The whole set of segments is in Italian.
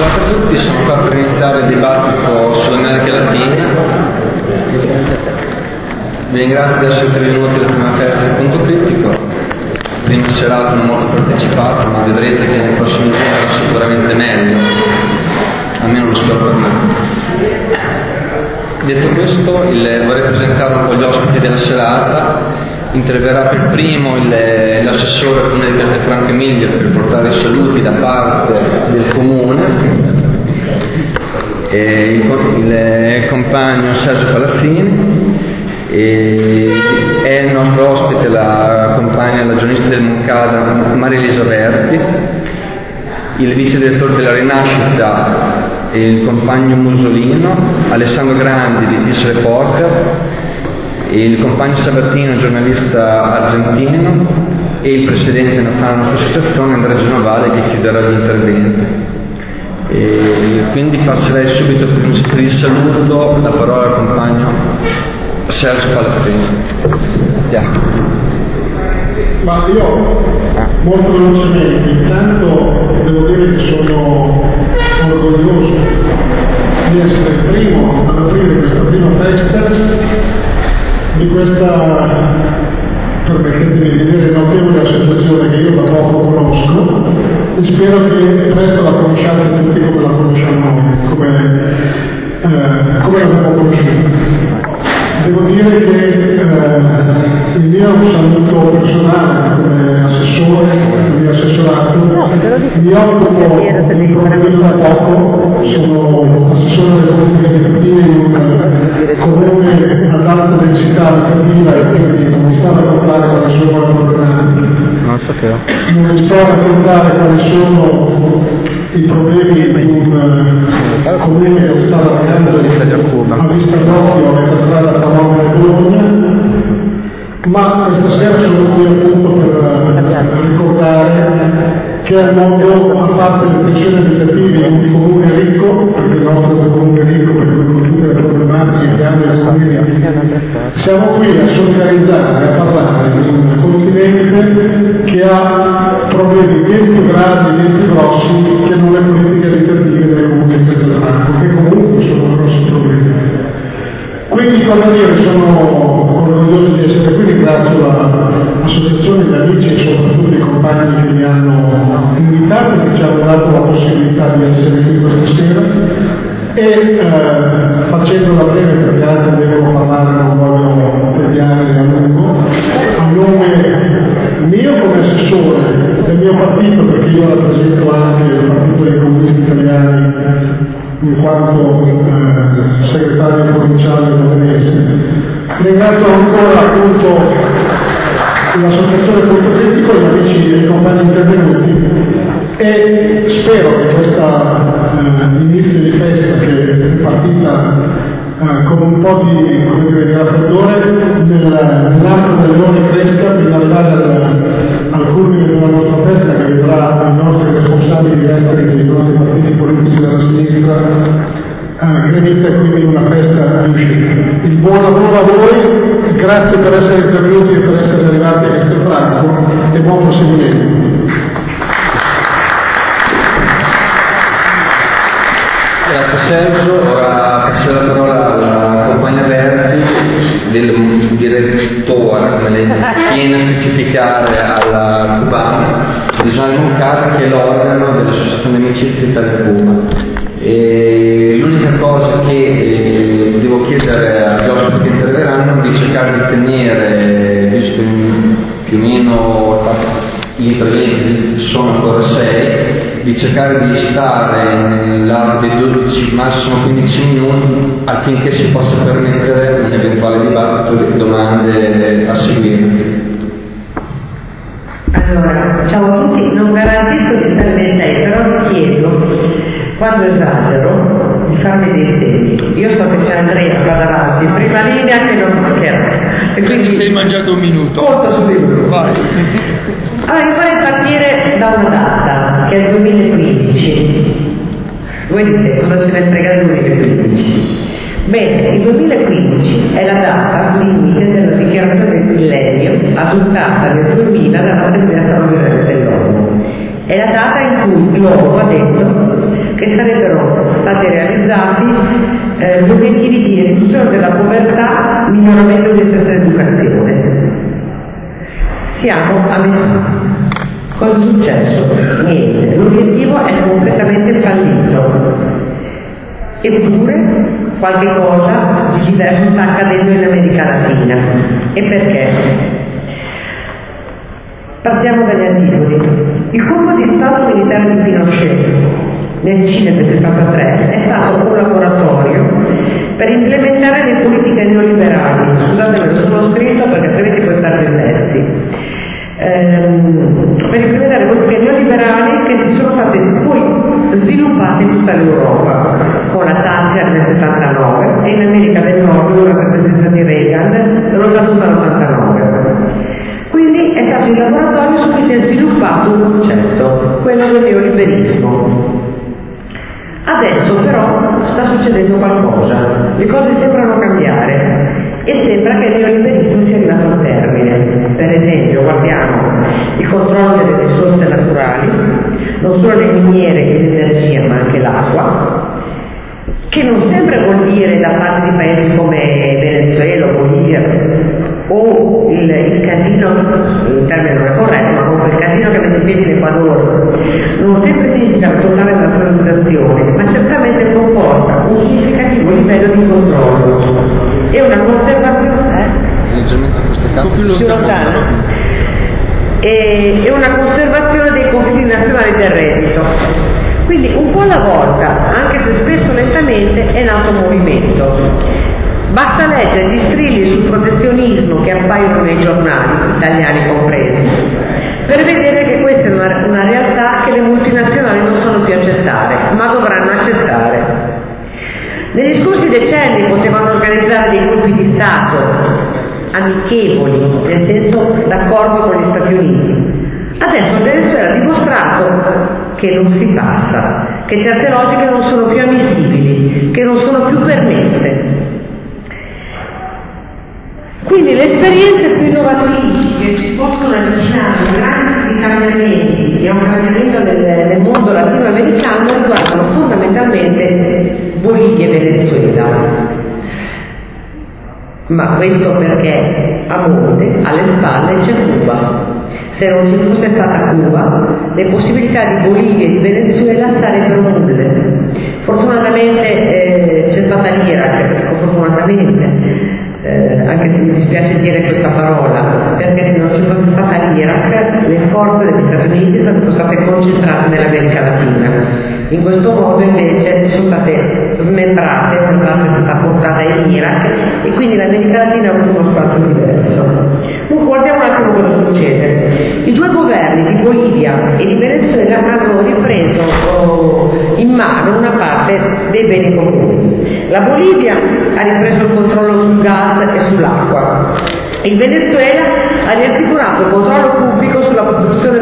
Salve a tutti, sono qua per iniziare il dibattito sull'America Latina. Vi ringrazio di essere venuti alla prima festa del Punto Critico. Prima serata non molto partecipato, ma vedrete che nei prossimi giorni sarà sicuramente meglio, almeno lo spero per me. Detto questo, vorrei presentare un po' gli ospiti della serata. Interverrà per primo l'assessore Comune di Castelfranco Emilia per portare i saluti da parte del Comune, e il compagno Sergio Palazzini, è il nostro ospite la compagna, la giornalista del Moncada Maria Elisa Berti, il vice direttore della Rinascita, il compagno Musolino, Alessandro Grandi di TIS Reporter, il compagno Sabatino, giornalista argentino, e il presidente della nostra associazione Andrea Genovale, che chiuderà l'intervento. Quindi passerei subito per il saluto la parola al compagno Sergio Palazzini. Ma io molto velocemente, intanto devo dire che sono orgoglioso di essere il primo ad aprire questa prima festa di questa, permettetemi di dire, notevole associazione che io da poco conosco, e spero che presto la conosciate tutti come la conosciamo noi, come l'abbiamo conosciuta. Devo dire che il mio saluto personale come assessore, il mio assessorato, mi occupo di problemi da poco, sono assessore delle politiche educative in un comune ad alta densità educativa, e quindi non mi sto a raccontare quali sono le problematiche. Non mi sto a raccontare quali sono i problemi di un comune che sta lavorando a vista d'occhio a metà strada tra Roma e Bologna, ma questa sera sono qui appunto per ricordare che al mondo, a parte le pensioni abitative, un comune ricco, perché il nostro è un comune ricco, perché con tutte le problematiche che hanno le famiglie, siamo qui a solidarizzare, a parlare di un continente che ha problemi ben più grandi, ben più grossi che non le politiche abitative delle comunità del Marco, che comunque sono grossi problemi. Quindi, cosa dire, sono orgoglioso di essere qui, ringrazio l'associazione, gli amici e soprattutto i compagni che mi hanno invitato, che ci hanno dato la possibilità di essere qui questa sera, e facendola breve perché altri devo parlare, non voglio tediare a lungo, a nome mio come assessore del mio partito, perché io rappresento anche il Partito dei Comunisti Italiani in quanto segretario provinciale modenese. Ringrazio ancora appunto l'associazione Punto Critico, gli amici e i compagni intervenuti, e spero che questa inizio di festa, che è partita con un po' di raffreddore, nell'arco del leone cresca fino ad arrivare al culmine della nostra festa, che vedrà i nostri responsabili esteri dei nostri partiti politici della sinistra gremita, quindi una festa riuscita. Il buon lavoro a voi, grazie per essere intervenuti e per essere arrivati a Castelfranco, e buon proseguimento. Grazie Sergio, ora passo la parola alla compagna Verdi, del direttore, come lei tiene a specificare alla cubana, di Giovanni Moncada, che è l'organo dell'Associazione Amicizia Italia-Cuba. L'unica cosa che devo chiedere agli ospiti che interverranno è di cercare di tenere, visto più o meno gli interventi sono ancora 6, di cercare di stare nell'arco dei 12, massimo 15 minuti, affinché si possa permettere un eventuale dibattito e domande a seguire. Allora, ciao a tutti, non garantisco di stare nei 6, però vi chiedo, quando esagero, di farmi dei segni. Io so che c'è Andrea qua davanti, prima linea, che non mancherà. E quindi sei mangiato un minuto. Conta su di lui. Vai. Allora, io vorrei partire da una data, che è il 2015. Voi dite, cosa ce ne frega del 2015? Bene, il 2015 è la data limite della dichiarazione del millennio adottata nel 2000 dall'Assemblea Straordinaria dell'ONU. È la data in cui l'ONU ha detto che che sarebbero stati realizzati gli obiettivi di riduzione della povertà, miglioramento di educazione. Siamo a metà. Cosa è successo? Niente, l'obiettivo è completamente fallito. Eppure qualche cosa di diverso sta accadendo in America Latina. E perché? Partiamo dagli antipodi. Il colpo di Stato militare di Pinochet nel Cile del 1973 è stato un laboratorio per implementare le politiche neoliberali. Scusate, me lo sono scritto perché altrimenti poi perdo i pezzi. Per implementare le politiche neoliberali che si sono state poi sviluppate in tutta l'Europa, con la Thatcher nel 79 e in America del Nord con la presidenza di Reagan nell'81-89. Quindi è stato il laboratorio su cui si è sviluppato un concetto, quello del neoliberismo. Adesso però sta succedendo qualcosa, le cose sembrano cambiare e sembra che il neoliberismo sia arrivato al termine. Per esempio, guardiamo il controllo delle risorse naturali, non solo le miniere e l'energia ma anche l'acqua, che non sempre vuol dire da parte di paesi come Venezuela o Bolivia o il casino, il termine non è corretto, ma comunque il casino che ha messo in piedi l'Ecuador, non sempre significa totale nazionalizzazione, ma certamente comporta un significativo livello di controllo e una conservazione e una conservazione dei confini nazionali del reddito. Quindi un po' alla volta, anche se spesso lentamente, è nato un movimento. Basta leggere gli strilli sul protezionismo che appaiono nei giornali, italiani compresi, per vedere che questa è una realtà che le multinazionali non sanno più accettare, ma dovranno accettare. Negli scorsi decenni potevano organizzare dei colpi di Stato amichevoli, nel senso d'accordo con gli Stati Uniti. Adesso il Venezuela ha dimostrato che non si passa, che certe logiche non sono più ammissibili, che non sono più permesse. Quindi le esperienze più innovatrici che ci possono avvicinare a grandi cambiamenti e a un cambiamento nel mondo latinoamericano riguardano fondamentalmente Bolivia e Venezuela. Ma questo perché a monte, alle spalle, c'è Cuba. Se non ci fosse stata Cuba, le possibilità di Bolivia e di Venezuela sarebbero nulle. Fortunatamente c'è stata l'Iraq, dico fortunatamente, anche se mi dispiace dire questa parola, perché se non ci fosse stata l'Iraq, le forze degli Stati Uniti sarebbero state concentrate nell'America Latina. In questo modo invece sono state smembrate, una parte è stata portata in Iraq e quindi l'America Latina ha avuto uno spazio diverso. Guardiamo un attimo cosa succede. I due governi di Bolivia e di Venezuela hanno ripreso in mano una parte dei beni comuni. La Bolivia ha ripreso il controllo sul gas e sull'acqua. Il Venezuela ha riassicurato il controllo pubblico sulla produzione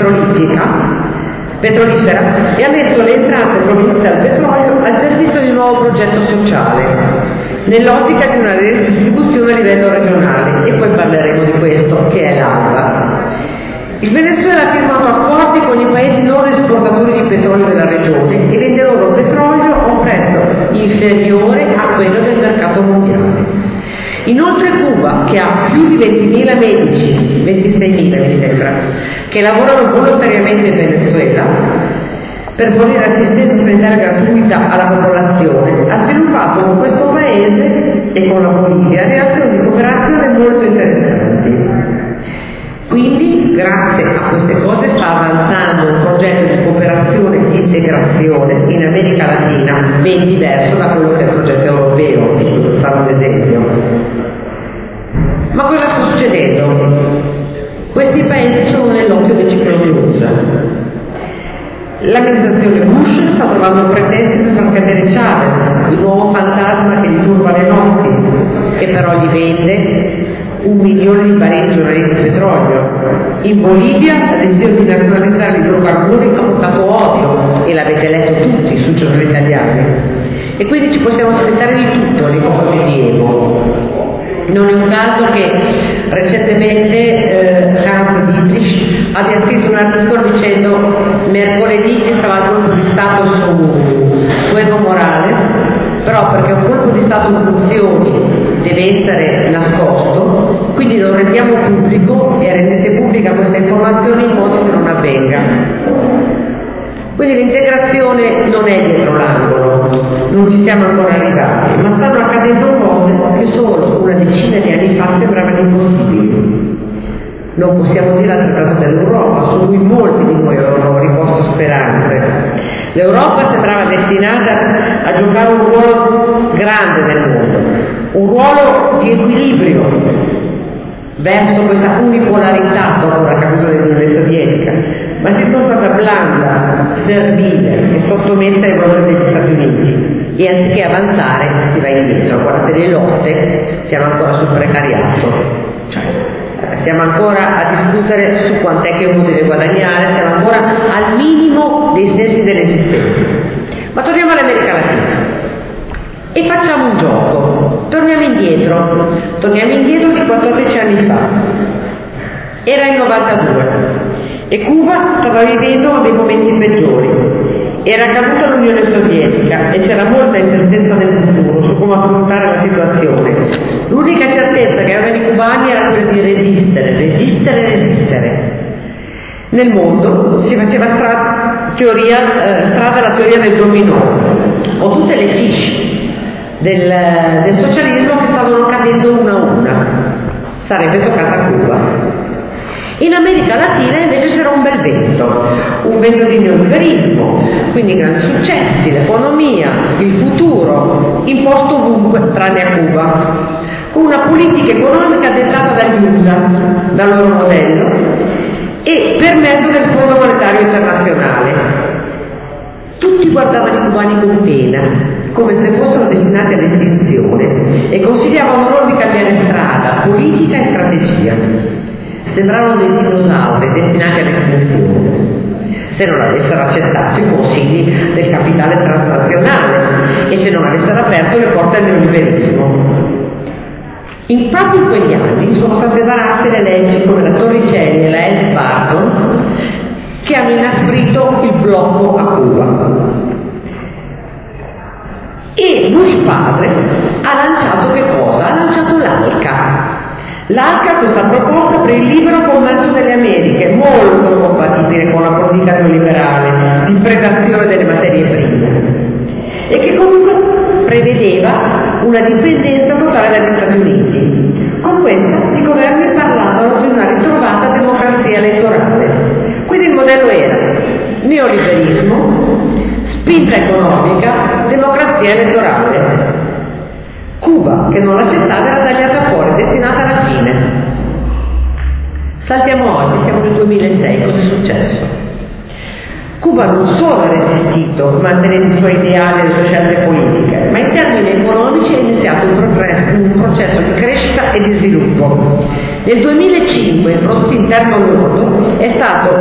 petrolifera e ha messo le entrate provenienti dal petrolio al servizio di un nuovo progetto sociale, nell'ottica di una redistribuzione a livello regionale, e poi parleremo di questo, che è l'ALBA. Il Venezuela ha firmato accordi con i paesi non esportatori di petrolio della regione e vende loro petrolio a un prezzo inferiore a quello del mercato mondiale. Inoltre Cuba, che ha più di 20.000 medici, 26.000 mi sembra, che lavorano volontariamente in Venezuela per fornire assistenza sanitaria gratuita alla popolazione, ha sviluppato con questo paese e con la Bolivia relazioni di cooperazione molto interessanti. Quindi, grazie a queste cose, sta avanzando un progetto di cooperazione e di integrazione in America Latina ben diverso da quello che è il progetto europeo, per fare un esempio. Ma cosa sta succedendo? Questi paesi sono nell'occhio del ciclo News. L'amministrazione Bush sta trovando pretesti per far cadere Chavez, il nuovo fantasma che gli turba le notti, che però gli vende 1 milione di barili giornalieri di petrolio. In Bolivia la decisione di nazionalizzare gli idrocarburi ha portato odio, e l'avete letto tutti sui giornali italiani. E quindi ci possiamo aspettare di tutto nei confronti di Evo. Non è un caso che recentemente Hans Dietrich abbia scritto un articolo dicendo mercoledì ci stava il colpo di Stato però perché un colpo di Stato funzioni deve essere nascosto, quindi lo rendiamo pubblico e rendete pubblica questa informazione in modo che non avvenga. Quindi l'integrazione non è dietro l'angolo, non ci siamo ancora arrivati, ma stanno accadendo cose che solo una decina di anni fa sembravano impossibili. Non possiamo dire altrettanto dell'Europa, su cui molti di noi avevano riposto speranze. L'Europa sembrava destinata a giocare un ruolo grande nel mondo, un ruolo di equilibrio verso questa unipolarità dopo la caduta dell'Unione Sovietica, ma si è stata blanda, servile e sottomessa ai voti degli Stati Uniti, e anziché avanzare si va indietro. Guardate le lotte, siamo ancora sul precariato, cioè siamo ancora a discutere su quant'è che uno deve guadagnare, siamo ancora al minimo dei sensi dell'esistenza. Ma torniamo all'America Latina e facciamo un gioco, torniamo indietro di 14 anni fa, era il 92 e Cuba stava vivendo uno dei momenti peggiori, era caduta l'Unione Sovietica e c'era molta incertezza nel futuro su come affrontare la situazione. L'unica certezza che avevano i cubani era quella di resistere. Nel mondo si faceva strada la teoria del dominò, o tutte le fiche del socialismo che stavano cadendo una a una. Sarebbe toccata a Cuba. In America Latina invece c'era un bel vento, un vento di neoliberismo, quindi grandi successi, l'economia, il futuro, imposto ovunque tranne a Cuba, con una politica economica dettata dagli USA, dal loro modello, e per mezzo del Fondo Monetario Internazionale. Tutti guardavano i cubani con pena, come se fossero destinati all'estinzione, e consigliavano loro di cambiare strada, politica e strategia. Sembravano dei dinosauri destinati all'estinzione, se non avessero accettato i consigli del capitale transnazionale e se non avessero aperto le porte al neoliberismo. Proprio in quegli anni sono state varate le leggi come la Torricelli e la Helms-Burton che hanno inasprito il blocco a Cuba. E Bush padre ha lanciato che cosa? Ha lanciato l'ALCA. L'ALCA, questa proposta per il libero commercio delle Americhe, molto compatibile con la politica neoliberale di predazione delle materie prime, e che comunque prevedeva una dipendenza totale dagli Stati Uniti. Con questa i governi parlavano di una ritrovata democrazia elettorale. Quindi il modello era neoliberismo, spinta economica, democrazia elettorale. Cuba, che non l'accettava, era tagliata fuori, destinata alla fine. Saltiamo oggi, siamo nel 2006, cosa è successo? Cuba non solo ha resistito mantenendo i suoi ideali e le sue scelte politiche, ma in termini economici è iniziato un processo di crescita e di sviluppo. Nel 2005 il prodotto interno lordo è stato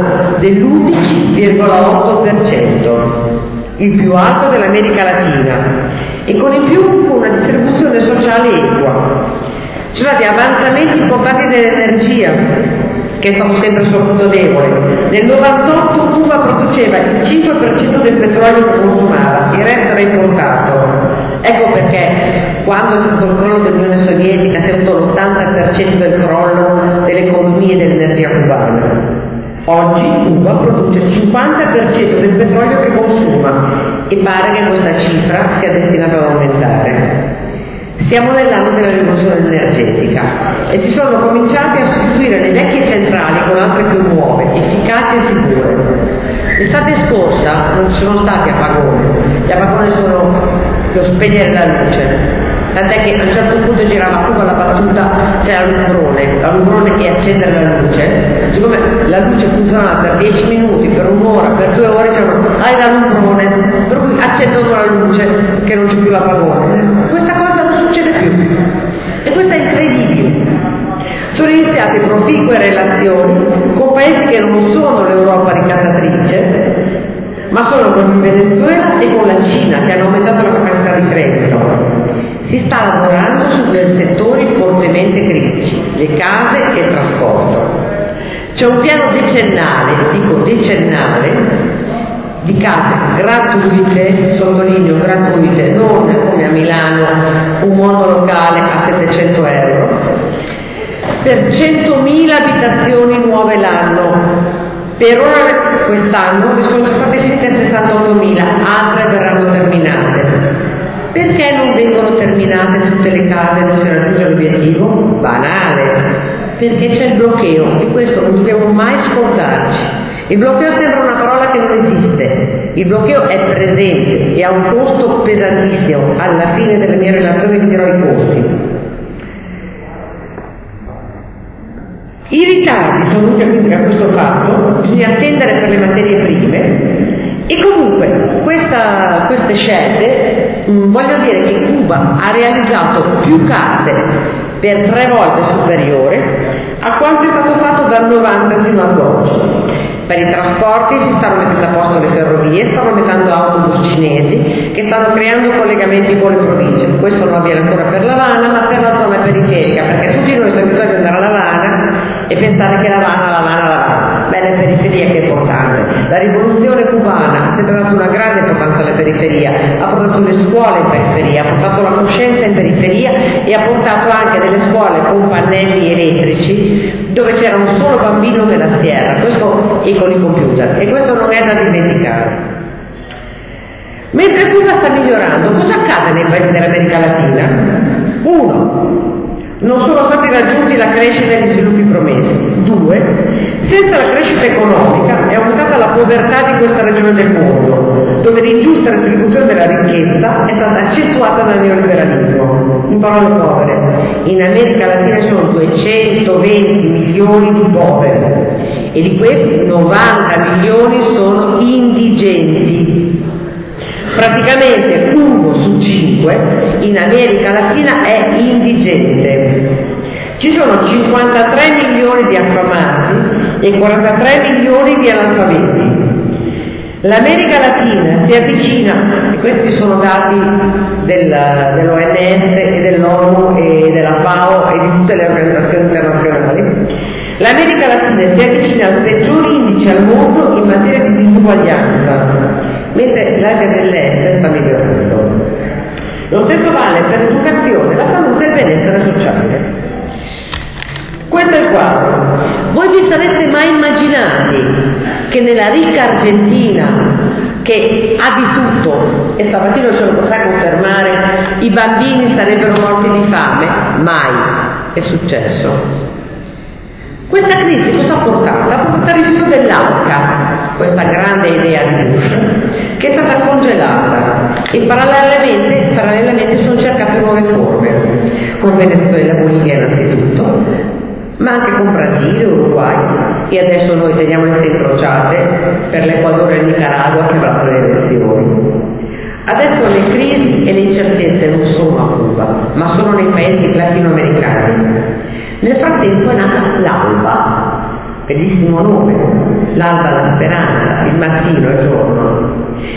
dell'11,8%, il più alto dell'America Latina, e con in più una distribuzione sociale equa. Ci sono stati avanzamenti importanti dell'energia, che è stato sempre il suo punto debole. Nel 98 Cuba produceva il 5% del petrolio che consumava, il resto era importato. Ecco perché quando c'è stato il crollo dell'Unione Sovietica si è avuto l'80% del crollo dell'economia e dell'energia cubana. Oggi Cuba produce il 50% del petrolio che consuma e pare che questa cifra sia destinata ad aumentare. Siamo nell'anno della rivoluzione energetica e si sono cominciati a sostituire le vecchie centrali con altre più nuove, efficaci e sicure. L'estate scorsa non ci sono stati apagoni, gli apagoni sono lo spegnere la luce. Tant'è che a un certo punto girava a Cuba la battuta, c'era la lumbrone che accende la luce, siccome la luce funzionava per 10 minuti, per un'ora, per 2 ore, dicevano hai la lumbrone, per cui accendono la luce che non c'è più l'apagone. Questa cosa non succede più e questo è incredibile. Sono iniziate proficue relazioni con paesi che non sono l'Europa ricattatrice, ma sono con il Venezuela e con la Cina, che hanno aumentato la capacità di credito. Si sta lavorando su dei settori fortemente critici, le case e il trasporto. C'è un piano decennale di case gratuite, sottolineo gratuite, non come a Milano un monolocale a 700 euro, per 100.000 abitazioni nuove l'anno. Per ora quest'anno ne sono state finite 68.000, altre verranno terminate. Perché non vengono terminate tutte le case e non si raggiunge l'obiettivo? Banale, perché c'è il bloqueo, e questo non dobbiamo mai scordarci. Il bloqueo sembra una parola che non esiste, il bloqueo è presente e ha un costo pesantissimo. Alla fine delle mie relazioni vi dirò i costi. I ritardi sono dovuti quindi a questo fatto, bisogna attendere per le materie prime, e comunque queste scelte voglio dire che Cuba ha realizzato più case per 3 volte superiore a quanto è stato fatto dal 90 fino ad oggi. Per i trasporti si stanno mettendo a posto le ferrovie, stanno mettendo autobus cinesi che stanno creando collegamenti con le province. Questo non avviene ancora per l'Havana, ma per la zona periferica, perché tutti noi siamo abituati ad andare all'Havana e pensare che l'Havana. Beh, la periferia che è importante. La rivoluzione cubana ha sempre dato una grande importanza alla periferia, ha portato le scuole in periferia, ha portato la coscienza in periferia e ha portato anche delle scuole con pannelli elettrici dove c'era un solo bambino nella sierra, questo e con i computer, e questo non è da dimenticare. Mentre Cuba sta migliorando, cosa accade nei paesi dell'America Latina? 1. Non sono stati raggiunti la crescita e gli sviluppi promessi. 2. Senza la crescita economica è aumentata la povertà di questa regione del mondo, dove l'ingiusta retribuzione della ricchezza è stata accentuata dal neoliberalismo. In parole povere, in America Latina ci sono 220 milioni di poveri e di questi 90 milioni sono indigenti. Praticamente 1 su 5 in America Latina è indigente. Ci sono 53 milioni di affamati e 43 milioni di analfabeti. L'America Latina si avvicina, e questi sono dati dell'OMS e dell'ONU e della FAO e di tutte le organizzazioni internazionali, l'America Latina si avvicina al peggior indice al mondo in materia di disuguaglianza, mentre l'Asia dell'Est sta migliorando. Lo stesso vale per l'educazione, la salute e il benessere sociale. Questo è il quadro. Voi vi sareste mai immaginati che nella ricca Argentina, che ha di tutto, e stamattina ce lo potrà confermare, i bambini sarebbero morti di fame? Mai è successo. Questa crisi cosa ha portato? Ha portato al rifiuto dell'ALCA, questa grande idea di Bush, che è stata congelata, e parallelamente sono cercate nuove forme, con Venezuela, Bolivia innanzitutto, ma anche con Brasile, Uruguay, e adesso noi teniamo le incrociate per l'Equador e il Nicaragua che avranno le elezioni. Adesso le crisi e le incertezze non sono a Cuba, ma sono nei paesi latinoamericani. Nel frattempo è nata l'alba, bellissimo nome, l'alba la speranza, il mattino, il giorno.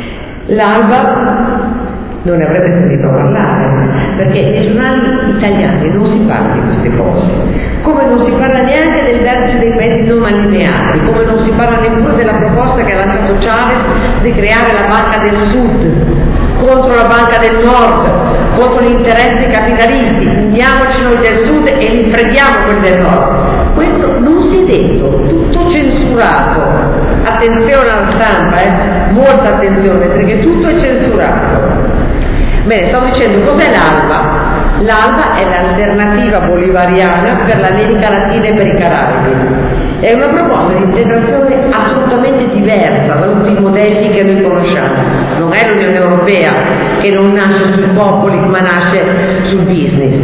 L'alba non ne avrete sentito parlare, perché nei giornali italiani non si parla di queste cose, come non si parla neanche del vertice dei paesi non allineati, come non si parla neppure della proposta che ha lanciato Chavez di creare la Banca del Sud contro la Banca del Nord, contro gli interessi capitalisti. Uniamoci noi del Sud e li freghiamo quelli del Nord. Questo non si è detto, tutto censurato. Attenzione alla stampa, molta attenzione, perché tutto è censurato. Bene, stavo dicendo, cos'è l'ALBA? L'ALBA è l'alternativa bolivariana per l'America Latina e per i Caraibi. È una proposta di integrazione assolutamente diversa da tutti i modelli che noi conosciamo. Non è l'Unione Europea che non nasce sui popoli, ma nasce sul business.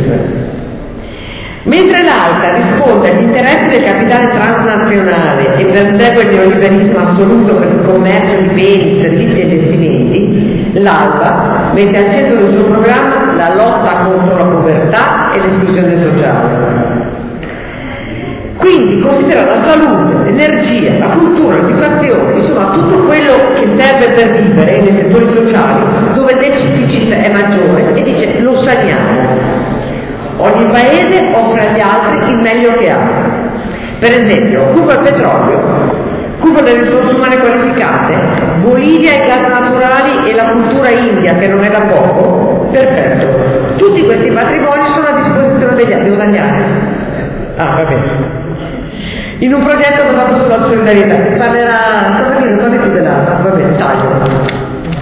Mentre l'ALCA risponde agli interessi del capitale transnazionale e persegue il neoliberismo assoluto per il commercio di beni, servizi e investimenti, l'ALBA mette al centro del suo programma la lotta contro la povertà e l'esclusione sociale. Quindi considera la salute, l'energia, la cultura, l'educazione, insomma tutto quello che serve per vivere nei settori sociali dove il deficit è maggiore, e dice lo saniamo. Ogni paese offre agli altri il meglio che ha. Per esempio, Cuba il petrolio, Cuba le risorse umane qualificate, Bolivia, i gas naturali e la cultura india, che non è da poco, perfetto. Tutti questi patrimoni sono a disposizione degli altri. Devo tagliare? Ah, va bene. In un progetto basato sulla solidarietà. Parlerà, stamattina non parli più dell'altra, va bene, taglio.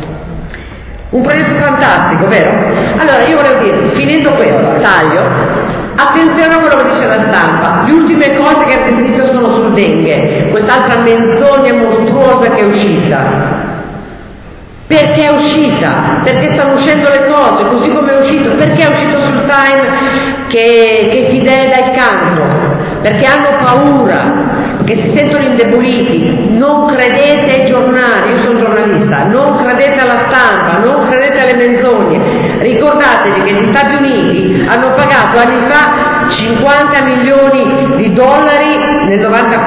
Un progetto fantastico, vero? Allora io volevo dire, finendo questo, taglio, attenzione a quello che dice la stampa. Le ultime cose che avete sentito sono sul dengue, quest'altra menzogna mostruosa che è uscita. Perché è uscita? Perché stanno uscendo le cose, così come è uscito. Perché è uscito sul Time che Fidel è il canto? Perché hanno paura, che si sentono indeboliti. Non credete ai giornali, io sono giornalista, non credete alla stampa, non credete alle menzogne. Ricordatevi che gli Stati Uniti hanno pagato anni fa 50 milioni di dollari nel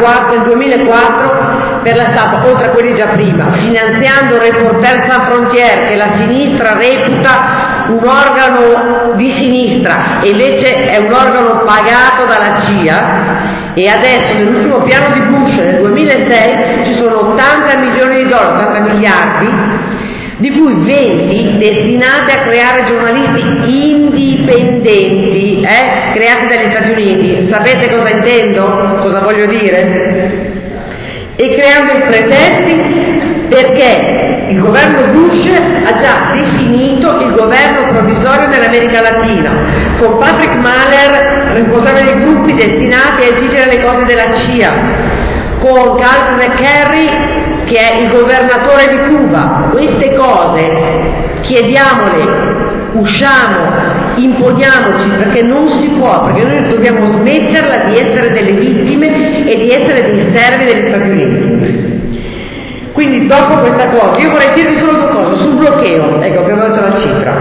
2004 per la stampa, oltre a quelli già prima, finanziando Reporter Sans Frontières, che la sinistra reputa un organo di sinistra e invece è un organo pagato dalla CIA. E adesso nell'ultimo piano di Bush nel 2006 ci sono 80 milioni di dollari, 80 miliardi, di cui 20 destinati a creare giornalisti indipendenti, creati dagli Stati Uniti. Sapete cosa intendo? Cosa voglio dire? E creando i pretesti perché il governo Bush ha già definito il governo provvisorio dell'America Latina, con Patrick Mahler responsabile dei gruppi destinati a esigere le cose della CIA, con Carl McCarry che è il governatore di Cuba. Queste cose chiediamole, usciamo, imponiamoci, perché non si può, perché noi dobbiamo smetterla di essere delle vittime e di essere dei servi degli Stati Uniti. Quindi dopo questa cosa, io vorrei dirvi solo due cose, sul bloqueo, ecco che avevo detto la cifra.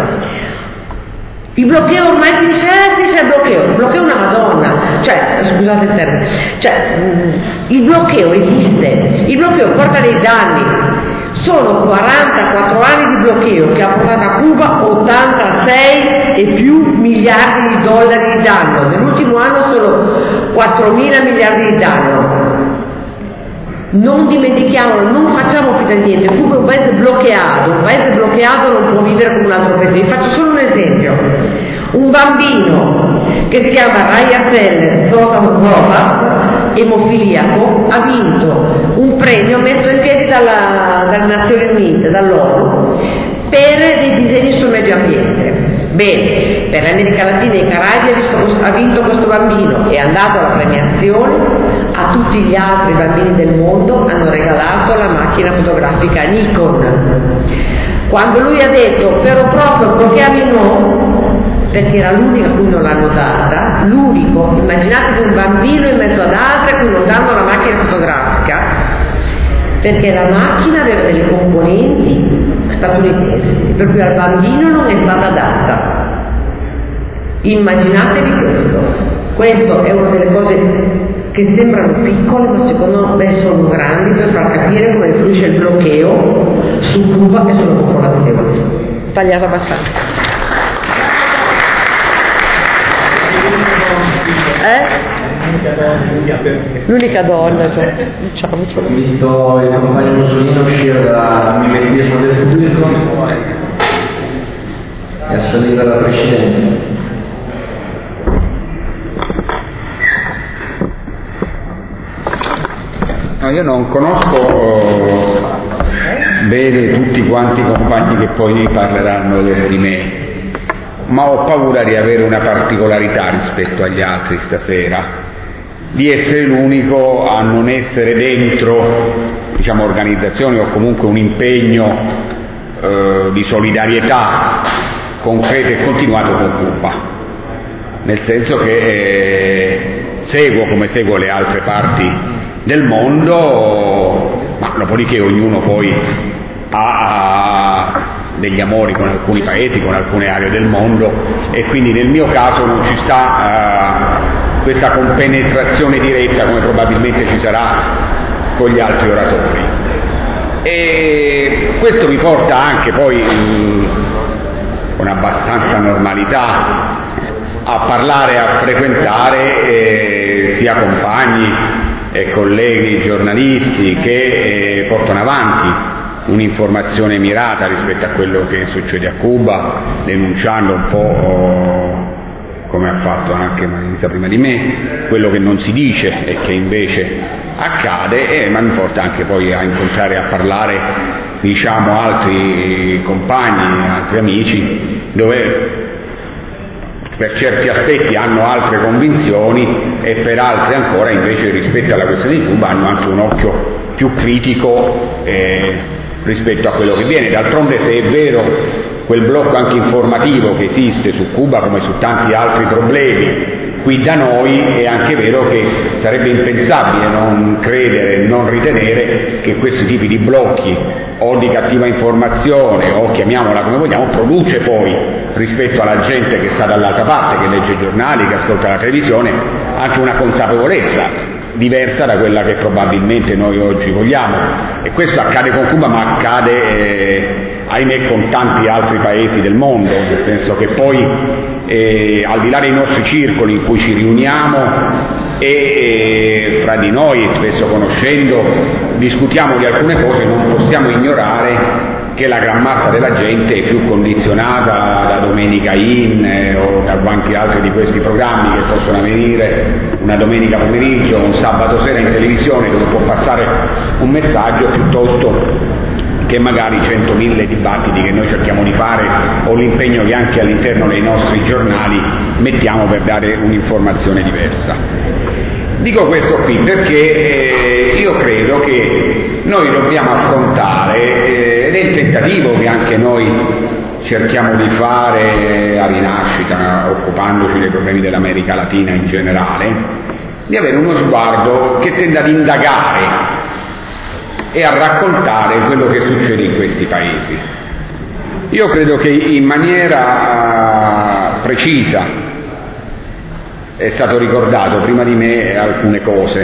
Il bloqueo ormai si dice, sì c'è il bloqueo è una madonna, cioè, scusate il termine, il bloqueo esiste, il bloqueo porta dei danni, sono 44 anni di bloqueo che ha portato a Cuba 86 e più miliardi di dollari di danno, nell'ultimo anno sono 4.000 miliardi di danno. Non dimentichiamolo, non facciamo finta di niente. Cuba è un paese bloccato non può vivere come un altro paese. Vi faccio solo un esempio. Un bambino che si chiama Rayacel Sosa Rojas, emofiliaco, ha vinto un premio messo in piedi dalle Nazioni Unite, dall'ONU, per dei disegni sul medio ambiente. Bene, per l'America Latina e i Caraibi ha vinto questo bambino, è andato alla premiazione. A tutti gli altri bambini del mondo hanno regalato la macchina fotografica Nikon. Quando lui ha detto però proprio blochiami no, perché era l'unica a cui non l'hanno data, l'unico, immaginatevi un bambino in mezzo ad altri a cui non danno la macchina fotografica, perché la macchina aveva delle componenti statunitensi, per cui al bambino non è stata data. Immaginatevi questo. Questo è una delle cose che sembrano piccole, ma secondo me sono grandi per far capire come influisce il bloqueo su Cuba e sulla popolazione. Tagliata abbastanza. L'unica donna, cioè, diciamocelo. Invito il compagno Mussolini a uscire dal mimetismo del pubblico e a salire alla Presidente. No, io non conosco bene tutti quanti i compagni che poi parleranno dopo di me, ma ho paura di avere una particolarità rispetto agli altri stasera, di essere l'unico a non essere dentro, diciamo, organizzazioni o comunque un impegno di solidarietà concreto e continuato con Cuba, nel senso che seguo come seguo le altre parti del mondo, ma dopodiché ognuno poi ha degli amori con alcuni paesi, con alcune aree del mondo, e quindi nel mio caso non ci sta questa compenetrazione diretta come probabilmente ci sarà con gli altri oratori. E questo mi porta anche poi con abbastanza normalità a parlare, a frequentare sia compagni e colleghi giornalisti che portano avanti un'informazione mirata rispetto a quello che succede a Cuba, denunciando un po', come ha fatto anche Marisa prima di me, quello che non si dice e che invece accade, ma mi porta anche poi a incontrare, a parlare, diciamo, altri compagni, altri amici, dove per certi aspetti hanno altre convinzioni e per altri ancora invece rispetto alla questione di Cuba hanno anche un occhio più critico rispetto a quello che viene. D'altronde, se è vero quel blocco anche informativo che esiste su Cuba come su tanti altri problemi qui da noi, è anche vero che sarebbe impensabile non credere, non ritenere che questi tipi di blocchi o di cattiva informazione, o chiamiamola come vogliamo, produce poi rispetto alla gente che sta dall'altra parte, che legge i giornali, che ascolta la televisione, anche una consapevolezza diversa da quella che probabilmente noi oggi vogliamo. E questo accade con Cuba, ma accade ahimè con tanti altri paesi del mondo, nel senso che poi al di là dei nostri circoli in cui ci riuniamo e fra di noi, spesso conoscendo, discutiamo di alcune cose, non possiamo ignorare che la gran massa della gente è più condizionata da Domenica In o da quanti altri di questi programmi che possono avvenire una domenica pomeriggio o un sabato sera in televisione, dove può passare un messaggio, piuttosto che magari 100.000 dibattiti che noi cerchiamo di fare o l'impegno che anche all'interno dei nostri giornali mettiamo per dare un'informazione diversa. Dico questo qui perché io credo che noi dobbiamo affrontare, ed è il tentativo che anche noi cerchiamo di fare a Rinascita, occupandoci dei problemi dell'America Latina in generale, di avere uno sguardo che tenda ad indagare e a raccontare quello che succede in questi paesi. Io credo che in maniera precisa è stato ricordato prima di me alcune cose.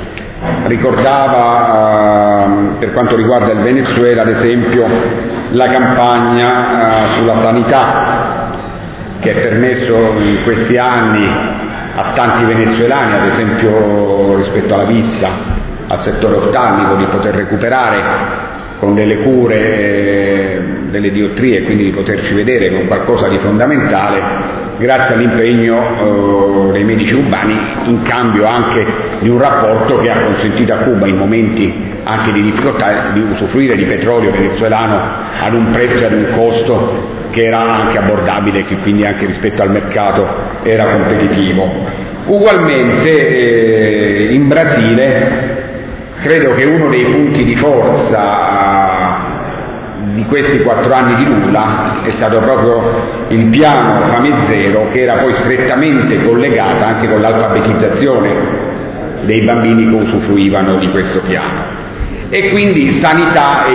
Ricordava per quanto riguarda il Venezuela, ad esempio, la campagna sulla sanità che ha permesso in questi anni a tanti venezuelani, ad esempio rispetto alla vista, al settore oftalmico, di poter recuperare con delle cure delle diottrie, quindi di poterci vedere con qualcosa di fondamentale, grazie all'impegno dei medici cubani, in cambio anche di un rapporto che ha consentito a Cuba, in momenti anche di difficoltà, di usufruire di petrolio venezuelano ad un prezzo e ad un costo che era anche abbordabile e che quindi anche rispetto al mercato era competitivo. Ugualmente in Brasile credo che uno dei punti di forza di questi 4 anni di Lula è stato proprio il piano Fame Zero, che era poi strettamente collegato anche con l'alfabetizzazione dei bambini che usufruivano di questo piano. E quindi sanità e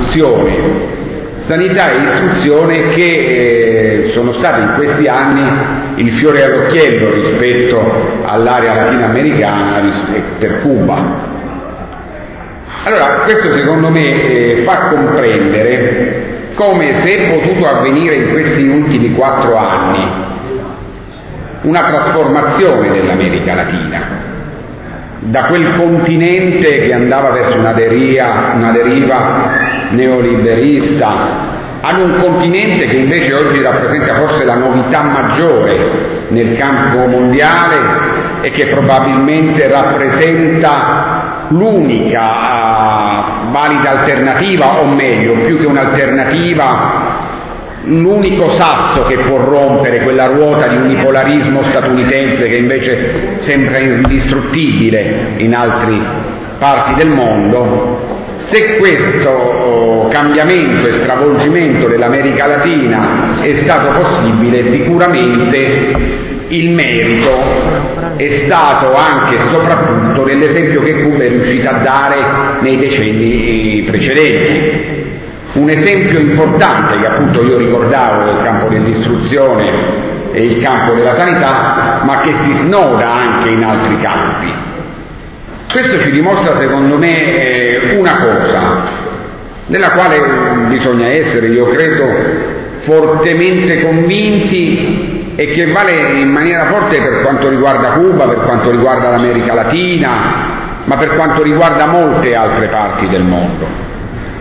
istruzione che sono stati in questi anni il fiore all'occhiello rispetto all'area latinoamericana per Cuba. Allora, questo secondo me fa comprendere come, se è potuto avvenire in questi ultimi 4 anni, una trasformazione dell'America Latina, da quel continente che andava verso una deriva neoliberista, ad un continente che invece oggi rappresenta forse la novità maggiore nel campo mondiale e che probabilmente rappresenta l'unica valida alternativa, o meglio, più che un'alternativa, l'unico sasso che può rompere quella ruota di unipolarismo statunitense che invece sembra indistruttibile in altre parti del mondo. Se questo cambiamento e stravolgimento dell'America Latina è stato possibile, sicuramente il merito è stato anche e soprattutto nell'esempio che Cuba è riuscita a dare nei decenni precedenti. Un esempio importante che appunto io ricordavo del campo dell'istruzione e il campo della sanità, ma che si snoda anche in altri campi. Questo ci dimostra, secondo me, una cosa della quale bisogna essere, io credo, fortemente convinti, e che vale in maniera forte per quanto riguarda Cuba, per quanto riguarda l'America Latina, ma per quanto riguarda molte altre parti del mondo.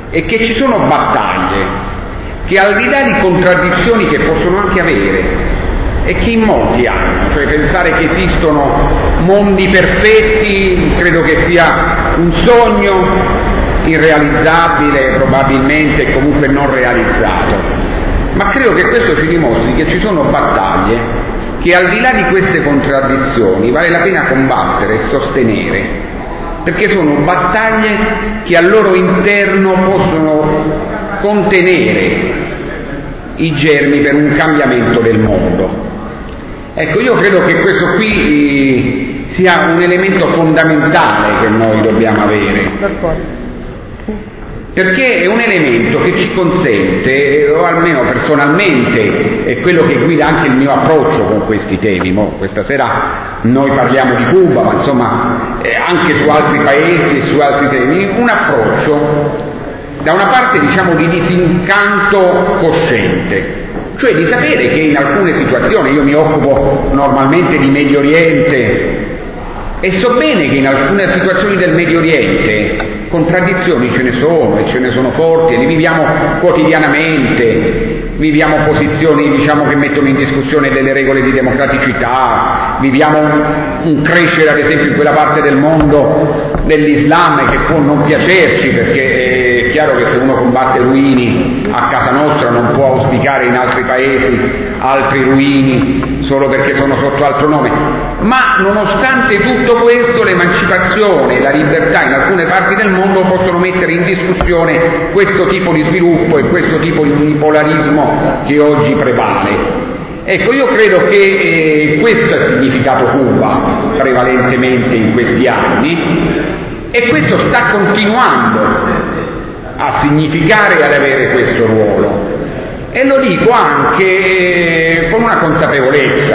è che ci sono battaglie che, al di là di contraddizioni che possono anche avere e che in molti hanno, cioè pensare che esistono mondi perfetti credo che sia un sogno irrealizzabile, probabilmente, e comunque non realizzato, ma credo che questo ci dimostri che ci sono battaglie che, al di là di queste contraddizioni, vale la pena combattere e sostenere, perché sono battaglie che al loro interno possono contenere i germi per un cambiamento del mondo. Ecco, io credo che questo qui sia un elemento fondamentale che noi dobbiamo avere, perché è un elemento che ci consente, o almeno personalmente è quello che guida anche il mio approccio con questi temi. Questa sera noi parliamo di Cuba, ma insomma anche su altri paesi e su altri temi, un approccio da una parte, diciamo, di disincanto cosciente, cioè di sapere che in alcune situazioni, io mi occupo normalmente di Medio Oriente e so bene che in alcune situazioni del Medio Oriente contraddizioni ce ne sono, e ce ne sono forti, e le viviamo quotidianamente, viviamo posizioni, diciamo, che mettono in discussione delle regole di democraticità, viviamo un crescere, ad esempio, in quella parte del mondo dell'Islam che può non piacerci, perché è chiaro che se uno combatte ruini a casa nostra non può auspicare in altri paesi altri ruini solo perché sono sotto altro nome, ma nonostante tutto questo l'emancipazione e la libertà in alcune parti del mondo possono mettere in discussione questo tipo di sviluppo e questo tipo di unipolarismo che oggi prevale. Ecco, io credo che questo ha significato Cuba prevalentemente in questi anni, e questo sta continuando a significare e ad avere questo ruolo, e lo dico anche con una consapevolezza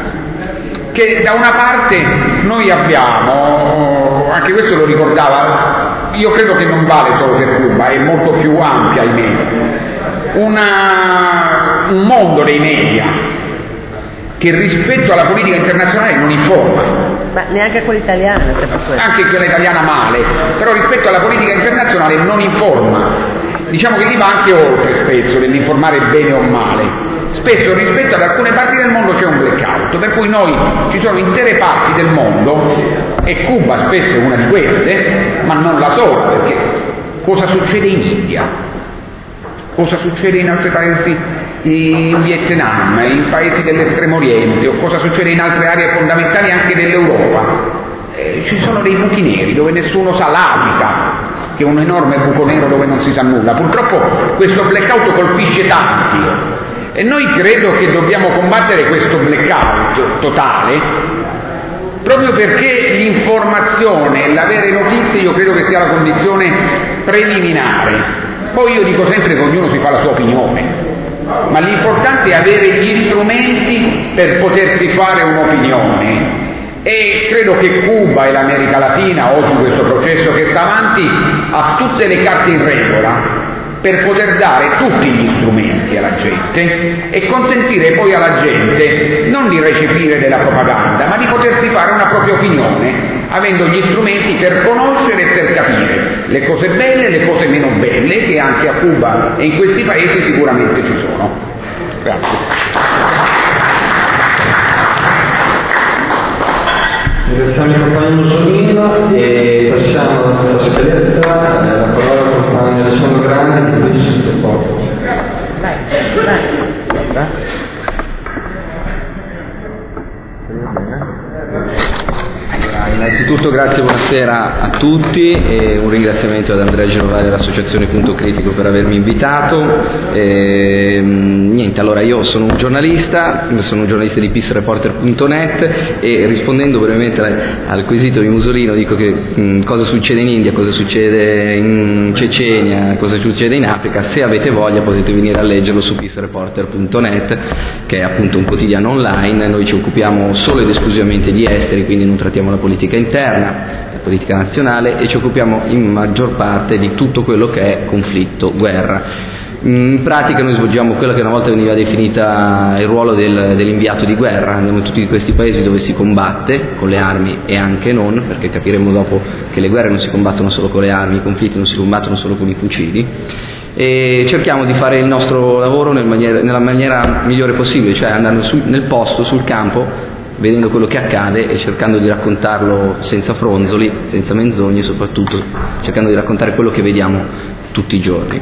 che da una parte noi abbiamo, anche questo lo ricordava, io credo che non vale solo per Cuba, è molto più ampia, ahimè, un mondo dei media che rispetto alla politica internazionale non informa. Ma neanche quella italiana, anche quella italiana male, però rispetto alla politica internazionale non informa, diciamo che li va anche oltre spesso nell'informare bene o male. Spesso rispetto ad alcune parti del mondo c'è un blackout, per cui ci sono intere parti del mondo, e Cuba spesso è una di queste, ma non la sola, perché cosa succede in India? Cosa succede in altri paesi, in Vietnam, in paesi dell'estremo oriente, o cosa succede in altre aree fondamentali anche dell'Europa? Ci sono dei buchi neri dove nessuno sa l'Africa, che è un enorme buco nero dove non si sa nulla. Purtroppo questo blackout colpisce tanti, e noi credo che dobbiamo combattere questo blackout totale, proprio perché l'informazione e l'avere notizie io credo che sia la condizione preliminare. Poi io dico sempre che ognuno si fa la sua opinione, ma l'importante è avere gli strumenti per potersi fare un'opinione, e credo che Cuba e l'America Latina, oggi questo processo che sta avanti, ha tutte le carte in regola per poter dare tutti gli strumenti alla gente e consentire poi alla gente non di recepire della propaganda, ma di potersi fare una propria opinione, avendo gli strumenti per conoscere e per capire le cose belle e le cose meno belle, che anche a Cuba e in questi paesi sicuramente ci sono. Grazie. Ringraziamo il compagno Mussolino e passiamo alla scheda, la parola al compagno Alessandro Grandi che dice sottoporto. Innanzitutto grazie, buonasera a tutti, e un ringraziamento ad Andrea Genovale e all'associazione Punto Critico per avermi invitato. Allora io sono un giornalista di peacereporter.net, e rispondendo brevemente al quesito di Musolino dico che cosa succede in India, cosa succede in Cecenia, cosa succede in Africa, se avete voglia potete venire a leggerlo su peacereporter.net, che è appunto un quotidiano online. Noi ci occupiamo solo ed esclusivamente di esteri, quindi non trattiamo la politica interna, la politica nazionale, e ci occupiamo in maggior parte di tutto quello che è conflitto, guerra. In pratica noi svolgiamo quello che una volta veniva definita il ruolo dell'inviato di guerra, andiamo in tutti questi paesi dove si combatte con le armi e anche non, perché capiremo dopo che le guerre non si combattono solo con le armi, i conflitti non si combattono solo con i fucili, e cerchiamo di fare il nostro lavoro nella maniera migliore possibile, cioè andando nel posto, sul campo, vedendo quello che accade e cercando di raccontarlo senza fronzoli, senza menzogne, soprattutto cercando di raccontare quello che vediamo tutti i giorni.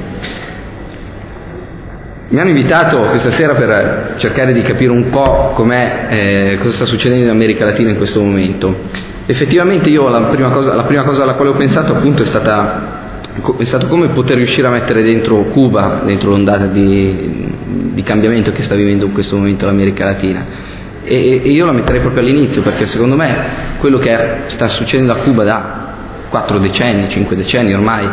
Mi hanno invitato questa sera per cercare di capire un po' cosa sta succedendo in America Latina in questo momento. Effettivamente io la prima cosa alla quale ho pensato appunto è stato come poter riuscire a mettere dentro Cuba, dentro l'ondata di cambiamento che sta vivendo in questo momento l'America Latina. E io la metterei proprio all'inizio, perché secondo me quello che sta succedendo a Cuba da 4 decenni, 5 decenni ormai,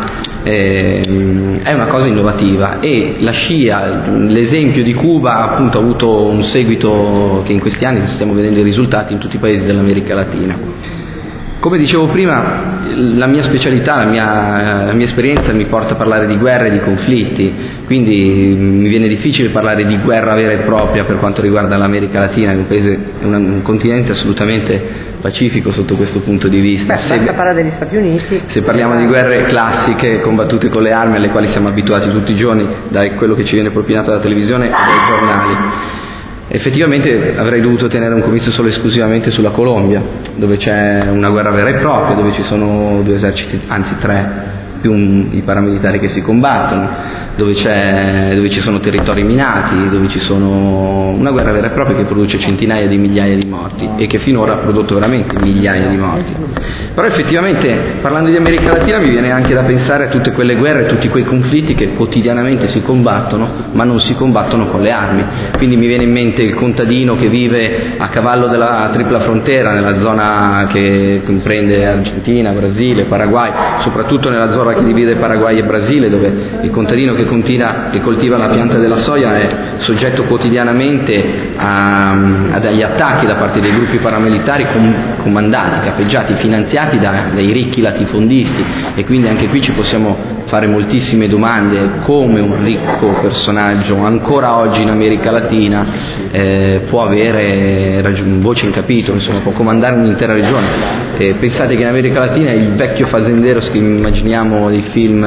è una cosa innovativa, e la scia, l'esempio di Cuba appunto ha avuto un seguito che in questi anni stiamo vedendo i risultati in tutti i paesi dell'America Latina. Come dicevo prima, la mia specialità, la mia esperienza mi porta a parlare di guerre e di conflitti, quindi mi viene difficile parlare di guerra vera e propria per quanto riguarda l'America Latina, è un continente assolutamente pacifico sotto questo punto di vista. Basta parlare degli Stati Uniti. Se parliamo di guerre classiche combattute con le armi alle quali siamo abituati tutti i giorni da quello che ci viene propinato dalla televisione e dai giornali, effettivamente avrei dovuto tenere un comizio solo esclusivamente sulla Colombia, dove c'è una guerra vera e propria, dove ci sono 2 eserciti, anzi 3, più i paramilitari che si combattono, dove ci sono territori minati, dove ci sono una guerra vera e propria che produce centinaia di migliaia di morti e che finora ha prodotto veramente migliaia di morti. Però effettivamente, parlando di America Latina, mi viene anche da pensare a tutte quelle guerre, tutti quei conflitti che quotidianamente si combattono, ma non si combattono con le armi. Quindi mi viene in mente il contadino che vive a cavallo della tripla frontiera, nella zona che comprende Argentina, Brasile, Paraguay, soprattutto nella zona che divide Paraguay e Brasile, dove il contadino che coltiva la pianta della soia è soggetto quotidianamente a degli attacchi da parte dei gruppi paramilitari comandati, capeggiati, finanziati dai ricchi latifondisti, e quindi anche qui ci possiamo fare moltissime domande: come un ricco personaggio ancora oggi in America Latina può avere voce in capitolo, insomma può comandare un'intera regione. Pensate che in America Latina il vecchio fazendero che immaginiamo dei film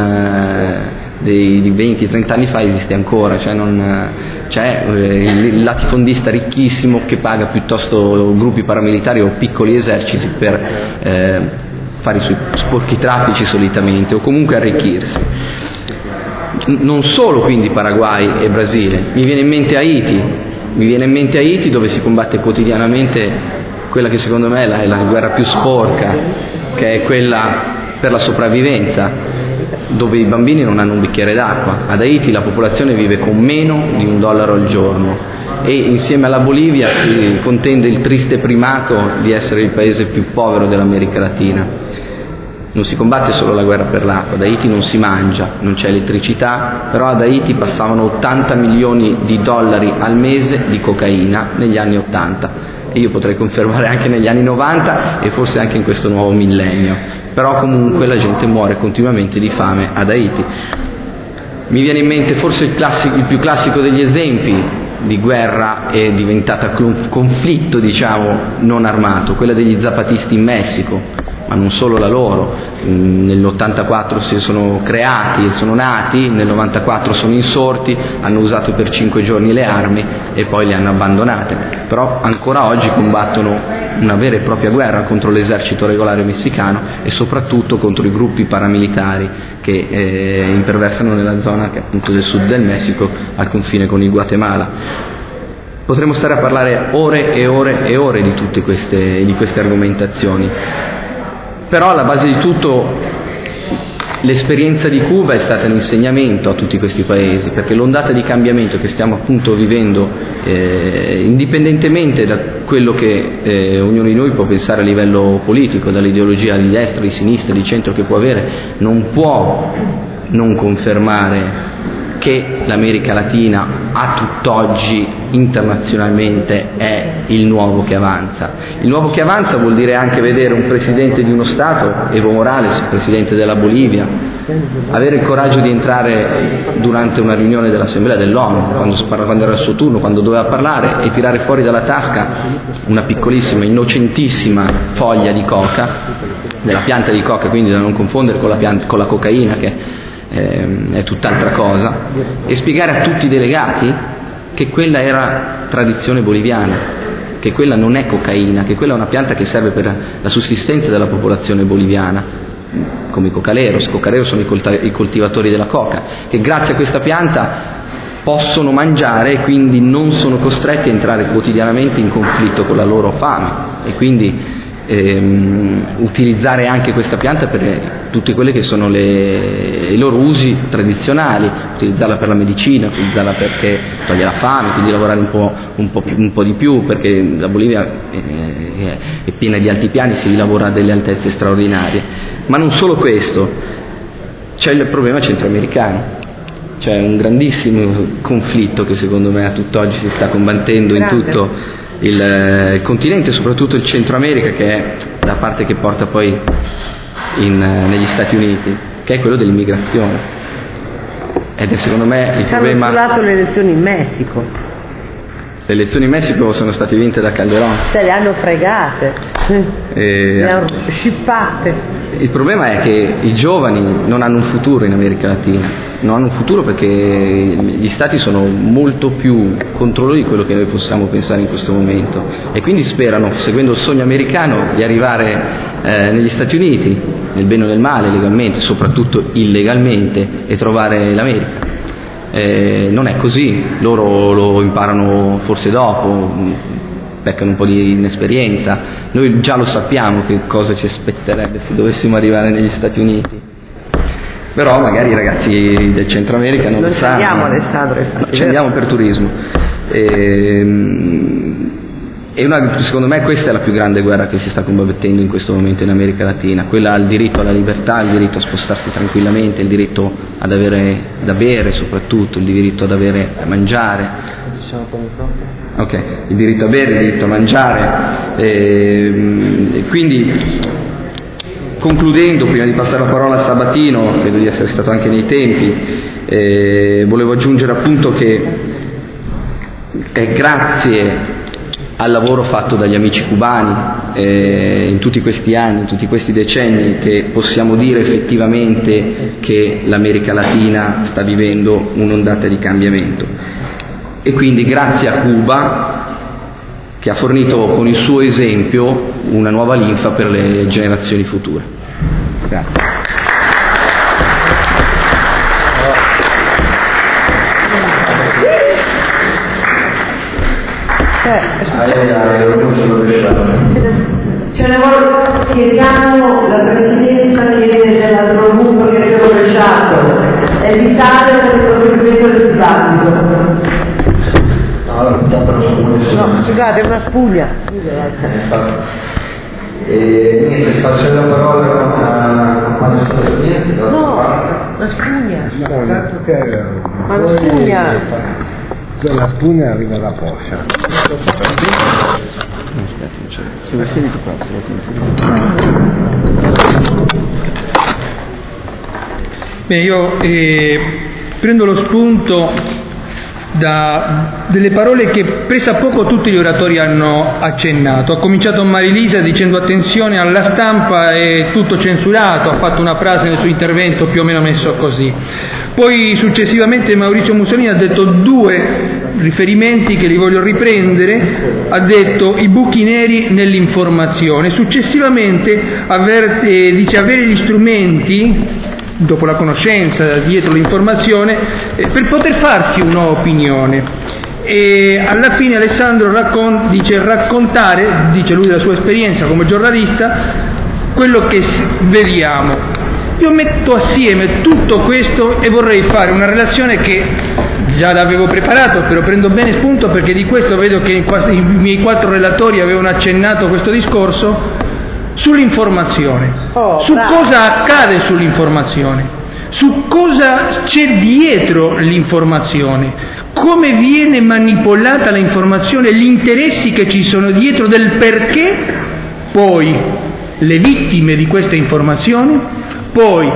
di 20-30 anni fa esiste ancora, c'è il latifondista ricchissimo che paga piuttosto gruppi paramilitari o piccoli eserciti per fare i suoi sporchi traffici solitamente, o comunque arricchirsi. Non solo quindi Paraguay e Brasile, mi viene in mente Haiti, dove si combatte quotidianamente quella che secondo me è la guerra più sporca, che è quella per la sopravvivenza, dove i bambini non hanno un bicchiere d'acqua. Ad Haiti la popolazione vive con meno di $1 al giorno, e insieme alla Bolivia si contende il triste primato di essere il paese più povero dell'America Latina. Non si combatte solo la guerra per l'acqua, ad Haiti non si mangia, non c'è elettricità, però ad Haiti passavano $80 milioni al mese di cocaina negli anni 80, e io potrei confermare anche negli anni 90 e forse anche in questo nuovo millennio, però comunque la gente muore continuamente di fame ad Haiti. Mi viene in mente forse il più classico degli esempi di guerra è diventata conflitto, non armato, quella degli zapatisti in Messico, ma non solo la loro. Nell'84 si sono creati, sono nati, nel 94 sono insorti, hanno usato per 5 giorni le armi e poi le hanno abbandonate, però ancora oggi combattono una vera e propria guerra contro l'esercito regolare messicano e soprattutto contro i gruppi paramilitari che imperversano nella zona che è appunto del sud del Messico, al confine con il Guatemala. Potremmo stare a parlare ore e ore e ore di tutte queste argomentazioni. Però alla base di tutto l'esperienza di Cuba è stata un insegnamento a tutti questi paesi, perché l'ondata di cambiamento che stiamo appunto vivendo, indipendentemente da quello che ognuno di noi può pensare a livello politico, dall'ideologia di destra, di sinistra, di centro che può avere, non può non confermare che l'America Latina a tutt'oggi internazionalmente è il nuovo che avanza. Il nuovo che avanza vuol dire anche vedere un presidente di uno Stato, Evo Morales, presidente della Bolivia, avere il coraggio di entrare durante una riunione dell'Assemblea dell'ONU, quando era il suo turno, quando doveva parlare, e tirare fuori dalla tasca una piccolissima, innocentissima foglia di coca, della pianta di coca, quindi da non confondere con la cocaina, che è tutt'altra cosa, e spiegare a tutti i delegati che quella era tradizione boliviana, che quella non è cocaina, che quella è una pianta che serve per la sussistenza della popolazione boliviana, come i cocaleros. I cocaleros sono i coltivatori della coca, che grazie a questa pianta possono mangiare e quindi non sono costretti a entrare quotidianamente in conflitto con la loro fame, e quindi utilizzare anche questa pianta per tutti quelli che sono i loro usi tradizionali, utilizzarla per la medicina, utilizzarla perché toglie la fame, quindi lavorare un po' di più, perché la Bolivia è piena di altipiani, si lavora a delle altezze straordinarie. Ma non solo questo, c'è il problema centroamericano. C'è un grandissimo conflitto che secondo me a tutt'oggi si sta combattendo in tutto il continente, soprattutto il Centro America, che è la parte che porta poi negli Stati Uniti, che è quello dell'immigrazione. Ed è secondo me il problema. Ci hanno sullato le elezioni in Messico. Le elezioni in Messico sono state vinte da Calderón. Se le hanno fregate, le hanno scippate. Il problema è che i giovani non hanno un futuro in America Latina, non hanno un futuro perché gli stati sono molto più controllori di quello che noi possiamo pensare in questo momento, e quindi sperano, seguendo il sogno americano, di arrivare negli Stati Uniti, nel bene o nel male, legalmente, soprattutto illegalmente, e trovare l'America. Non è così, loro lo imparano forse dopo, peccano un po' di inesperienza. Noi già lo sappiamo che cosa ci aspetterebbe se dovessimo arrivare negli Stati Uniti, però magari i ragazzi del Centro America non lo sanno. Ci andiamo, Alessandro, ci andiamo per turismo. Secondo me questa è la più grande guerra che si sta combattendo in questo momento in America Latina, quella al diritto alla libertà, il diritto a spostarsi tranquillamente, il diritto ad avere da bere, soprattutto il diritto ad avere da mangiare. Ok, il diritto a bere, il diritto a mangiare. Quindi, concludendo, prima di passare la parola a Sabatino, credo di essere stato anche nei tempi, volevo aggiungere appunto che è grazie al lavoro fatto dagli amici cubani in tutti questi anni, in tutti questi decenni, che possiamo dire effettivamente che l'America Latina sta vivendo un'ondata di cambiamento. E quindi grazie a Cuba, che ha fornito con il suo esempio una nuova linfa per le generazioni future. Grazie. Ce ne vuole, chiediamo la Presidenza chiede dell'altro gruppo che si è rovesciato, è vitale per il proseguimento del dibattito. No, scusate, è una spugna. Niente, passo la parola quando è stato finito. No, la spugna. Ma la spugna. La spugna arriva da Porsche. Bene, io prendo lo spunto da delle parole che presa poco tutti gli oratori hanno accennato. Ha cominciato Marilisa dicendo attenzione alla stampa, è tutto censurato, ha fatto una frase nel suo intervento più o meno messo così. Poi successivamente Maurizio Mussolini ha detto due riferimenti che li voglio riprendere, ha detto i buchi neri nell'informazione, successivamente dice avere gli strumenti dopo la conoscenza, dietro l'informazione, per poter farsi un'opinione. E alla fine Alessandro dice raccontare, dice lui della sua esperienza come giornalista, quello che vediamo. Io metto assieme tutto questo e vorrei fare una relazione che già l'avevo preparato, però prendo bene spunto perché di questo vedo che i miei 4 relatori avevano accennato questo discorso, sull'informazione, su cosa accade sull'informazione, su cosa c'è dietro l'informazione, come viene manipolata l'informazione, gli interessi che ci sono dietro, del perché poi le vittime di queste informazioni poi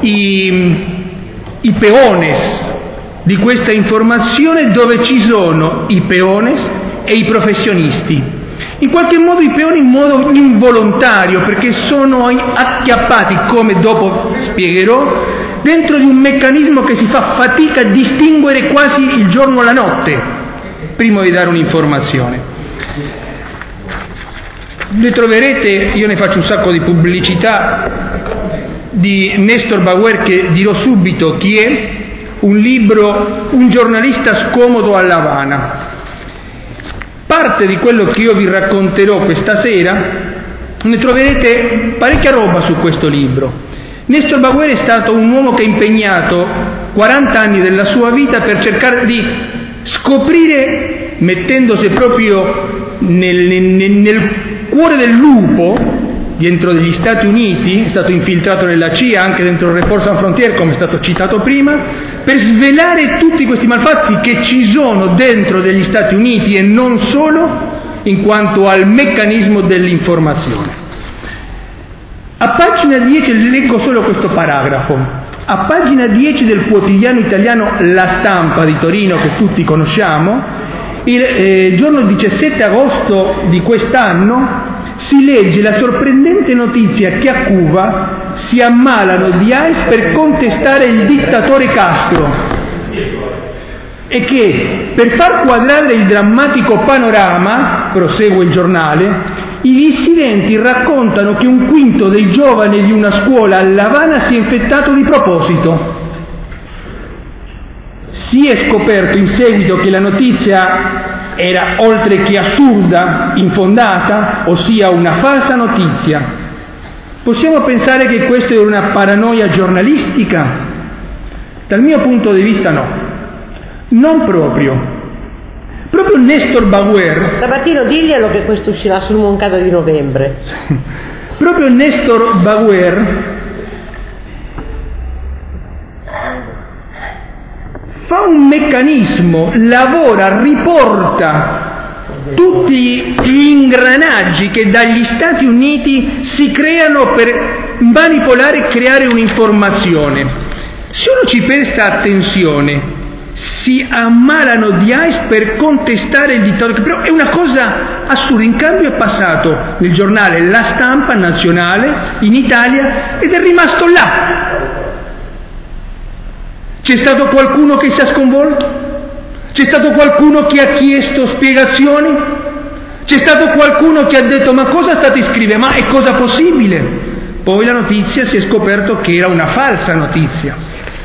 i peones di questa informazione, dove ci sono i peones e i professionisti. In qualche modo i peoni in modo involontario, perché sono acchiappati, come dopo spiegherò, dentro di un meccanismo che si fa fatica a distinguere quasi il giorno dalla notte, prima di dare un'informazione. Ne troverete, io ne faccio un sacco di pubblicità, di Néstor Bauer, che dirò subito chi è, un libro, Un giornalista scomodo a La Habana. Parte di quello che io vi racconterò questa sera, ne troverete parecchia roba su questo libro. Néstor Bauer è stato un uomo che ha impegnato 40 anni della sua vita per cercare di scoprire, mettendosi proprio nel cuore del lupo, dentro degli Stati Uniti, è stato infiltrato nella CIA, anche dentro il Report Sans Frontières, come è stato citato prima, per svelare tutti questi malfatti che ci sono dentro degli Stati Uniti e non solo, in quanto al meccanismo dell'informazione. A pagina 10 leggo solo questo paragrafo. A pagina 10 del quotidiano italiano La Stampa di Torino, che tutti conosciamo, il giorno 17 agosto di quest'anno si legge la sorprendente notizia che a Cuba si ammalano di AIDS per contestare il dittatore Castro, e che per far quadrare il drammatico panorama, prosegue il giornale, i dissidenti raccontano che un quinto dei giovani di una scuola a La Habana si è infettato di proposito. Si è scoperto in seguito che la notizia era, oltre che assurda, infondata, ossia una falsa notizia. Possiamo pensare che questa è una paranoia giornalistica? Dal mio punto di vista no, non proprio. Proprio Néstor Bauer, Sabatino, diglielo che questo uscirà sul Moncada di novembre. Proprio Néstor Bauer fa un meccanismo, lavora, riporta tutti gli ingranaggi che dagli Stati Uniti si creano per manipolare e creare un'informazione. Se uno ci presta attenzione, si ammalano di AIDS per contestare il dittatore, però è una cosa assurda. In cambio è passato nel giornale La Stampa nazionale in Italia ed è rimasto là. C'è stato qualcuno che si è sconvolto? C'è stato qualcuno che ha chiesto spiegazioni? C'è stato qualcuno che ha detto: ma cosa state scrivendo? Ma è cosa possibile? Poi la notizia si è scoperto che era una falsa notizia.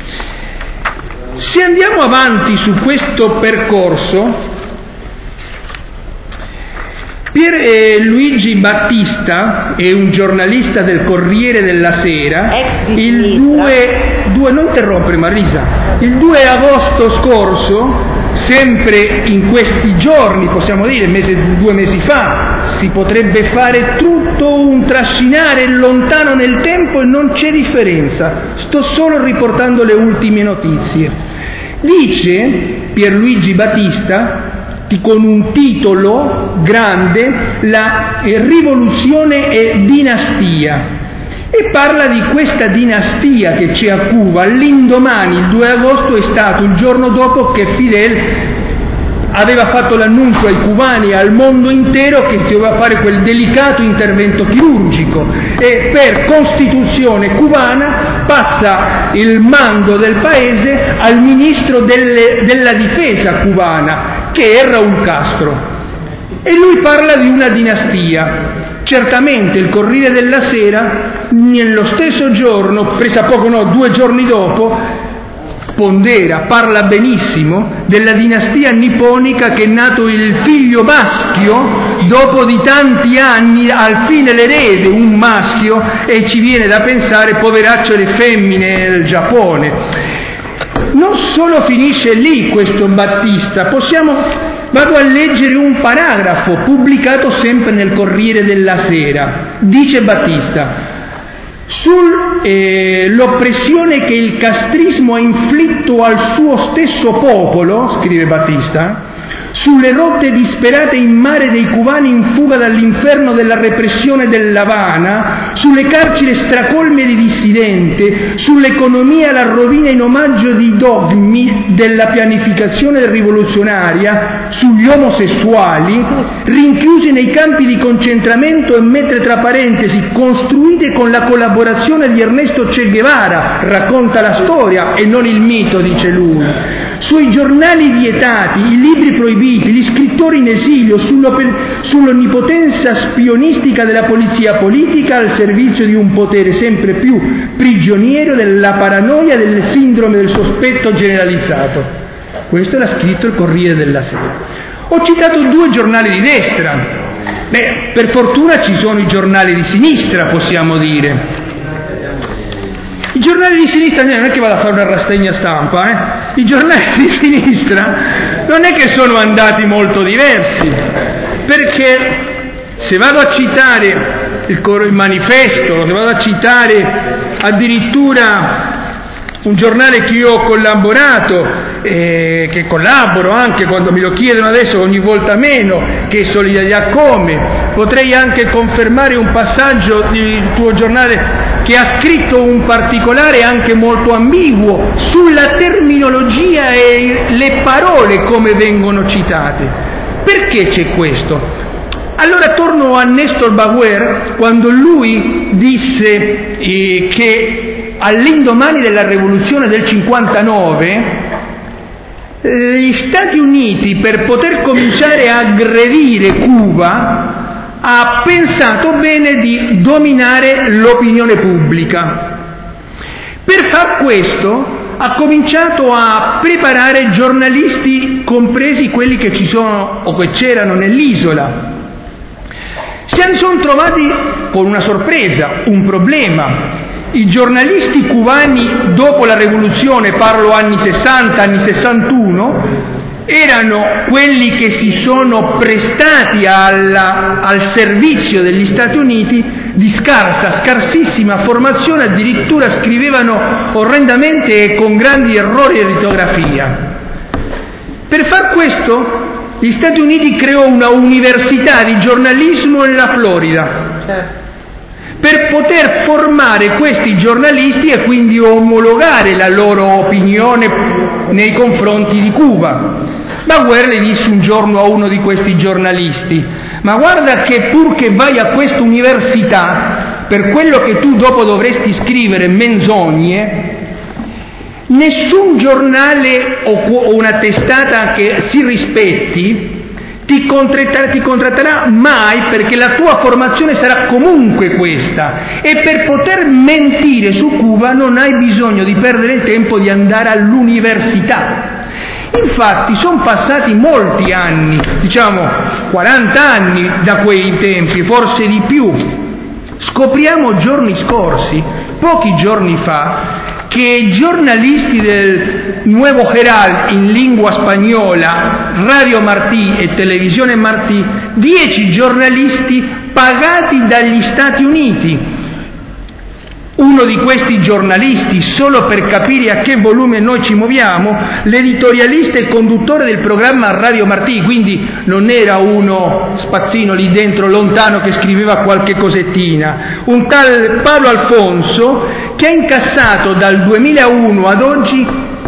Se andiamo avanti su questo percorso, Pierluigi Battista è un giornalista del Corriere della Sera. Il 2 agosto scorso, sempre in questi giorni, possiamo dire 2 mesi fa, si potrebbe fare tutto un trascinare lontano nel tempo e non c'è differenza. Sto solo riportando le ultime notizie. Dice Pierluigi Battista, con un titolo grande, la rivoluzione e dinastia, e parla di questa dinastia che c'è a Cuba. L'indomani, il 2 agosto, è stato il giorno dopo che Fidel aveva fatto l'annuncio ai cubani e al mondo intero che si doveva fare quel delicato intervento chirurgico, e per Costituzione cubana passa il mando del paese al ministro della difesa cubana, che è Raúl Castro, e lui parla di una dinastia. Certamente il Corriere della Sera, nello stesso giorno, 2 giorni dopo, parla benissimo della dinastia nipponica, che è nato il figlio maschio dopo di tanti anni, al fine l'erede, un maschio, e ci viene da pensare, poveraccio le femmine nel Giappone. Non solo finisce lì questo Battista, vado a leggere un paragrafo pubblicato sempre nel Corriere della Sera. Dice Battista: l'oppressione che il castrismo ha inflitto al suo stesso popolo, scrive Battista, sulle rotte disperate in mare dei cubani in fuga dall'inferno della repressione dell'Havana, sulle carceri stracolme di dissidenti, sull'economia alla rovina in omaggio di dogmi della pianificazione rivoluzionaria, sugli omosessuali, rinchiusi nei campi di concentramento e mentre tra parentesi costruite con la collaborazione di Ernesto Che Guevara, racconta la storia e non il mito, dice lui, sui giornali vietati, i libri proibiti, gli scrittori in esilio, sull'onnipotenza spionistica della polizia politica al servizio di un potere sempre più prigioniero della paranoia e del sindrome del sospetto generalizzato. Questo l'ha scritto il Corriere della Sera. Ho citato 2 giornali di destra. Per fortuna ci sono i giornali di sinistra, possiamo dire. I giornali di sinistra, non è che vado a fare una rassegna stampa, i giornali di sinistra non è che sono andati molto diversi, perché se vado a citare il manifesto, se vado a citare addirittura un giornale che io ho collaborato, che collaboro anche quando me lo chiedono adesso ogni volta meno, che è Solidarietà Come, potrei anche confermare un passaggio del tuo giornale che ha scritto un particolare anche molto ambiguo sulla terminologia e le parole come vengono citate. Perché c'è questo? Allora torno a Néstor Bauer quando lui disse che all'indomani della rivoluzione del 59 gli Stati Uniti, per poter cominciare a aggredire Cuba, ha pensato bene di dominare l'opinione pubblica. Per far questo ha cominciato a preparare giornalisti, compresi quelli che ci sono o che c'erano nell'isola. Si sono trovati con una sorpresa, un problema. I giornalisti cubani dopo la rivoluzione, parlo anni 60, anni 61, erano quelli che si sono prestati al servizio degli Stati Uniti di scarsissima formazione, addirittura scrivevano orrendamente e con grandi errori di ortografia. Per far questo gli Stati Uniti creò una università di giornalismo nella Florida, per poter formare questi giornalisti e quindi omologare la loro opinione nei confronti di Cuba. Bauer le disse un giorno a uno di questi giornalisti: ma guarda che pur che vai a questa università, per quello che tu dopo dovresti scrivere menzogne, nessun giornale o una testata che si rispetti ti contratterà mai, perché la tua formazione sarà comunque questa, e per poter mentire su Cuba non hai bisogno di perdere il tempo di andare all'università. Infatti sono passati molti anni, diciamo 40 anni da quei tempi, forse di più. Scopriamo giorni scorsi, pochi giorni fa, che giornalisti del Nuevo Herald in lingua spagnola, Radio Martí e Televisione Martí, 10 giornalisti pagati dagli Stati Uniti. Uno di questi giornalisti, solo per capire a che volume noi ci muoviamo, l'editorialista e conduttore del programma Radio Martí, quindi non era uno spazzino lì dentro lontano che scriveva qualche cosettina, un tal Paolo Alfonso, che ha incassato dal 2001 ad oggi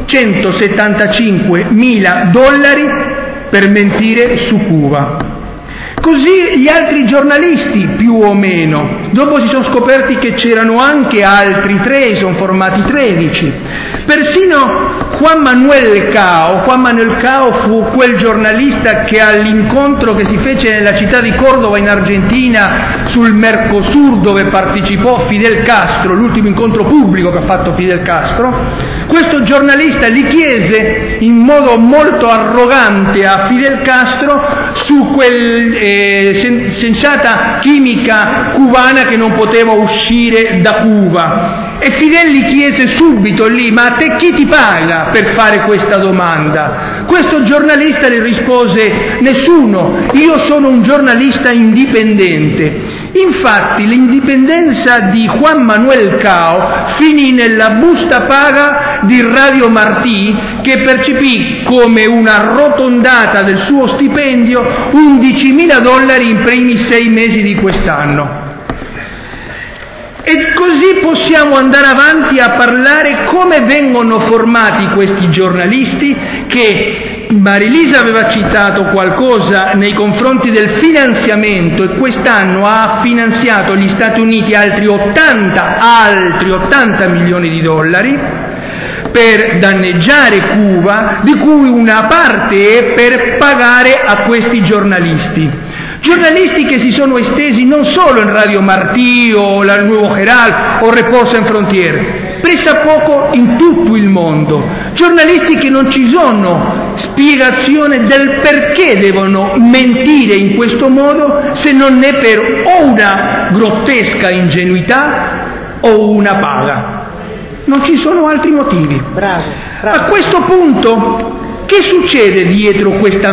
$175.000 per mentire su Cuba. Così gli altri giornalisti, più o meno. Dopo si sono scoperti che c'erano anche altri 3, sono formati 13. Persino Juan Manuel Cao fu quel giornalista che all'incontro che si fece nella città di Córdoba in Argentina sul Mercosur, dove partecipò Fidel Castro, l'ultimo incontro pubblico che ha fatto Fidel Castro, questo giornalista gli chiese in modo molto arrogante a Fidel Castro su quel sensata chimica cubana che non poteva uscire da Cuba, e Fidel gli chiese subito lì: ma a te chi ti paga per fare questa domanda? Questo giornalista le rispose: nessuno, io sono un giornalista indipendente. Infatti l'indipendenza di Juan Manuel Cao finì nella busta paga di Radio Martí, che percepì come una arrotondata del suo stipendio $11.000 in primi 6 mesi di quest'anno. E così possiamo andare avanti a parlare come vengono formati questi giornalisti, che Marilisa aveva citato qualcosa nei confronti del finanziamento, e quest'anno ha finanziato gli Stati Uniti altri 80 milioni di dollari per danneggiare Cuba, di cui una parte è per pagare a questi giornalisti. Giornalisti che si sono estesi non solo in Radio Martí o la Nuevo Herald o Report Sans Frontières, pressappoco in tutto il mondo. Giornalisti che non ci sono spiegazione del perché devono mentire in questo modo, se non è per o una grottesca ingenuità o una paga. Non ci sono altri motivi. Bravo. A questo punto, che succede dietro questa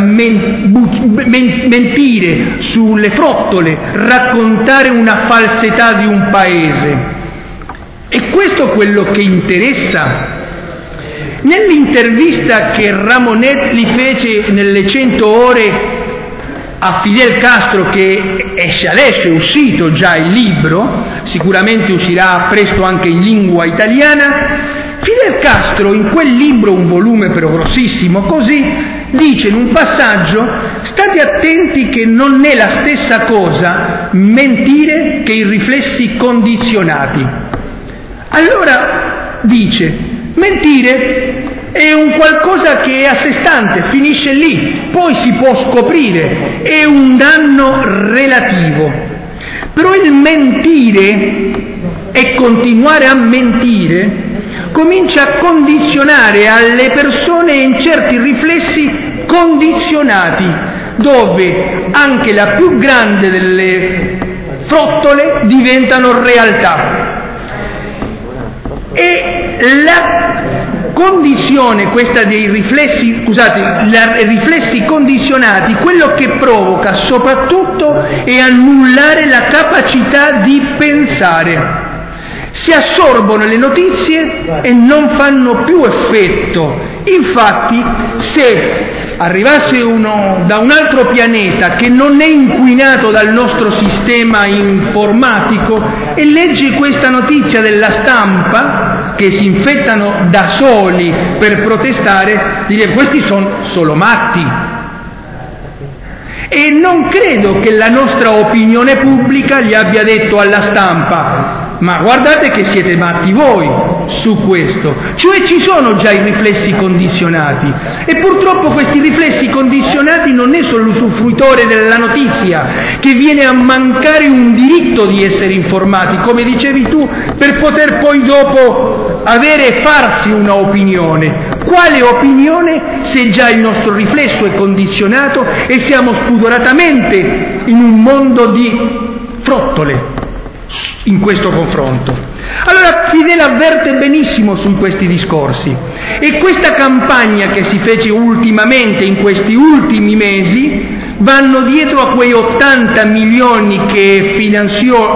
mentire sulle frottole, raccontare una falsità di un paese? E questo è quello che interessa. Nell'intervista che Ramonet gli fece nelle 100 ore a Fidel Castro, che esce adesso, è uscito già il libro, sicuramente uscirà presto anche in lingua italiana, Fidel Castro in quel libro, un volume però grossissimo così, dice in un passaggio: state attenti che non è la stessa cosa mentire che i riflessi condizionati. Allora dice, mentire è un qualcosa che è a sé stante, finisce lì, poi si può scoprire, è un danno relativo. Però il mentire e continuare a mentire comincia a condizionare alle persone in certi riflessi condizionati, dove anche la più grande delle frottole diventano realtà. E la condizione questa dei riflessi, riflessi condizionati, quello che provoca soprattutto è annullare la capacità di pensare. Si assorbono le notizie e non fanno più effetto. Infatti, se arrivasse uno da un altro pianeta che non è inquinato dal nostro sistema informatico e legge questa notizia della stampa, che si infettano da soli per protestare, dice: questi sono solo matti. E non credo che la nostra opinione pubblica gli abbia detto alla stampa: ma guardate che siete matti voi su questo. Cioè ci sono già i riflessi condizionati, e purtroppo questi riflessi condizionati non è solo l'usufruitore della notizia che viene a mancare un diritto di essere informati, come dicevi tu, per poter poi dopo avere e farsi una opinione. Quale opinione se già il nostro riflesso è condizionato e siamo spudoratamente in un mondo di frottole in questo confronto? Allora Fidel avverte benissimo su questi discorsi, e questa campagna che si fece ultimamente in questi ultimi mesi vanno dietro a quei 80 milioni che finanziò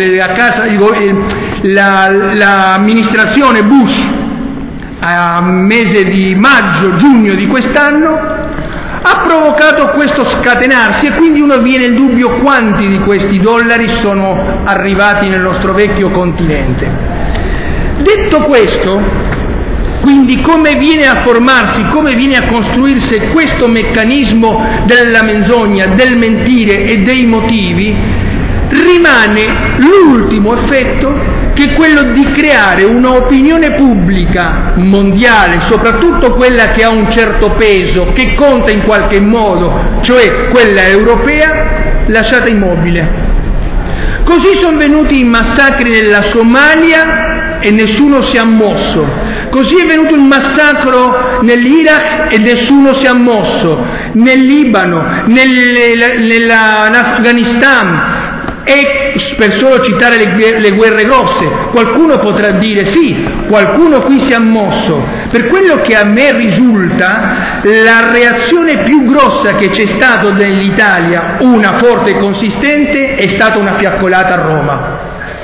l'amministrazione Bush a mese di maggio-giugno di quest'anno, ha provocato questo scatenarsi, e quindi uno viene il dubbio quanti di questi dollari sono arrivati nel nostro vecchio continente. Detto questo, quindi come viene a formarsi, come viene a costruirsi questo meccanismo della menzogna, del mentire e dei motivi, rimane l'ultimo effetto, che è quello di creare un'opinione pubblica mondiale, soprattutto quella che ha un certo peso, che conta in qualche modo, cioè quella europea, lasciata immobile. Così sono venuti i massacri nella Somalia e nessuno si è mosso. Così è venuto il massacro nell'Iraq e nessuno si è mosso, nel Libano, nell'Afghanistan. E per solo citare le guerre grosse, qualcuno potrà dire sì, qualcuno qui si è mosso. Per quello che a me risulta, la reazione più grossa che c'è stata nell'Italia, una forte e consistente, è stata una fiaccolata a Roma.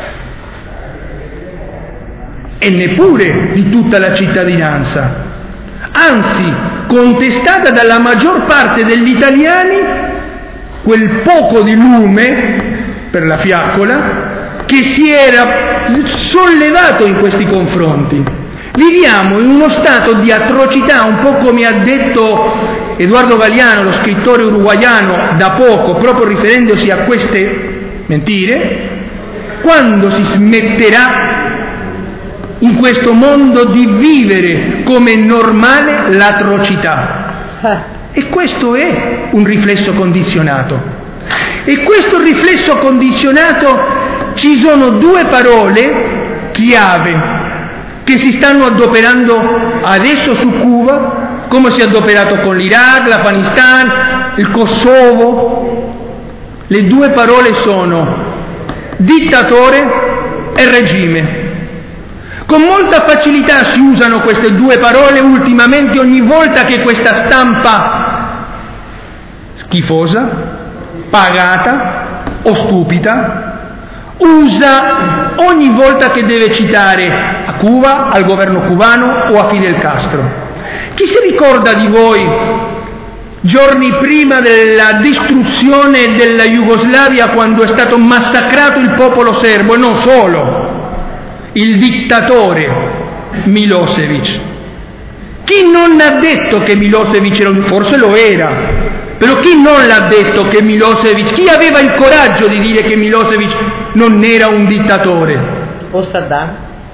E neppure di tutta la cittadinanza, anzi contestata dalla maggior parte degli italiani quel poco di lume per la fiaccola che si era sollevato in questi confronti. Viviamo in uno stato di atrocità, un po' come ha detto Eduardo Galeano, lo scrittore uruguaiano, da poco, proprio riferendosi a queste mentire. Quando si smetterà in questo mondo di vivere come normale l'atrocità? E questo è un riflesso condizionato. E questo riflesso condizionato, ci sono due parole chiave che si stanno adoperando adesso su Cuba, come si è adoperato con l'Iraq, l'Afghanistan, il Kosovo. Le due parole sono dittatore e regime. Con molta facilità si usano queste due parole ultimamente ogni volta che questa stampa schifosa, pagata o stupida usa ogni volta che deve citare a Cuba, al governo cubano o a Fidel Castro. Chi si ricorda di voi, giorni prima della distruzione della Jugoslavia, quando è stato massacrato il popolo serbo, e non solo, il dittatore Milosevic? Chi non ha detto che Milosevic era forse lo era, però chi non l'ha detto che Milosevic, chi aveva il coraggio di dire che Milosevic non era un dittatore? O Saddam?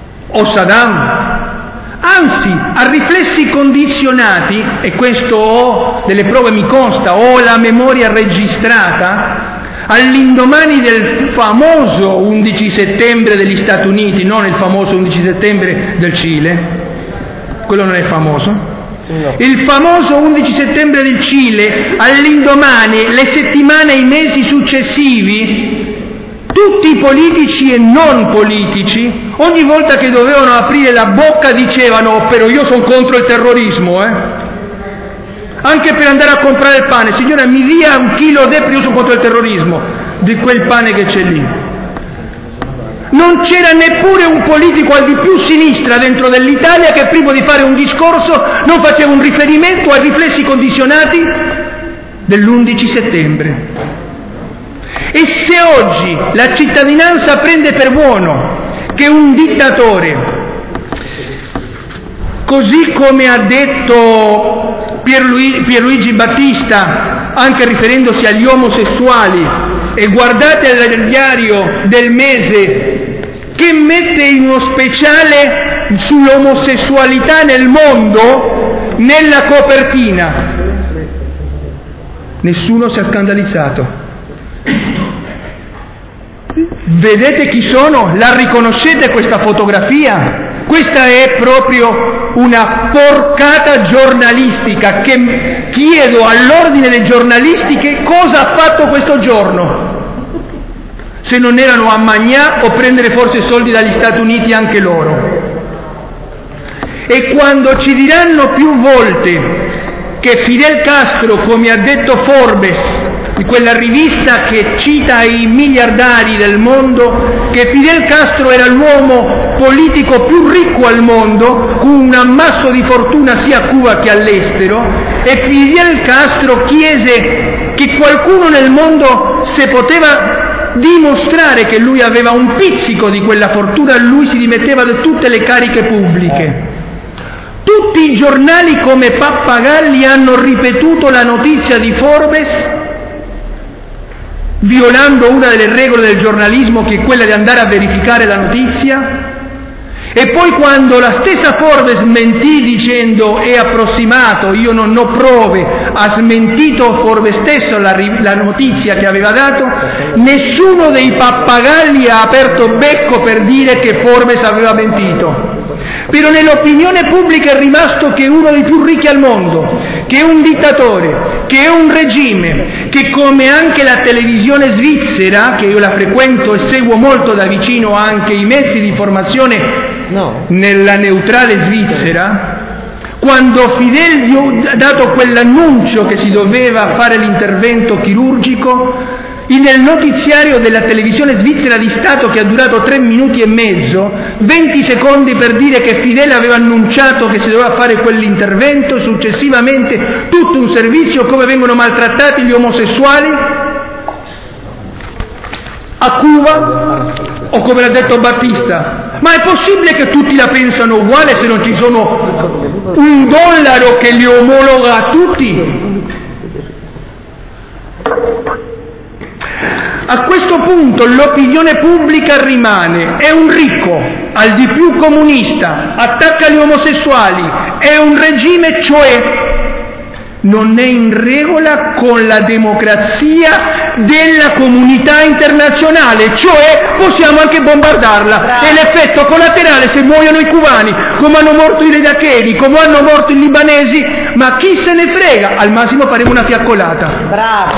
Anzi, a riflessi condizionati, e questo ho delle prove, mi consta, ho la memoria registrata, all'indomani del famoso 11 settembre degli Stati Uniti, non il famoso 11 settembre del Cile, quello non è famoso. Il famoso 11 settembre del Cile, all'indomani, le settimane e i mesi successivi, tutti i politici e non politici, ogni volta che dovevano aprire la bocca dicevano: però io sono contro il terrorismo, anche per andare a comprare il pane, signora mi dia un chilo io sono contro il terrorismo, di quel pane che c'è lì. Non c'era neppure un politico al di più sinistra dentro dell'Italia che prima di fare un discorso non faceva un riferimento ai riflessi condizionati dell'11 settembre. E se oggi la cittadinanza prende per buono che un dittatore, così come ha detto Pierluigi Battista, anche riferendosi agli omosessuali, e guardate il diario del Mese che mette in uno speciale sull'omosessualità nel mondo nella copertina, nessuno si è scandalizzato. Vedete chi sono? La riconoscete questa fotografia? Questa è proprio una porcata giornalistica che chiedo all'ordine dei giornalisti che cosa ha fatto questo giorno, se non erano a mangiare o prendere forse soldi dagli Stati Uniti anche loro. E quando ci diranno più volte che Fidel Castro, come ha detto Forbes, di quella rivista che cita i miliardari del mondo, che Fidel Castro era l'uomo politico più ricco al mondo, con un ammasso di fortuna sia a Cuba che all'estero, e Fidel Castro chiese che qualcuno nel mondo, se poteva dimostrare che lui aveva un pizzico di quella fortuna, lui si dimetteva da tutte le cariche pubbliche. Tutti i giornali come pappagalli hanno ripetuto la notizia di Forbes, violando una delle regole del giornalismo, che è quella di andare a verificare la notizia. E poi quando la stessa Forbes mentì dicendo è approssimato, io non ho prove, ha smentito Forbes stesso la notizia che aveva dato, nessuno dei pappagalli ha aperto becco per dire che Forbes aveva mentito. però nell'opinione pubblica è rimasto che è uno dei più ricchi al mondo, che è un dittatore, che è un regime, che come anche la televisione svizzera, che io la frequento e seguo molto da vicino anche i mezzi di informazione nella neutrale Svizzera, quando Fidel gli ha dato quell'annuncio che si doveva fare l'intervento chirurgico, nel notiziario della televisione svizzera di Stato, che ha durato 3 minuti e mezzo, 20 secondi per dire che Fidel aveva annunciato che si doveva fare quell'intervento, successivamente tutto un servizio, come vengono maltrattati gli omosessuali a Cuba, o come l'ha detto Battista. Ma è possibile che tutti la pensano uguale se non ci sono $1 che li omologa a tutti? A questo punto l'opinione pubblica rimane: è un ricco, al di più comunista, attacca gli omosessuali, è un regime, cioè non è in regola con la democrazia della comunità internazionale, cioè possiamo anche bombardarla. E l'effetto collaterale, se muoiono i cubani, come hanno morto i iracheni, come hanno morto i libanesi, ma chi se ne frega, al massimo faremo una fiaccolata. Bravo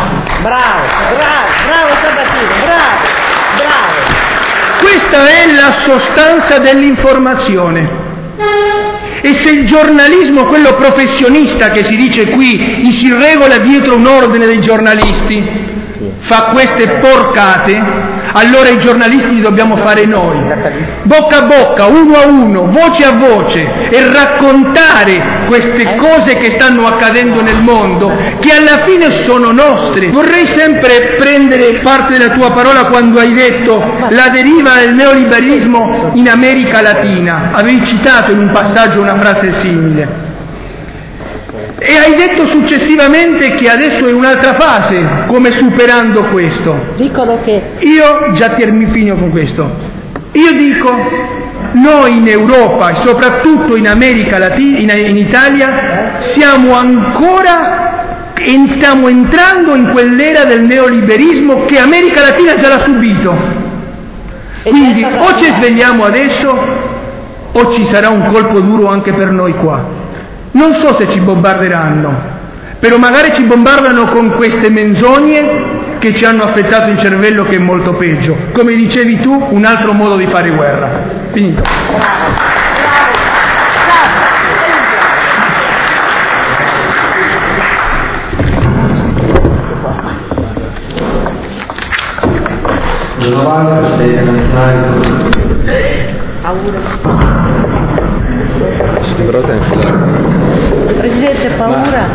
Sabatino, bravo. Questa è la sostanza dell'informazione. E se il giornalismo, quello professionista che si dice qui, si regola dietro un ordine dei giornalisti, fa queste porcate, allora i giornalisti li dobbiamo fare noi, bocca a bocca, uno a uno, voce a voce, e raccontare queste cose che stanno accadendo nel mondo, che alla fine sono nostre. Vorrei sempre prendere parte della tua parola quando hai detto la deriva del neoliberismo in America Latina. Avevi citato in un passaggio una frase simile. E hai detto successivamente che adesso è un'altra fase, come superando questo. Dicono che... Io già termino con questo. Io dico, noi in Europa e soprattutto in America Latina, in Italia, stiamo entrando in quell'era del neoliberismo che America Latina già l'ha subito. Quindi o ci svegliamo adesso o ci sarà un colpo duro anche per noi qua. Non so se ci bombarderanno, però magari ci bombardano con queste menzogne che ci hanno affettato il cervello, che è molto peggio. Come dicevi tu, un altro modo di fare guerra. Finito. Presidente, paura?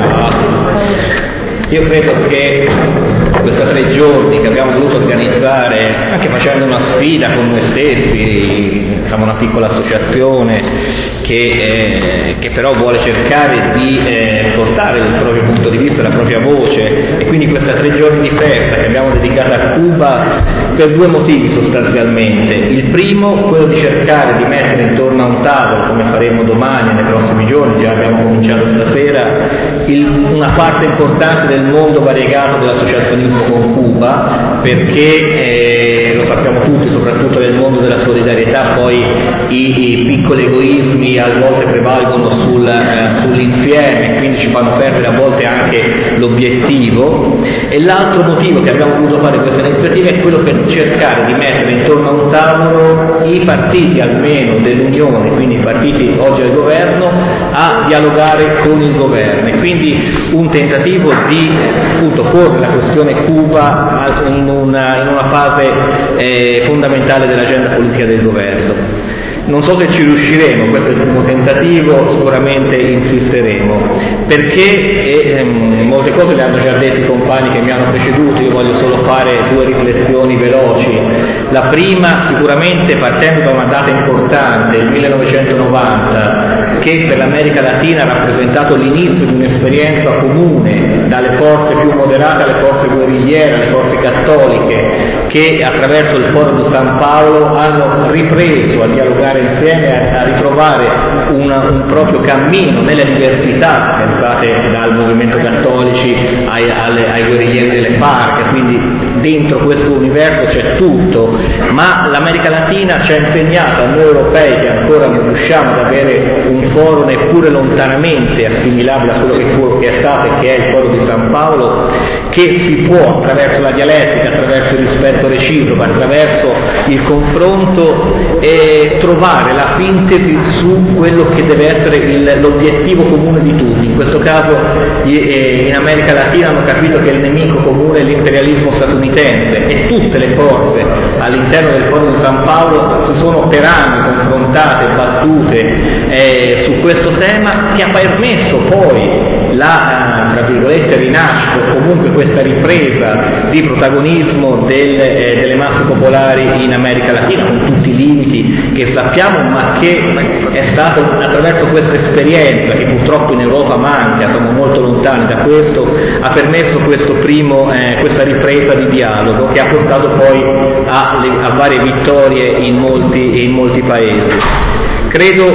Io credo che questi 3 giorni che abbiamo voluto organizzare, anche facendo una sfida con noi stessi, siamo una piccola associazione che però vuole cercare di portare il proprio punto di vista, la propria voce, e quindi questi 3 giorni di festa che abbiamo dedicato a Cuba per 2 motivi sostanzialmente. Il primo, quello di cercare di mettere intorno a un tavolo, come faremo domani e nei prossimi giorni, già abbiamo cominciato stasera, una parte importante del mondo variegato dell'associazionismo con Cuba, perché lo sappiamo tutti, soprattutto nel mondo della solidarietà, poi i piccoli egoismi a volte prevalgono sull'insieme, quindi ci fanno perdere a volte anche l'obiettivo. E l'altro motivo che abbiamo voluto fare questa iniziativa è quello per cercare di mettere intorno a un tavolo i partiti almeno dell'Unione, quindi i partiti oggi al governo, a dialogare con il governo, e quindi un tentativo di appunto porre la questione Cuba in una fase fondamentale dell'agenda politica del governo. Non so se ci riusciremo, questo è il primo tentativo, sicuramente insisteremo, perché molte cose le hanno già dette i compagni che mi hanno preceduto, io voglio solo fare 2 riflessioni veloci. La prima, sicuramente partendo da una data importante, il 1990, che per l'America Latina ha rappresentato l'inizio di un'esperienza comune, dalle forze più moderate alle forze guerrigliere, alle forze cattoliche, che attraverso il Foro di San Paolo hanno ripreso a dialogare insieme, a ritrovare un proprio cammino nelle diversità, pensate dal movimento cattolici ai guerriglieri delle FARC, quindi dentro questo universo c'è tutto, ma l'America Latina ci ha insegnato a noi europei, che ancora non riusciamo ad avere un foro neppure lontanamente assimilabile a quello che è stato e che è il foro di San Paolo, che si può, attraverso la dialettica, attraverso il rispetto reciproco, attraverso il confronto, trovare la sintesi su quello che deve essere l'obiettivo comune di tutti. In questo caso in America Latina hanno capito che il nemico comune è l'imperialismo statunitense, e tutte le forze all'interno del foro di San Paolo si sono per anni confrontate, battute su questo tema, che ha permesso poi la, tra virgolette, rinascita, o comunque questa ripresa di protagonismo delle masse popolari in America Latina, con tutti i limiti che sappiamo, ma che è stato attraverso questa esperienza, che purtroppo in Europa manca, siamo molto lontani da questo, ha permesso questa ripresa di dialogo, che ha portato poi a varie vittorie in molti paesi. Credo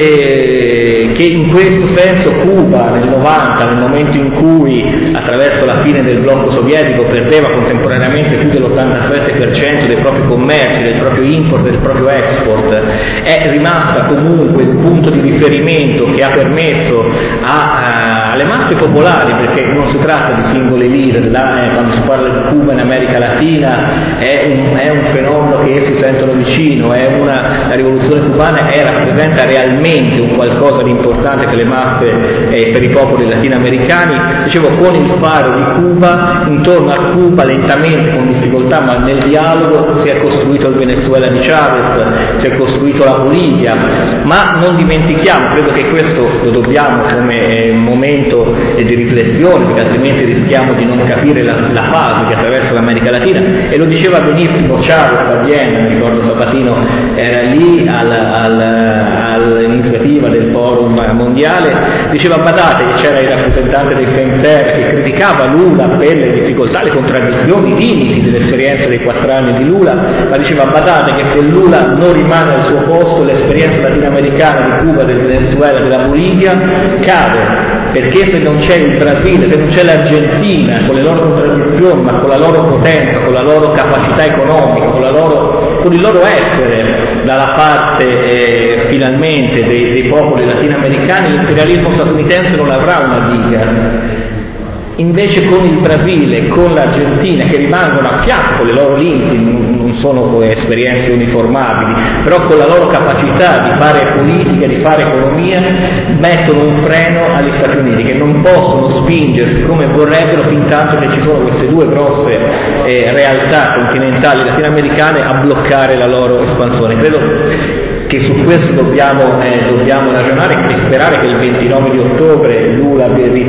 che in questo senso Cuba nel 90, nel momento in cui attraverso la fine del blocco sovietico perdeva contemporaneamente più dell'87% dei propri commerci, del proprio import e del proprio export, è rimasta comunque il punto di riferimento che ha permesso alle masse popolari, perché non si tratta di singoli leader, quando si parla di Cuba in America Latina è un fenomeno che si sentono vicino, la rivoluzione cubana rappresenta realmente un qualcosa di importante per le masse e per i popoli latinoamericani. Dicevo, con il faro di Cuba, intorno a Cuba, lentamente, con difficoltà, ma nel dialogo, si è costruito il Venezuela di Chavez, si è costruito la Bolivia, ma non dimentichiamo, credo che questo lo dobbiamo come momento di riflessione, perché altrimenti rischiamo di non capire la fase che attraversa l'America Latina, e lo diceva benissimo Chavez a Vienna, mi ricordo Sabatino era lì all'iniziativa del forum mondiale, diceva, badate, che c'era il rappresentante del Center che criticava Lula per le difficoltà, le contraddizioni, i limiti dell'esperienza dei 4 anni di Lula, ma diceva, badate che se Lula non rimane al suo posto, l'esperienza latinoamericana di Cuba, del Venezuela, della Bolivia cade, perché se non c'è il Brasile, se non c'è l'Argentina, con le loro contraddizioni, ma con la loro potenza, con la loro capacità economica, con il loro essere dalla parte finalmente dei popoli latinoamericani, l'imperialismo statunitense non avrà una diga. Invece con il Brasile, con l'Argentina, che rimangono a fianco, le loro limiti non sono esperienze uniformabili, però con la loro capacità di fare politica, di fare economia, mettono un freno agli Stati Uniti, che non possono spingersi come vorrebbero fin tanto che ci sono queste due grosse realtà continentali latinoamericane a bloccare la loro espansione. Credo che su questo dobbiamo ragionare e sperare che il 29 di ottobre Lula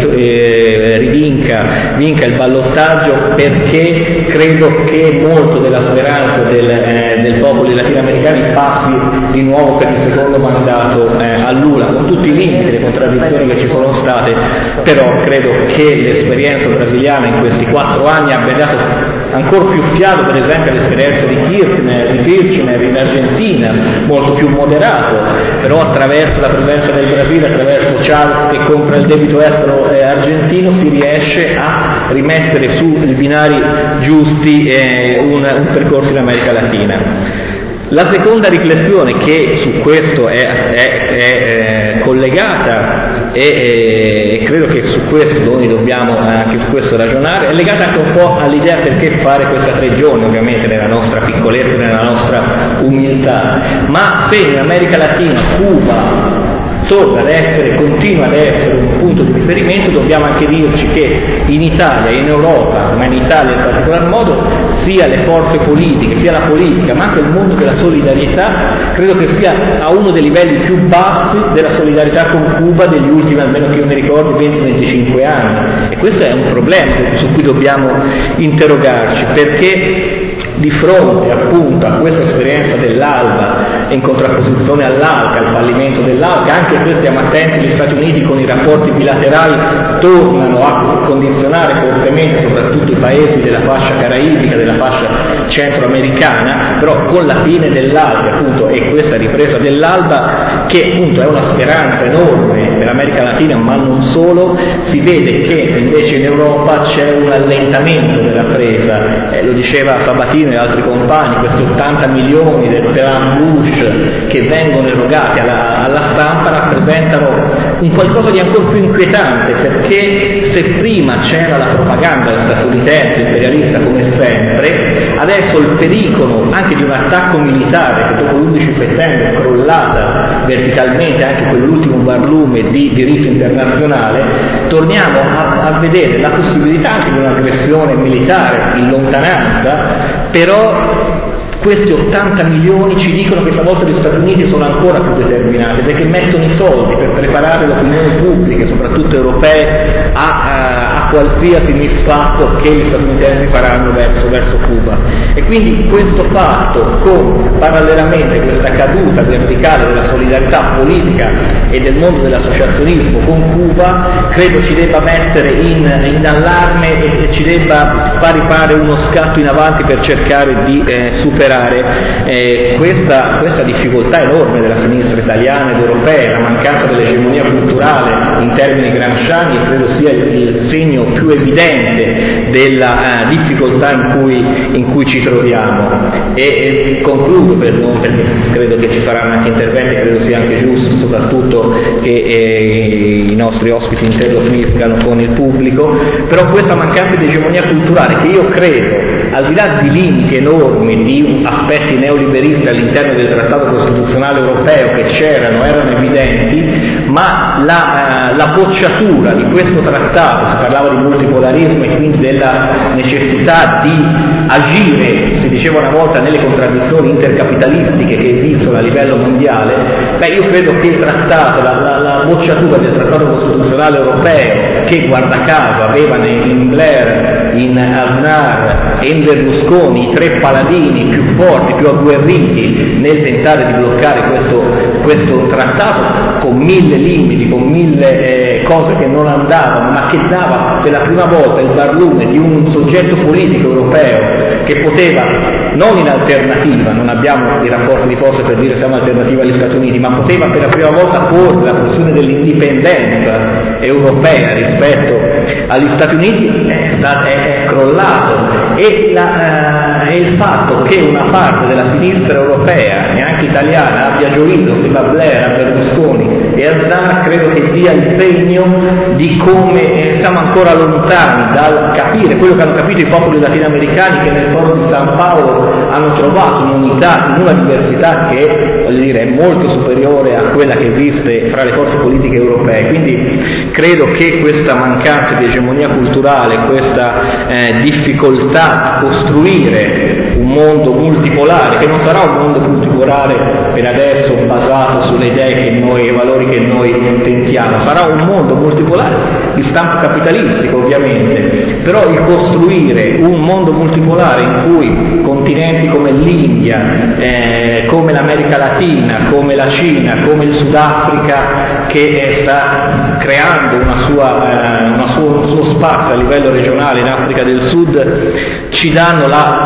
vinca il ballottaggio, perché credo che molto della speranza del popolo latinoamericani passi di nuovo per il secondo mandato a Lula, con tutti i limiti e le contraddizioni che ci sono state, però credo che l'esperienza brasiliana in questi 4 anni abbia dato ancora più fiato, per esempio, all'esperienza di Kirchner in Argentina, molto più moderato, però attraverso la presenza del Brasile, attraverso Chavez che compra il debito estero argentino, si riesce a rimettere sui binari giusti un percorso in America Latina. La seconda riflessione, che su questo è collegata e credo che su questo noi dobbiamo anche su questo ragionare, è legata anche un po' all'idea perché fare questa 3 giorni, ovviamente nella nostra piccolezza, nella nostra umiltà, ma se in America Latina Cuba continua ad essere un punto di riferimento, dobbiamo anche dirci che in Italia, in Europa, ma in Italia in particolar modo, sia le forze politiche, sia la politica, ma anche il mondo della solidarietà, credo che sia a uno dei livelli più bassi della solidarietà con Cuba degli ultimi, almeno che io mi ricordi, 20-25 anni. E questo è un problema su cui dobbiamo interrogarci, perché di fronte appunto a questa esperienza dell'Alba, in contrapposizione all'ALCA, al fallimento dell'ALCA, anche se stiamo attenti, gli Stati Uniti con i rapporti bilaterali tornano a condizionare fortemente soprattutto i paesi della fascia caraibica, della fascia centroamericana, però con la fine dell'ALCA appunto e questa ripresa dell'Alba che appunto è una speranza enorme per l'America Latina, ma non solo, si vede che invece in Europa c'è un allentamento della presa, lo diceva Sabatino e altri compagni, questi 80 milioni del plan Bush che vengono erogati alla stampa rappresentano un qualcosa di ancora più inquietante, perché se prima c'era la propaganda statunitense imperialista come sempre, adesso il pericolo anche di un attacco militare che dopo l'11 settembre è crollata verticalmente anche quell'ultimo barlume di diritto internazionale, torniamo a vedere la possibilità anche di un'aggressione militare in lontananza, però questi 80 milioni ci dicono che stavolta gli Stati Uniti sono ancora più determinati, perché mettono i soldi per preparare le opinioni pubbliche, soprattutto europee, a qualsiasi misfatto che gli statunitensi faranno verso Cuba. E quindi questo fatto, con parallelamente questa caduta verticale della solidarietà politica e del mondo dell'associazionismo con Cuba, credo ci debba mettere in allarme e ci debba fare uno scatto in avanti per cercare di superare questa difficoltà enorme della sinistra italiana ed europea, la mancanza dell'egemonia culturale in termini gramsciani, e credo sia il segno più evidente della difficoltà in cui ci troviamo. E concludo, perché credo che ci saranno anche interventi, credo sia anche giusto soprattutto che i nostri ospiti interloquiscano con il pubblico, però questa mancanza di egemonia culturale, che io credo, al di là di limiti enormi, di aspetti neoliberisti all'interno del Trattato Costituzionale Europeo che erano evidenti, ma la bocciatura di questo trattato, si parlava di multipolarismo e quindi della necessità di agire, si diceva una volta, nelle contraddizioni intercapitalistiche che esistono a livello mondiale. Io credo che il trattato, la bocciatura del Trattato Costituzionale Europeo, che guarda caso aveva in Blair, in Aznar e in Berlusconi i tre paladini più forti, più agguerriti nel tentare di bloccare questo trattato, con 1000 limiti, con 1000 cose che non andavano, ma che dava per la prima volta il barlume di un soggetto politico europeo che poteva, non in alternativa, non abbiamo i rapporti di forza per dire siamo alternativa agli Stati Uniti, ma poteva per la prima volta porre la questione dell'indipendenza europea rispetto agli Stati Uniti, è crollato, e il fatto che una parte della sinistra europea e anche italiana abbia gioito sia a Blair, a Berlusconi e a Aznar, credo che dia il segno di come siamo ancora lontani dal capire quello che hanno capito i popoli latinoamericani, che nel Foro di San Paolo hanno trovato un'unità in una diversità che, voglio dire, è molto superiore a quella che esiste fra le forze politiche europee. Quindi credo che questa mancanza di egemonia culturale, questa difficoltà a costruire un mondo multipolare, che non sarà un mondo multipolare per adesso basato sulle idee e valori che noi tentiamo, sarà un mondo multipolare di stampo capitalistico ovviamente, però il costruire un mondo multipolare in cui continenti come l'India, come l'America Latina, come la Cina, come il Sudafrica, che sta creando un suo spazio a livello regionale in Africa del Sud, ci danno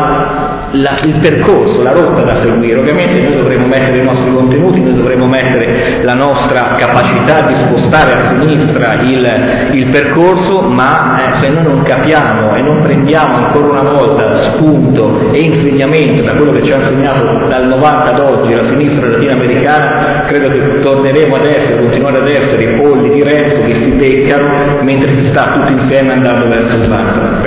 il percorso, la rotta da seguire. Ovviamente noi dovremo mettere i nostri contenuti, noi dovremo mettere la nostra capacità di spostare a sinistra il percorso, ma se noi non capiamo e non prendiamo ancora una volta spunto e insegnamento da quello che ci ha insegnato dal 90 ad oggi la sinistra latinoamericana, credo che torneremo continuare ad essere i polli di Renzo che si beccano mentre si sta tutti insieme andando verso il basso.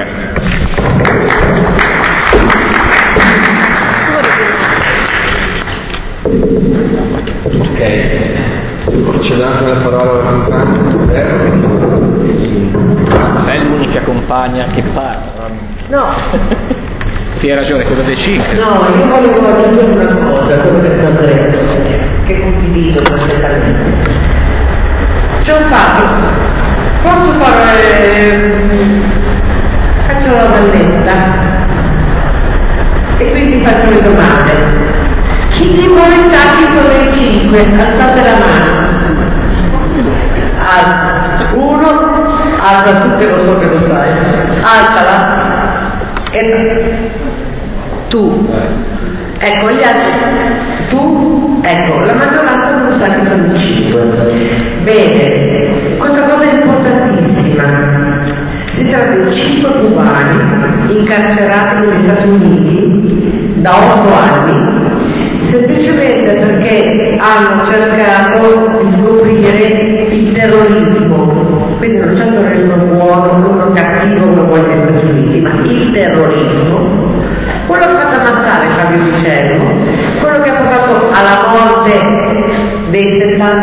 Ci dà anche la parola alla compagna. Sei l'unica compagna che parla. No. Sì, hai ragione, cosa decidi? No, io volevo aggiungere una cosa, quello che è stato detto, che condivido perfettamente. Gian Fabio, posso faccio la valletta e quindi faccio le domande. Chi di voi sa chi sono i 5? Alzate la mano. Uno, alza tu che lo so che lo sai. Alzala. E tu. Ecco, gli altri. Tu, ecco, la maggioranza non sa chi sono i Bene, questa cosa è importantissima. Si tratta di 5 cubani incarcerati negli Stati Uniti da 8 anni, semplicemente perché hanno cercato di scoprire il terrorismo, quindi non c'è un terrorismo buono, uno cattivo come quello degli Stati Uniti, ma il terrorismo, quello che ha fatto ammazzare Fabio Vicello, quello che ha portato alla morte dei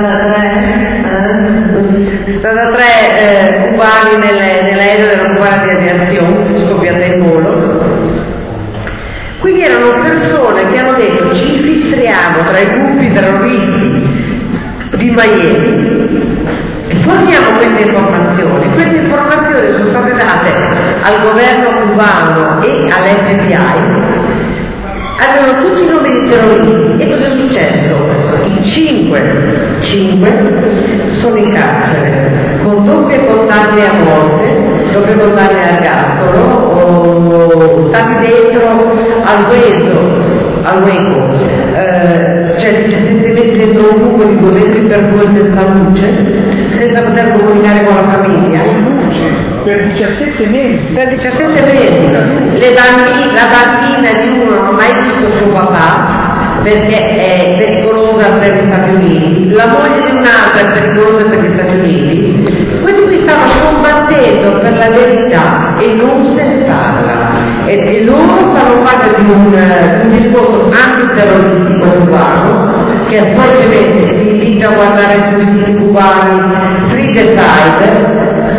73 cubani nell'aereo della cubana di aviazione scoppiata in volo. Quindi erano persone che hanno detto: ci infiltriamo tra i gruppi terroristi di Miami e forniamo queste informazioni. Queste informazioni sono state date al governo cubano e all'FBI, avevano tutti i nomi di terroristi. E cosa è successo? I 5 sono in carcere con doppie condanne a morte, doppie condanne all'ergastolo, o stati dentro al Waco, cioè 17 mesi dentro un buco di 2 metri per 2 senza luce, senza poter comunicare con la famiglia. Per 17 mesi. Per 17 mesi. La bambina di uno non ha mai visto suo papà perché è pericolosa per gli Stati Uniti, la moglie di un'altra è pericolosa per gli Stati Uniti. Questi qui stavano combattendo per la verità e non se ne parla. E loro fanno parte di un discorso antiterroristico cubano che fortemente vi invita a guardare sui siti cubani Free the Tide,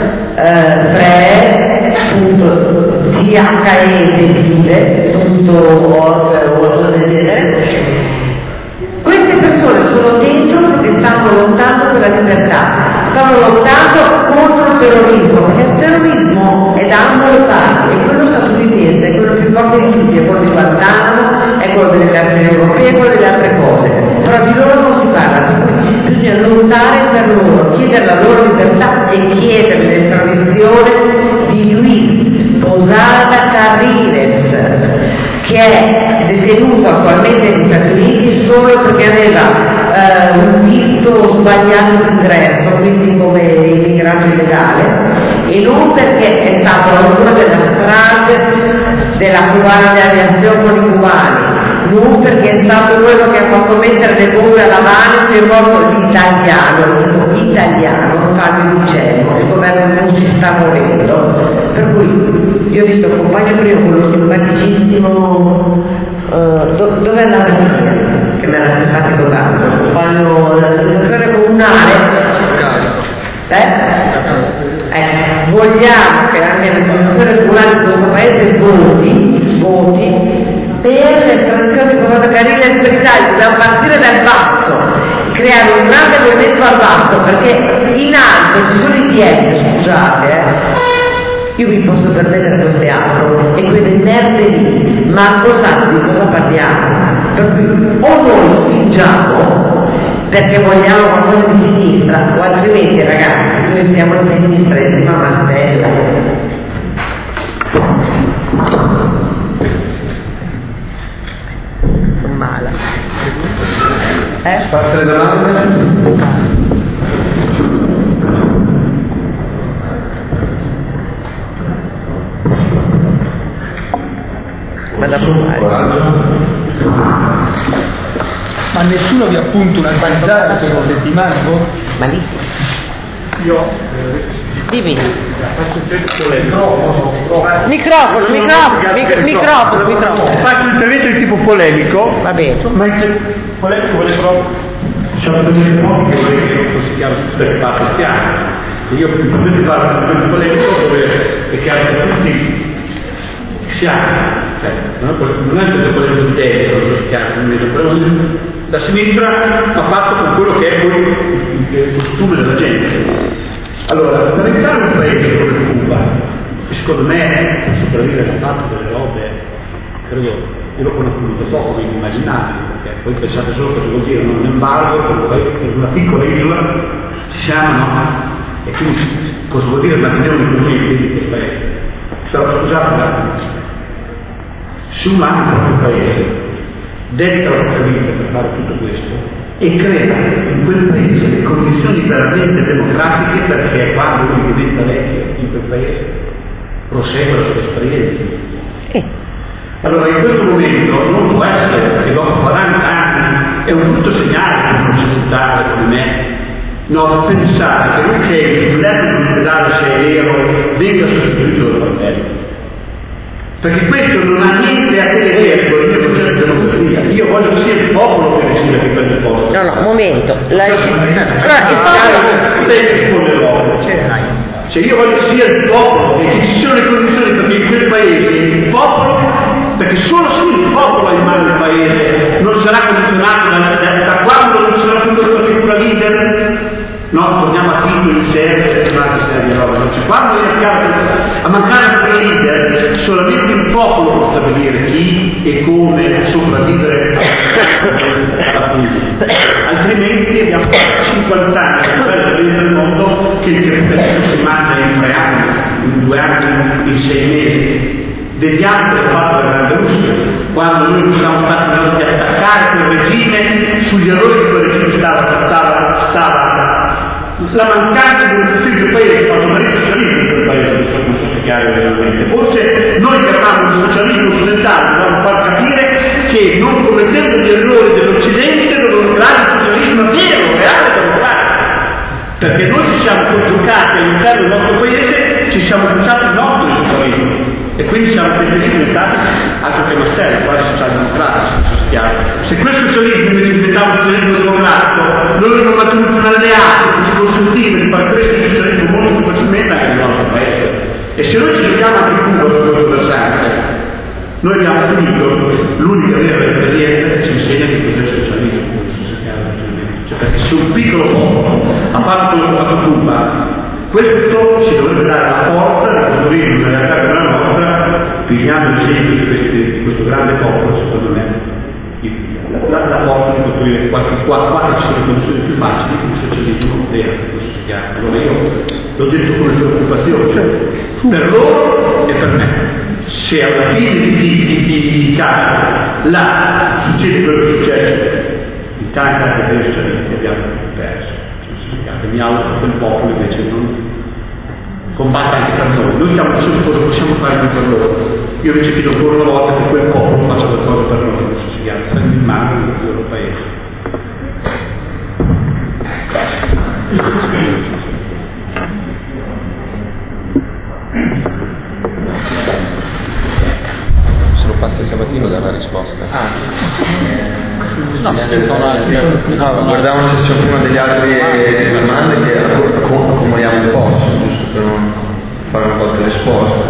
3.dhedefile.org o qualcosa del genere. Queste persone sono dentro perché stanno lottando per la libertà, stanno lottando contro il terrorismo, perché il terrorismo è da ambo le parti, è quello statunitense, è quello più forte di tutti, è quello di Guantanamo, è quello delle carceri europee, è quello delle altre cose, però di loro non si parla, quindi bisogna lottare per loro, chiedere la loro libertà e chiedere l'estradizione di Luis Posada Carriles, che è detenuto attualmente negli Stati Uniti solo perché aveva un visto sbagliato d'ingresso, quindi come immigrato illegale, e non perché è stato l'autore della strage della cubana di aviazione con i cubani, non perché è stato quello che ha fatto mettere le bombe alla Habana e morto l'italiano Fabio Vicello. Il governo non si sta muovendo, per cui io ho visto il compagno prima con lo simpaticissimo dove è andato che mi era simpatico tanto, il compagno dell'associazione comunale, vogliamo che anche l'amministrazione comunale di questo paese voti per l'estradizione di Posada Carriles per l'Italia, da partire dal basso, creare un grande movimento al basso, perché in alto ci sono i piedi, scusate, io mi posso permettere queste auto e quelle merde lì, ma sa di cosa parliamo? Per cui o noi spingiamo perché vogliamo qualcosa di sinistra, o altrimenti ragazzi noi siamo di sinistresima ma stella. Mala. Spazio le domande? Ma nessuno vi appunta una zanzara per una settimana? Ma lì? Io Dimmi. Microfono. Faccio un intervento di tipo polemico. Va bene. Ma polemico vuole però diciamo delle nomi che vorrei che non fosse chiaro tutte le parti chiare. Io mi parlo di un polemico dove è chiaro che tutti siamo. Non è per quello di destra, la sinistra ha fatto con quello che è poi il costume della gente. Allora, per pensare un paese come Cuba, che secondo me sopravvive da parte delle robe, credo, io lo conosco molto poco, quindi immaginate, perché poi pensate solo cosa vuol dire un embargo per una piccola isola, ci siamo, no? E quindi cosa vuol dire mantenere un'economia di quel paese? Però scusate, se un altro paese dedica la propria vita per fare tutto questo, e crea in quel paese le condizioni veramente democratiche perché quando lui diventa vecchio in quel paese prosegue la sua esperienza. Allora in questo momento non può essere che dopo 40 anni è un brutto segnale per un occidentale come me pensare che lui che il studiato di ospedale sia eroe venga sostituito dal fratello, perché questo non ha niente a che vedere con il mio concetto di democrazia. Io voglio che sia il popolo che decida che quel posto. No, un momento. Cioè io voglio che sia il popolo e che ci siano le condizioni perché in quel paese il popolo, perché solo se il popolo ha in mano il paese non sarà condizionato da quando non sarà più una figura leader. No, torniamo a Tito in serie, quando a mancare quel leader solamente il popolo può stabilire chi e come sopravvivere altrimenti abbiamo 50 anni del mondo che il capitalismo si mangia in 3 anni, in 2 anni, in 6 mesi. Vediamo che è fatto la Grande Russia, quando noi siamo stati in grado di attaccare quel regime sugli errori che quel regime stava la mancanza di un consiglio del paese, fatto un socialismo in quel paese, non so se è chiaro veramente. Forse noi che avevamo il socialismo occidentale dobbiamo far capire che non commettendo gli errori dell'Occidente dobbiamo creare il socialismo vero, reale e democratico. Perché noi ci siamo giocati all'interno del nostro paese, ci siamo buttati il nostro socialismo. E quindi siamo diventati altro che Mastella, quasi socialdemocratici, non so se chiaro. Se questo socialismo invece diventava un socialismo democratico, noi abbiamo mantenuto un alleato che ci consentiva di far crescere il socialismo molto più facilmente anche nel nostro paese. E se noi ci giochiamo anche Cuba sul nostro versante, noi abbiamo finito l'unica vera esperienza che ci insegna che cos'è il socialismo, non so se chiaro. Cioè perché se un piccolo popolo ha fatto Cuba, questo ci dovrebbe dare la forza di costruire una realtà come la nostra, pigliando l'esempio di questo grande popolo, secondo me, la forza di costruire qualche ci sono le condizioni più facili che il socialismo vero, questo si chiama. Allora io l'ho detto come preoccupazione, cioè, per loro e per me. Se alla fine di caso là succede quello che è successo, in tanti altri socialisti abbiamo perso. Mi auguro che quel popolo invece non combatta anche per noi. Noi stiamo dicendo cosa possiamo fare noi per loro. Io invece chiedo ancora una volta che quel popolo faccia qualcosa per noi, non si chiama, prende in mano il loro paese. Se lo passa Sabatino dà la risposta. No, guardavo se ci sono prima degli altri domande che accomodiamo un po', giusto per non fare una volta risposta.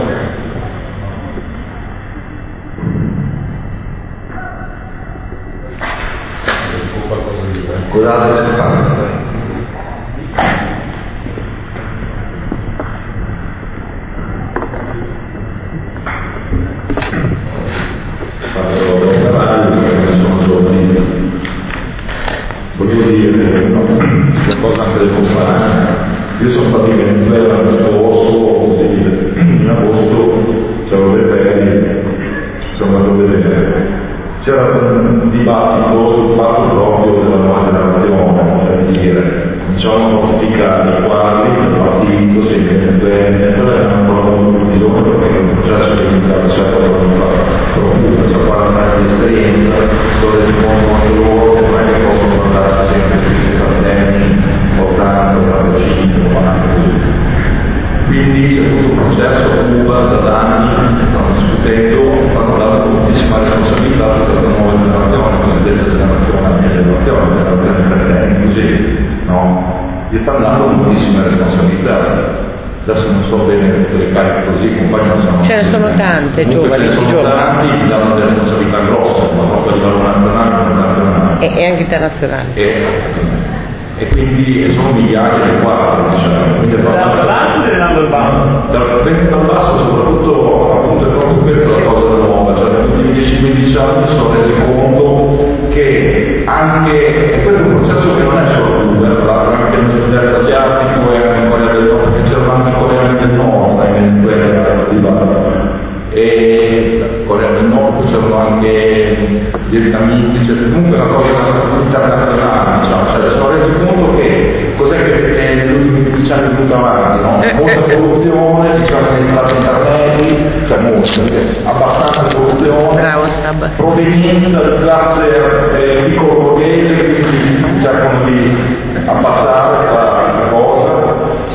Cos'altro si fa? Volevo dire una cosa anche del comparare. Io sono stato in Venezuela l'anno scorso, in agosto c'erano le ferie, sono andato a vedere. C'era un dibattito sul fatto proprio della nuova generazione, cioè di dire, cominciamo a mortificare i quadri del partito, se in Venezuela erano proprio più giovani perché è un processo che è iniziato sempre c'è 40 anni di esperienza, solo si muovono anche loro, non è che possono guardarsi sempre questi fratelli, 80, 85, 90 così. Quindi c'è tutto un processo a Cuba già da anni, stanno discutendo, stanno dando moltissima responsabilità per questa nuova generazione, cosiddetta generazione, la mia generazione fratelli, così, no? Gli stanno dando moltissime responsabilità. Adesso non so bene tutte le cariche così, i compagni non sono. Ce ne sono tante, giovani. Ce ne sono tanti, gli danno delle responsabilità grosse, ma proprio a livello nazionale, internazionale. E anche internazionale. E quindi sono migliaia di quadri, diciamo. Quindi è dal basso soprattutto appunto è proprio questa la cosa nuova, cioè negli ultimi 10-15 anni mi sono reso conto che anche, e questo è un processo che non è solo Cuba, tra l'altro anche nel sud-est asiatico e anche in Corea del Nord, che c'erano anche in Corea del Nord, in Venezuela, e Corea del Nord c'erano anche direttamente, cioè comunque una cosa internazionale, diciamo, cioè si sono resi conto che cos'è che negli ultimi 15 anni è venuto avanti, no? Molta corruzione, si sono amministrati intermedi, cioè molta, abbastanza corruzione, proveniente dalla classe piccolo borghese, quindi cercano di abbassare la cosa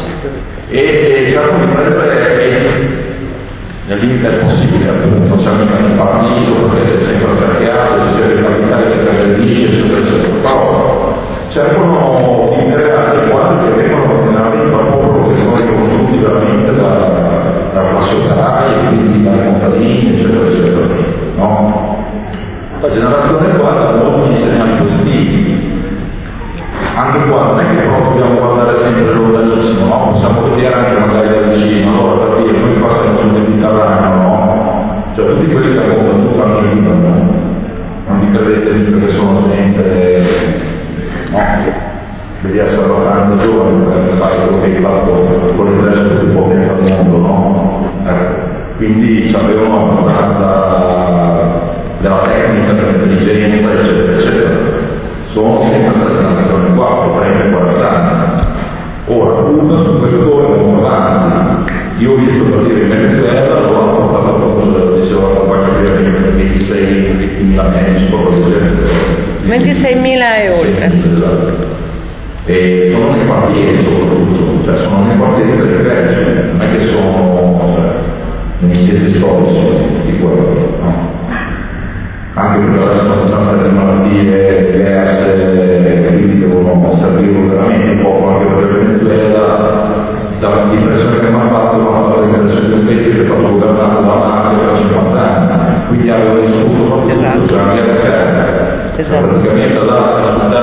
e cercano di prendere nel limite del possibile, appunto, siamo in paradiso perché sei sempre cerchiato, ci sei il capitale che preferisce, eccetera, eccetera. Però cercano di creare dei quadri che vengono ordinariamente a popolo che sono riconosciuti veramente dalla classe operaia e quindi dai contadini, eccetera, eccetera. No? La generazione qua dà molti segnali positivi. Anche qua non è che però dobbiamo guardare sempre lontanissimo, no? Possiamo vedere anche magari da vicino, allora per dire, noi qua siamo sul Mediterraneo, no? Cioè tutti quelli che hanno combattuto anche in Libano, non vi credete mica che sono gente, no? Devi essere abbastanza giovane per fare quello che hai fatto con l'esercito più potente al mondo, no? Quindi avevano abbastanza della tecnica, dell'intelligenza, eccetera, eccetera. Sono sempre state generazioni qua, 30-40 anni. Ora, Cuba su questo è molto avanti. Io ho visto per dire in Venezuela, loro hanno portato proprio, diceva la compagna di 26-20.000 medici, proprio di gente. 26.000 e oltre. Esatto. E sono nei quartieri soprattutto, cioè sono nei quartieri periferici, non è che sono nei siti storici di quello, no? Anche perché adesso sono tutta una serie di malattie diverse, quindi devono servire veramente poco anche per il Venezuela. Dall'impressione che mi ha fatto l'impressione di un paese che è stato governato da mafia per 50 anni, quindi aveva ricevuto proprio tutto, cioè una guerra interna. Praticamente adesso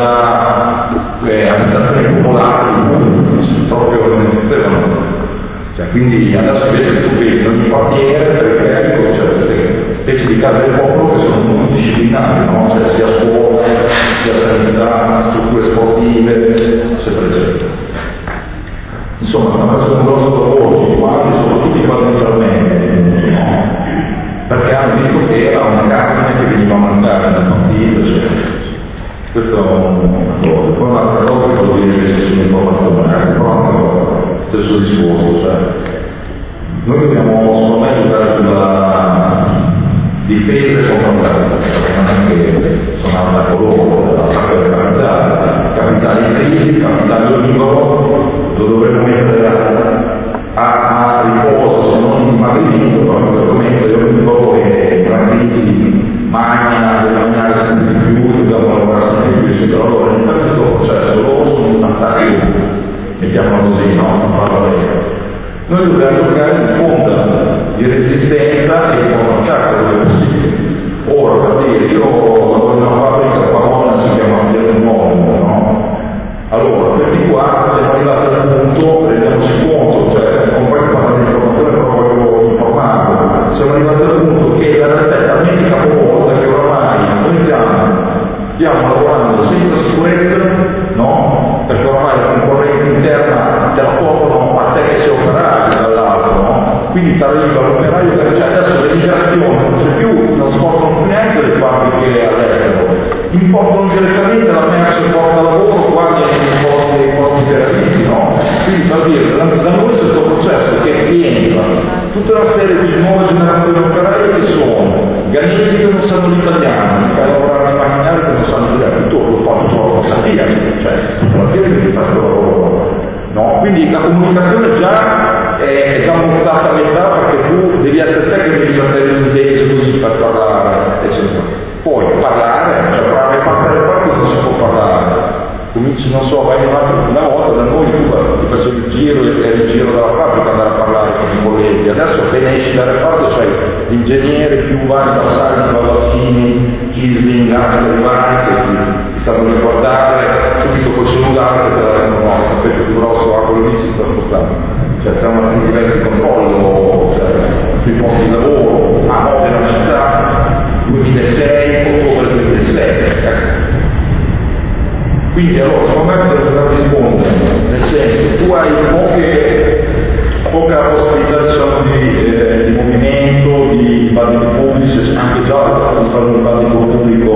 abitazioni popolari proprio non esistevano. Cioè, quindi adesso invece tu vedi in ogni quartiere periferico, cioè specie di case del popolo che sono multidisciplinari, no? Cioè sia scuola, sia sanità, strutture sportive, eccetera, eccetera. Insomma, stanno facendo un grosso lavoro sui quadri, soprattutto i quadri intermedi, no? Perché hanno visto che era una carne che veniva a mandare nel partito, eccetera. Questo è una cosa. Poi un'altra cosa che voglio dire che sono informazioni, però stesso discorso, cioè noi dobbiamo secondo me giocare sulla difesa e contrattare, perché non è che sono andata coloro dalla parte del capitale in crisi, capitale olivero, lo dovremmo mettere a riposo, se non in fallimento, però in questo momento io mi trovo che la crisi magna deve camminare sempre di più, dobbiamo lavorare sempre di più, eccetera. Allora in questo processo loro sono un attacco, mettiamolo così, no? Non parlo bene. Noi dobbiamo giocare di sponda, di resistenza e di contrattacco dove è possibile. Ora, per dire, io lavoro in una fabbrica a Pavona, si chiama Piano Nuovo, no? Allora, questi qua, siamo arrivati al punto, rendiamoci conto, cioè, non voglio parlare di informazione, però voglio informarlo, siamo arrivati al punto che la realtà è talmente capovolta che oramai noi stiamo lavorando senza sicurezza, no? Perché oramai la concorrenza interna te la portano a te che sei operaio dall'altro, no? Quindi ti arriva l'operaio che c'è adesso l'emigrazione, non c'è più, non spostano neanche le fabbriche all'estero, importano direttamente la merce porta lavoro quando si i posti ferroviari, no? Quindi per dire, da noi c'è questo processo che entra tutta una serie di nuove generazioni operaie che sono ghanesi che non sanno l'italiano, che lavorano nei macchinari che non sanno l'italiano, tutto lo fa tutto la Sandia, cioè tutto la chiesa che fa questo lavoro, no? Quindi la comunicazione già è già montata a metà perché tu devi essere te che devi sapere l'inglese così per parlare, eccetera. Poi parlare, cioè parlare parte non si può parlare. Cominci, non so, vai una volta da noi, tu ti facevi il giro e il giro della fabbrica andare a parlare con i colleghi. Adesso appena esci dal reparto c'hai l'ingegnere più vari passaggi, Bavassini, Kisling, altri vari che ti stanno a riguardare subito col cellulare che te la rendono no, il tappeto più grosso a quello lì si sta spostando. Cioè stiamo a livello di controllo, cioè, sui posti di lavoro, a Modena città, 2006, ottobre 2006. Quindi allora, secondo me bisogna rispondere, nel senso, tu hai poca possibilità diciamo, di movimento, di banditi pubblici, anche già parlo di banditi pubblici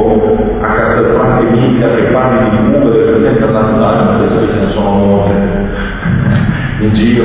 sono molte in giro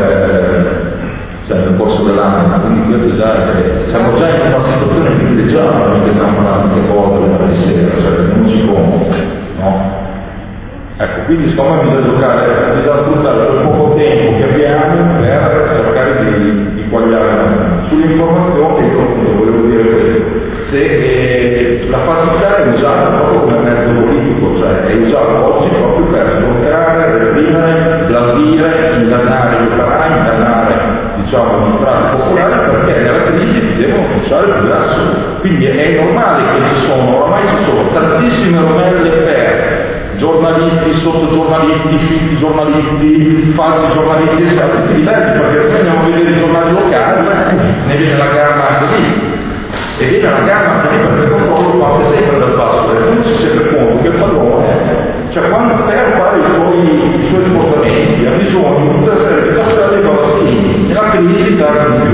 nel corso dell'anno, quindi questo siamo già in una situazione privilegiata che stiamo parlando queste cose della sera, teniamoci conto, no? Ecco, quindi secondo me bisogna sfruttare quel poco tempo che abbiamo per cercare di quagliare sull'informazione. Io appunto volevo dire questo: se la falsità è usata proprio come mezzo politico, cioè è usata oggi proprio per stroncare, reprimere, blandire, ingannare gli operai, ingannare gli strati popolari, perché nella crisi devono facciare più grasso. Quindi è normale che oramai ci sono tantissime romelle per giornalisti, sottogiornalisti, finti giornalisti, falsi giornalisti a tutti i livelli, perché noi andiamo a vedere i giornali locali, ne viene la gamma anche lì, e viene la gamma anche lì perché il controllo parte sempre dal basso, perché uno si rende conto che il padrone, cioè quando per fare i suoi spostamenti ha bisogno di tutta una serie di passaggi e valsini, nella crisi tarda di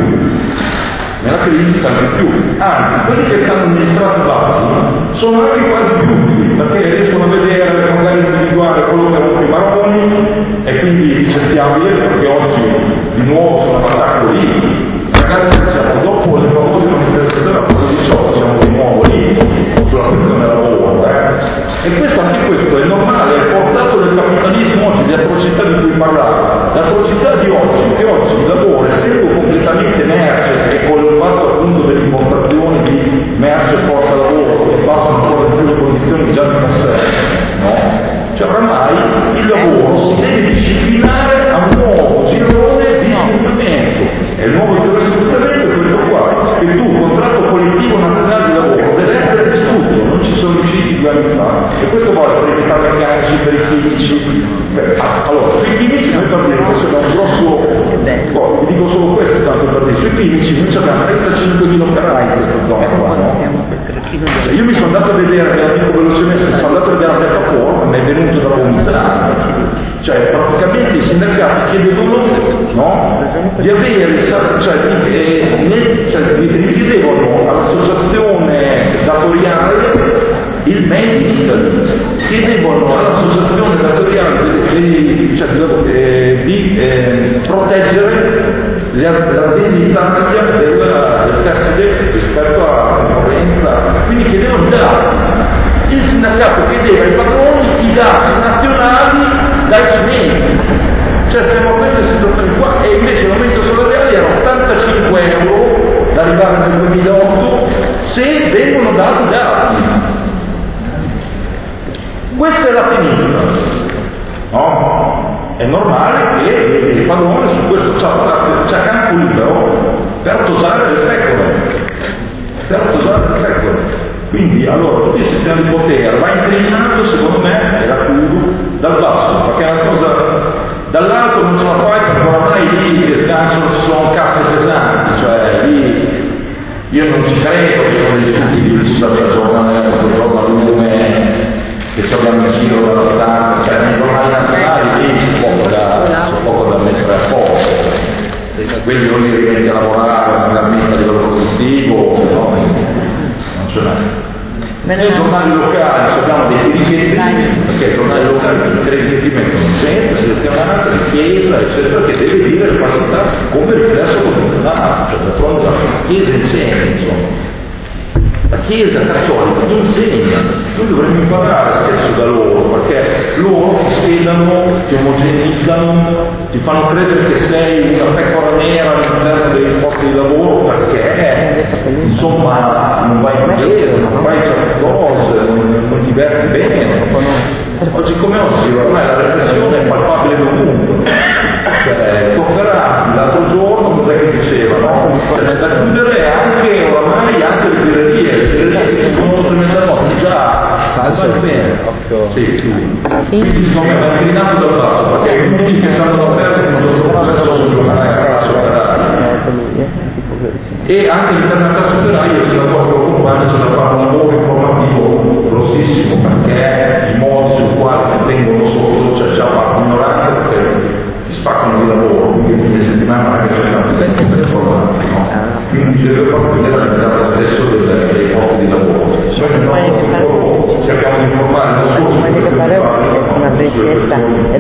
più, anzi quelli che stanno negli strati bassi sono anche quasi più utili, perché riescono a vedere, magari individuare quello che hanno i marroni, e quindi cerchiamoli, perché oggi di nuovo sono attacco lì. Ragazzi, siamo dopo le famose manifestazioni a cosa 18, siamo di nuovo lì sulla questione del lavoro, e anche questo è normale, è portato del capitalismo oggi, di atrocità di cui parlavo, l'atrocità di oggi, che oggi il lavoro, essendo completamente merce, e con il fatto appunto delle importazioni di merce porta lavoro che passano ancora di più le condizioni già di passare, no? Cioè oramai il lavoro si deve disciplinare a un nuovo girone di sfruttamento, e il nuovo girone di sfruttamento è questo qua, che tu, contratto collettivo nazionale di lavoro, deve essere distrutto, non ci sono riusciti 2 anni fa, e questo vale per i metalmeccanici, per i chimici. Allora, sui chimici noi parliamo, questo è un grosso, vi dico solo questo tanto per dire, sui chimici noi abbiamo 35.000 operai in questa zona qua, no? Cioè, io mi sono andato a vedere, ve la dico velocemente, mi sono andato a vedere la piattaforma, mi è venuto da vomitare, cioè praticamente i sindacati chiedevano, no? Di avere, richiedevano all'associazione datoriale il Made in Italy, chiedevano all'associazione datoriale di proteggere le aziende in Italia del tessile rispetto alla concorrenza, quindi chiedevano i dati. Il sindacato chiedeva ai padroni i dati nazionali dai cinesi, cioè siamo a queste situazioni qua, e invece l'aumento salariale era 85 euro da arrivare nel 2008 se vengono dati i dati. Questa è la sinistra, no? È normale che il padrone su questo c'ha campo libero per tosare le pecore. Quindi allora tutti i sistemi di potere va incriminato, secondo me, e la chiudo dal basso, perché è una cosa, dall'alto non ce la fai, perché oramai lì le sganciano, ci sono casse pesanti, cioè lì io non ci credo che sono dei stupidi di tutta questa giornata lume che ci abbiamo in giro dalla stanza, cioè nei giornali nazionali lì c'è poco da mettere a posto, quelli non si rimetti a lavorare finalmente a livello produttivo, no? Non ce n'è. Nei giornali locali abbiamo dei dirigetti, perché i giornali locali ti mettono gente selezionata, di chiesa, eccetera, che deve dire le capacità come riflesso costituzionale, cioè d'altronde la chiesa insegna, insomma. La Chiesa cattolica insegna, noi dovremmo imparare spesso da loro, perché loro ti spiegano, ti omogenizzano, ti fanno credere che sei una pecora nera all'interno dei posti di lavoro, perché insomma non vai in chiesa, non fai certe cose, non ti vesti bene. Oggi come oggi ormai la repressione è palpabile dovunque. Cioè, toccherà l'altro giorno, cos'è che diceva, no? Cioè, da chiudere anche oramai anche le birrerie che sono tremendamente già va bene. Sì. Quindi secondo me va inclinato dal basso, perché gli unici che stanno aperti non sono processo sul giornale e anche all'interno della classe operaia io sono d'accordo con compagni, sono da fare un lavoro informativo grossissimo, perché i modi sui quali ti tengono sotto, cioè già parte ignorante, perché ti spaccano di lavoro, quindi ogni settimana che c'è tanto tempo per informarti, no? Quindi si deve far vedere l'impianto stesso dei posti di lavoro. Noi nel nostro lavoro cerchiamo di informare non solo su queste cose, richiesta è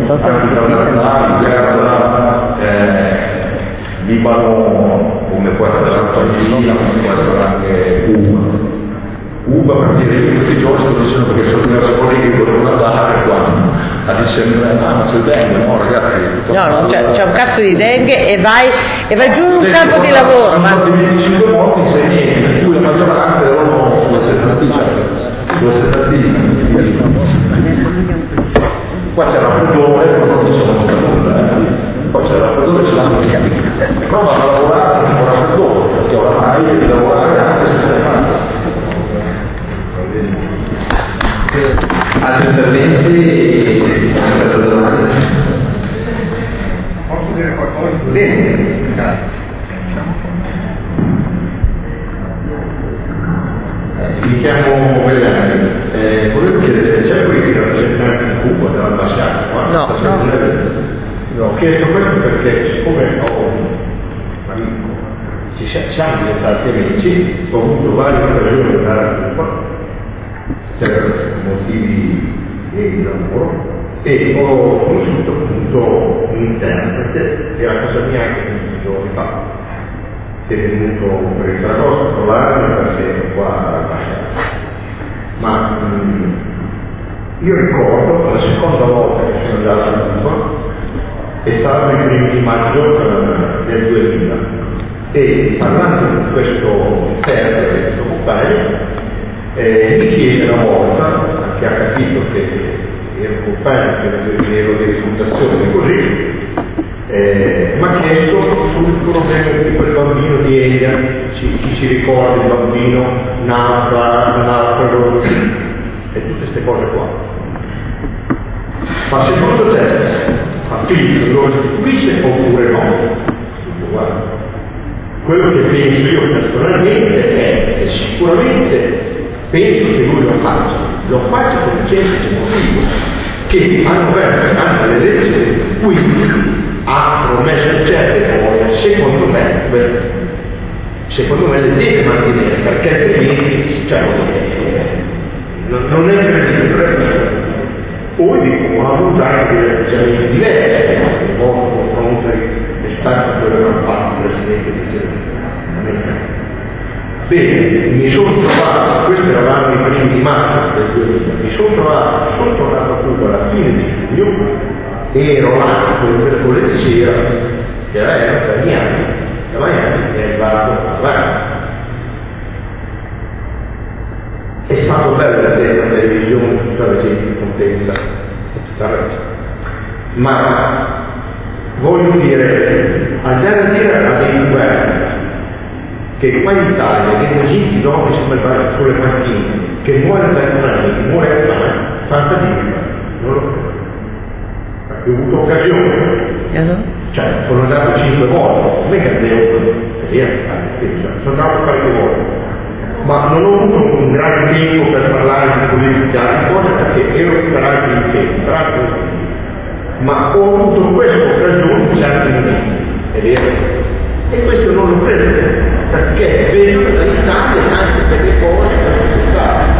Libano, come può essere la Palestina, come può essere anche Cuba. Cuba, per dire, io questi giorni sto dicendo perché sono diversi colleghi che volevano andare qua a dicembre, ma c'è il dengue, no ragazzi? No, c'è un cazzo di dengue e vai giù in un campo di lavoro. Sono stati 25 morti in 6 mesi, di cui la maggioranza erano sulle settative. Qua c'è la raffreddore, ma non diciamo nulla. Poi c'è la raffreddore e c'è la macchina. Prova a lavorare con la raffreddore, perché oramai devi lavorare anche se stai male. Altri interventi? Posso dire qualcosa? Bene, grazie. Mi chiamo Bellani, volevo chiedere se c'è qui rappresentanti di Cuba dell'ambasciata qua? No. Ho chiesto questo perché siccome ho un amico, ci siamo diventati amici, ho avuto varie occasioni di andare a Cuba per motivi di lavoro e ho conosciuto appunto un interprete che era a casa mia anche 15 giorni fa. È venuto per il Ferragosto a trovarmi perché qua all'ambasciata. Ma io ricordo la seconda volta che sono andato a Cuba è stato il 1 di maggio del 2000 e parlando con questo interprete, questo compagno, mi chiese una volta, che ha capito che ero un compagno, che ero di reputazione e così, mi ha chiesto sul problema di quel bambino di Elia, chi ci ricorda il bambino, naufrago e tutte queste cose qua. Ma secondo te ha finito lo restituisce oppure no? Guarda, quello che penso io personalmente è che sicuramente penso che lui lo faccia per il semplice motivo che hanno perso anche le elezioni, quindi ha promesso certe cose, secondo me le deve mantenere, perché altrimenti non è credibile. Poi dico, ha avuto anche degli atteggiamenti diversi, il vostro confronto è stato quello che ha fatto il Presidente di Germania. Bene, mi sono trovato, questo eravamo i primi di marzo del 2000, sono tornato a Cuba alla fine di giugno e ero là quel mercoledì sera, che era da Miami è arrivato avanti. È stato bello vedere la televisione, tutta la gente contenta, tutta la cosa. Ma voglio dire, andare a dire a dei governi che qua in Italia dei così di donne sulle mattine, che muore da anni, che muore da fame, fantasia, non lo credo. Perché ho avuto occasione. Cioè, sono andato 5 volte, non è che devo, sono andato qualche volta. Ma non ho avuto un grande tempo per parlare di politica, di cose perché ero per altri impegni, ma ho avuto questa occasione in certi momenti, è vero? E questo non lo credo, perché vedo dall'Italia anche per le cose per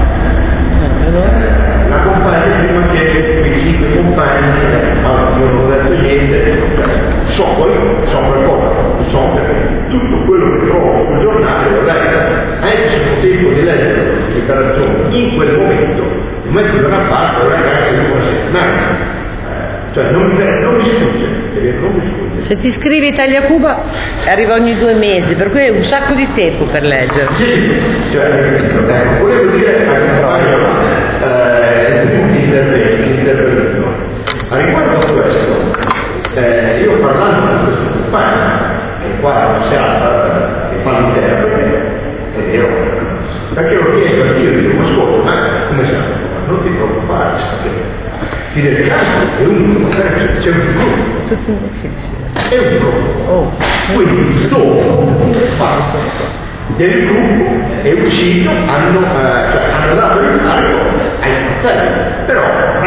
la compagna prima che quei 5 compagni non ho detto niente, so qualcosa, so perché tutto quello che trovo sul giornale lo leggo, anche se non ho tempo di leggere queste dichiarazioni in quel momento, non metto da una parte, lo leggo anche in una settimana. Cioè non mi sfugge. Se ti scrivi Italia-Cuba arriva ogni 2 mesi, per cui hai un sacco di tempo per leggere. Sì, volevo dire intervento. A riguardo a questo, io parlando con questo compagno, che qua è passata, che fa l'interprete, è vero, perché l'ho chiesto anch'io, dico, ma ascolta, ma come siamo? Non ti preoccupare, ti deve è un c'è un gruppo. È un gruppo. Quindi dopo del gruppo è uscito, hanno dato l'incarico ai fratelli, però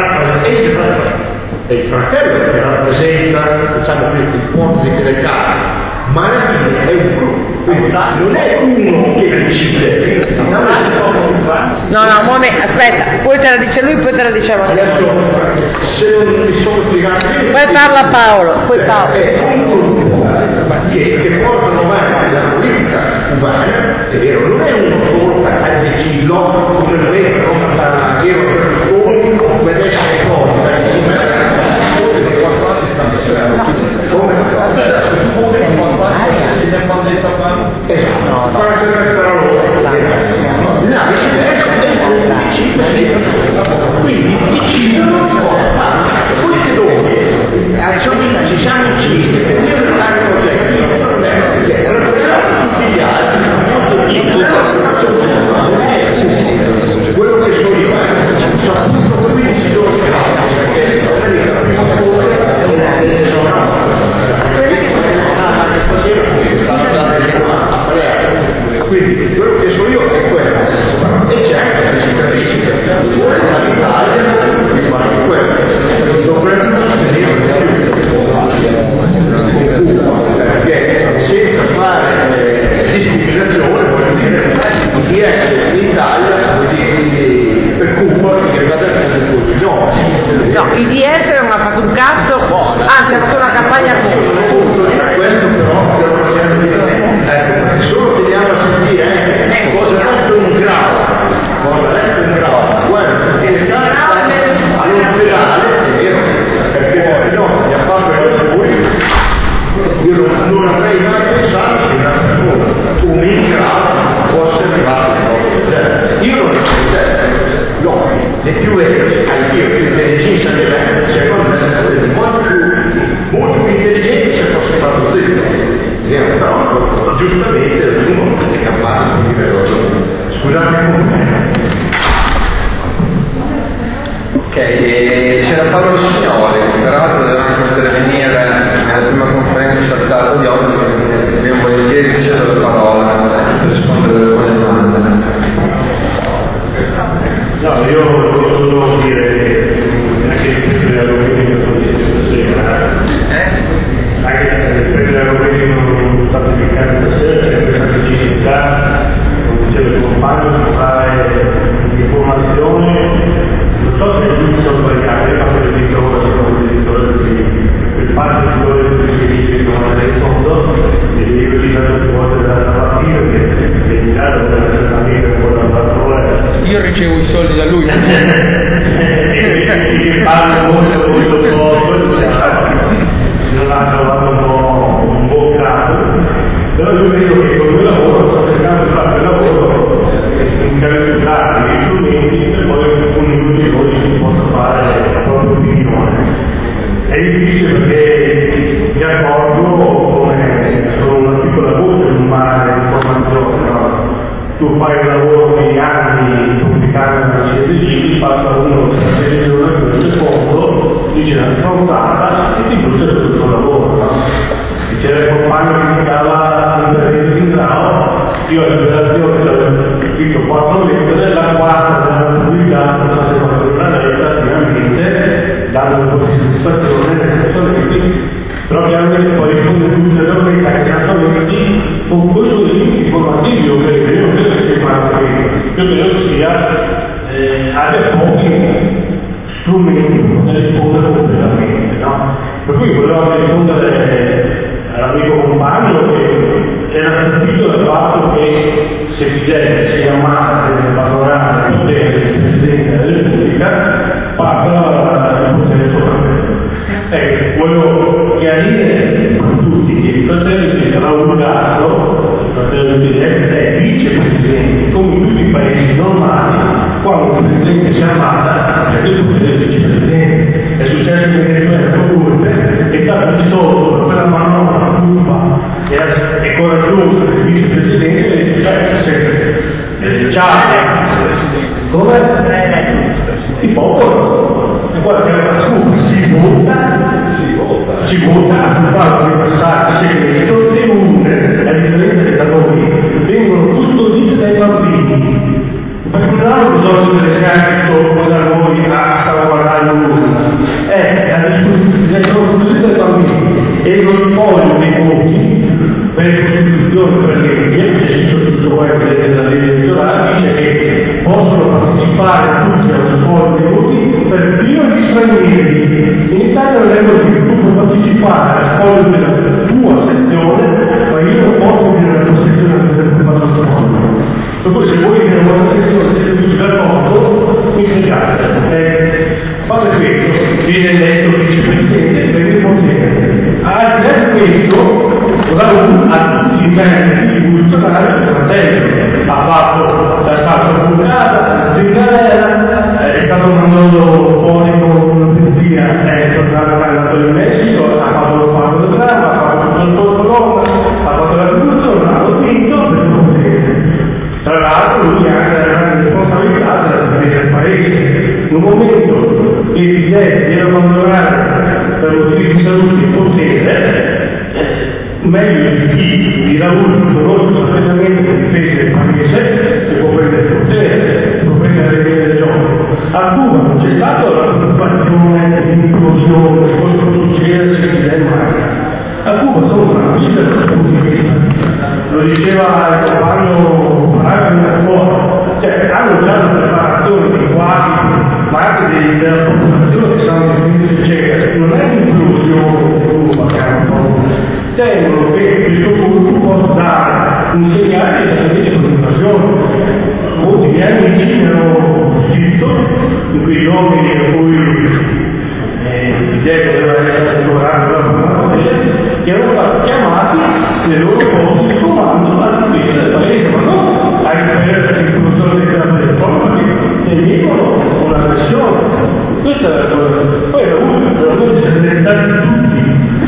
è il fratello che rappresenta, diciamo, il punto di fedeltà, ma alla fine è un gruppo. Quindi non è uno che decide. No, aspetta, Poi te la dice lui, poi te la diciamo anche adesso noi. se non mi sono spiegato bene, Poi parla Paolo, poi Paolo. che portano avanti la politica cubana, è vero, non è uno solo a deciderlo come lo vero, che ero Berlusconi, come adesso le cose da quindi decidono poi che dove ci siamo uccisi io non ho tutti gli altri quello che sono io sono qui si dove quindi quello che so io è quello e certo che si capisce che vuole l'Italia di fare quello soprattutto perché senza fare discriminazione voglio dire di essere in Italia per Cuba che va no, il DS non ha fatto un cazzo, anzi ha fatto una campagna contro questo però solo vediamo a sentire cosa ha detto un grado guarda perché all'ospedale è vero perché no gli ha fatto io non avrei mai pensato che una persona un grado fosse arrivata io non lo so no le più intelligenza deve secondo me sarebbe molto più intelligente se fosse fatto così però giustamente uno è capace di dire scusate ok, c'era Paolo Signori, peraltro doveva anche intervenire nella prima conferenza saltata di oggi, quindi abbiamo volentieri ceso la parola per rispondere alle alcune domande. No, io volevo solo dire che anche le argomenti che sono dette stasera, anche le argomenti che sono stati indicati stasera, c'è questa necessità, come diceva il compagno, di fare informazione. Non so se è giusto o sbagliato, io faccio l'editore, sono l'editore per parte di dove si dice che non è il fondo, e dico di dare più volte della stamattina, che in caso non è certamente un buon lavoratore. Io ricevo i soldi da lui. E che parla molto poco, non ha trovato un buon caso, però io credo che con quel lavoro sto cercando di fare quel lavoro in calcolare gli strumenti per poi ognuno di voi si possa fare la propria opinione. È difficile perché mi accorgo come sono una piccola voce in un mare di informazione, no? Tu fai il lavoro negli anni pubblicando una CSG, passa uno che sta televisione per un secondo, dice una stronzata e ti brucia tutto il tuo lavoro, no? C'era il compagno che indicava l'intervento in grado, io ho la rivelazione l'avevo scritto 4 lettere, la quarta l'hanno pubblicata, non so se quando una lettera finalmente, dando un po' di soddisfazione nel senso che però chiaramente poi risponde tutte le domande che esattamente con questo link informativo io credo che sia io credo che sia abbia pochi strumenti per rispondere completamente, no? Per cui volevo rispondere all'amico compagno che era stupito dal fatto che se Fidel si chiamasse nel panorama del potere del Presidente della Repubblica passa il potere sopravvento. Ecco, volevo chiarire a tutti che il fratello di Raul Castro, il fratello di Fidel, è vicepresidente, come in tutti i paesi normali, quando il Presidente si ammazza, c'è il potere del vicepresidente. È successo in Venezuela curve, è stato risolto per la manovra curva, è coraggioso del vicepresidente e dice sempre come? Il popolo. E guarda che la curva si vota a fatto di passaggio segreto e une, a differenza da noi, vengono custodite dai bambini. Perché non hanno bisogno dell'esercito o da noi a salvaguardare l'uno, è la disposizione dei bambini e lo spoglio dei voti per le costituzioni, perché il tutto quello che è la legge elettorale dice che possono partecipare tutti allo Italia non è così, tu puoi partecipare a scuole della tua sezione, ma io non posso dire la tua sezione per cui vado a scuola. Dopo se vuoi dire una sezione, siete tutti d'accordo, mi spiegate. Fate questo, viene eletto vicepresidente e prende il potere. Al questo, a tutti i membri istituzionali, fratello, ha fatto la stata pubblicata, in galera, è stato mandato fuori con una polizia, è andato in Messico, ha fatto lo spazio del dramma, ha fatto tutto il colonna, ha fatto la rivoluzione, ha vinto per il potere. Tra l'altro lui ha anche la grande responsabilità della difesa del paese. In un momento che si deve abbandonare per motivi di salute il potere, meglio di chi di lavoro conosce perfettamente la difesa del paese che può prendere il potere, può prendere le regole del gioco. A Cuba non c'è stata la preoccupazione, l'implosione, che cosa può succedere se si è mai. A Cuba sono tranquilli da questo punto di vista. Lo diceva il compagno Marco nella scuola, cioè hanno già una preparazione di quadri, ma anche della popolazione che sanno che succede. Non è un'inclusione di Cuba che hanno paura. Tengono che questo punto possa dare un segnale di esattamente l'invasione. Molti miei amici mi hanno scritto in quei giorni in cui l'idea doveva essere lavorato da una che erano stati chiamati nei loro posti di comando alla difesa del paese, ma non a riferire l'inclusione della persona che temevano un'aggressione. Questa è la cosa. Poi era uno, però noi siamo diventati tutti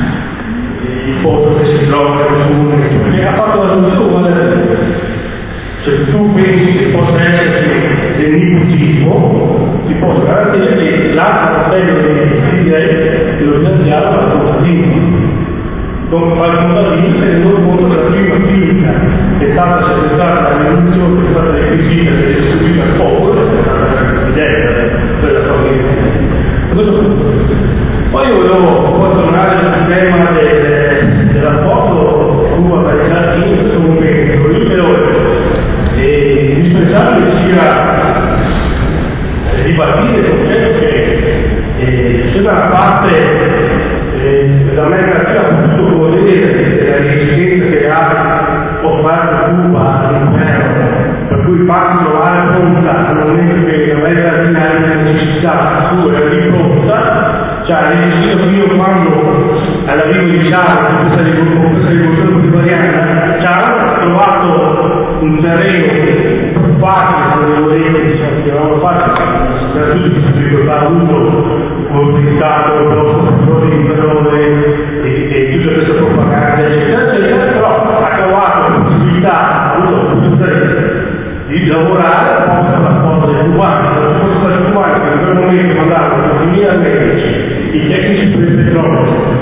i posti che si trovano perché ha fatto la soluzione. Se tu pensi che possa esserci del nepotismo, ti posso garantire che l'altro fratello dei figli che lo finanziava fa il contadino. Dopo fare il contadino si rendono conto che la prima figlia è stata sequestrata dalla rivoluzione, che è stata requisita e distribuita al popolo, l'idea della famiglia. Poi io volevo tornare sul tema del rapporto Cuba-Latino in questo momento. Io credo indispensabile sia ribattire il concetto che se da una parte l'America Latina ha potuto godere della resistenza che ha offerto Cuba all'interno, per cui farsi trovare pronta nel momento che l'America Latina ha una necessità sua era lì pronta, cioè ha resistito fino quando all'arrivo di Charles, con questa rivoluzione bolivariana, Charles ha trovato un terreno facile, come volete, che avevamo fatto, soprattutto perché ha avuto conquistato il nostro imperatore e tutta questa propaganda, eccetera, però ha trovato la possibilità, ha avuto la possibilità di lavorare apposta alla scuola dei cubani, la scuola dei cubani che in quel momento mandavano 20.000 medici, i tecnici per il petrolio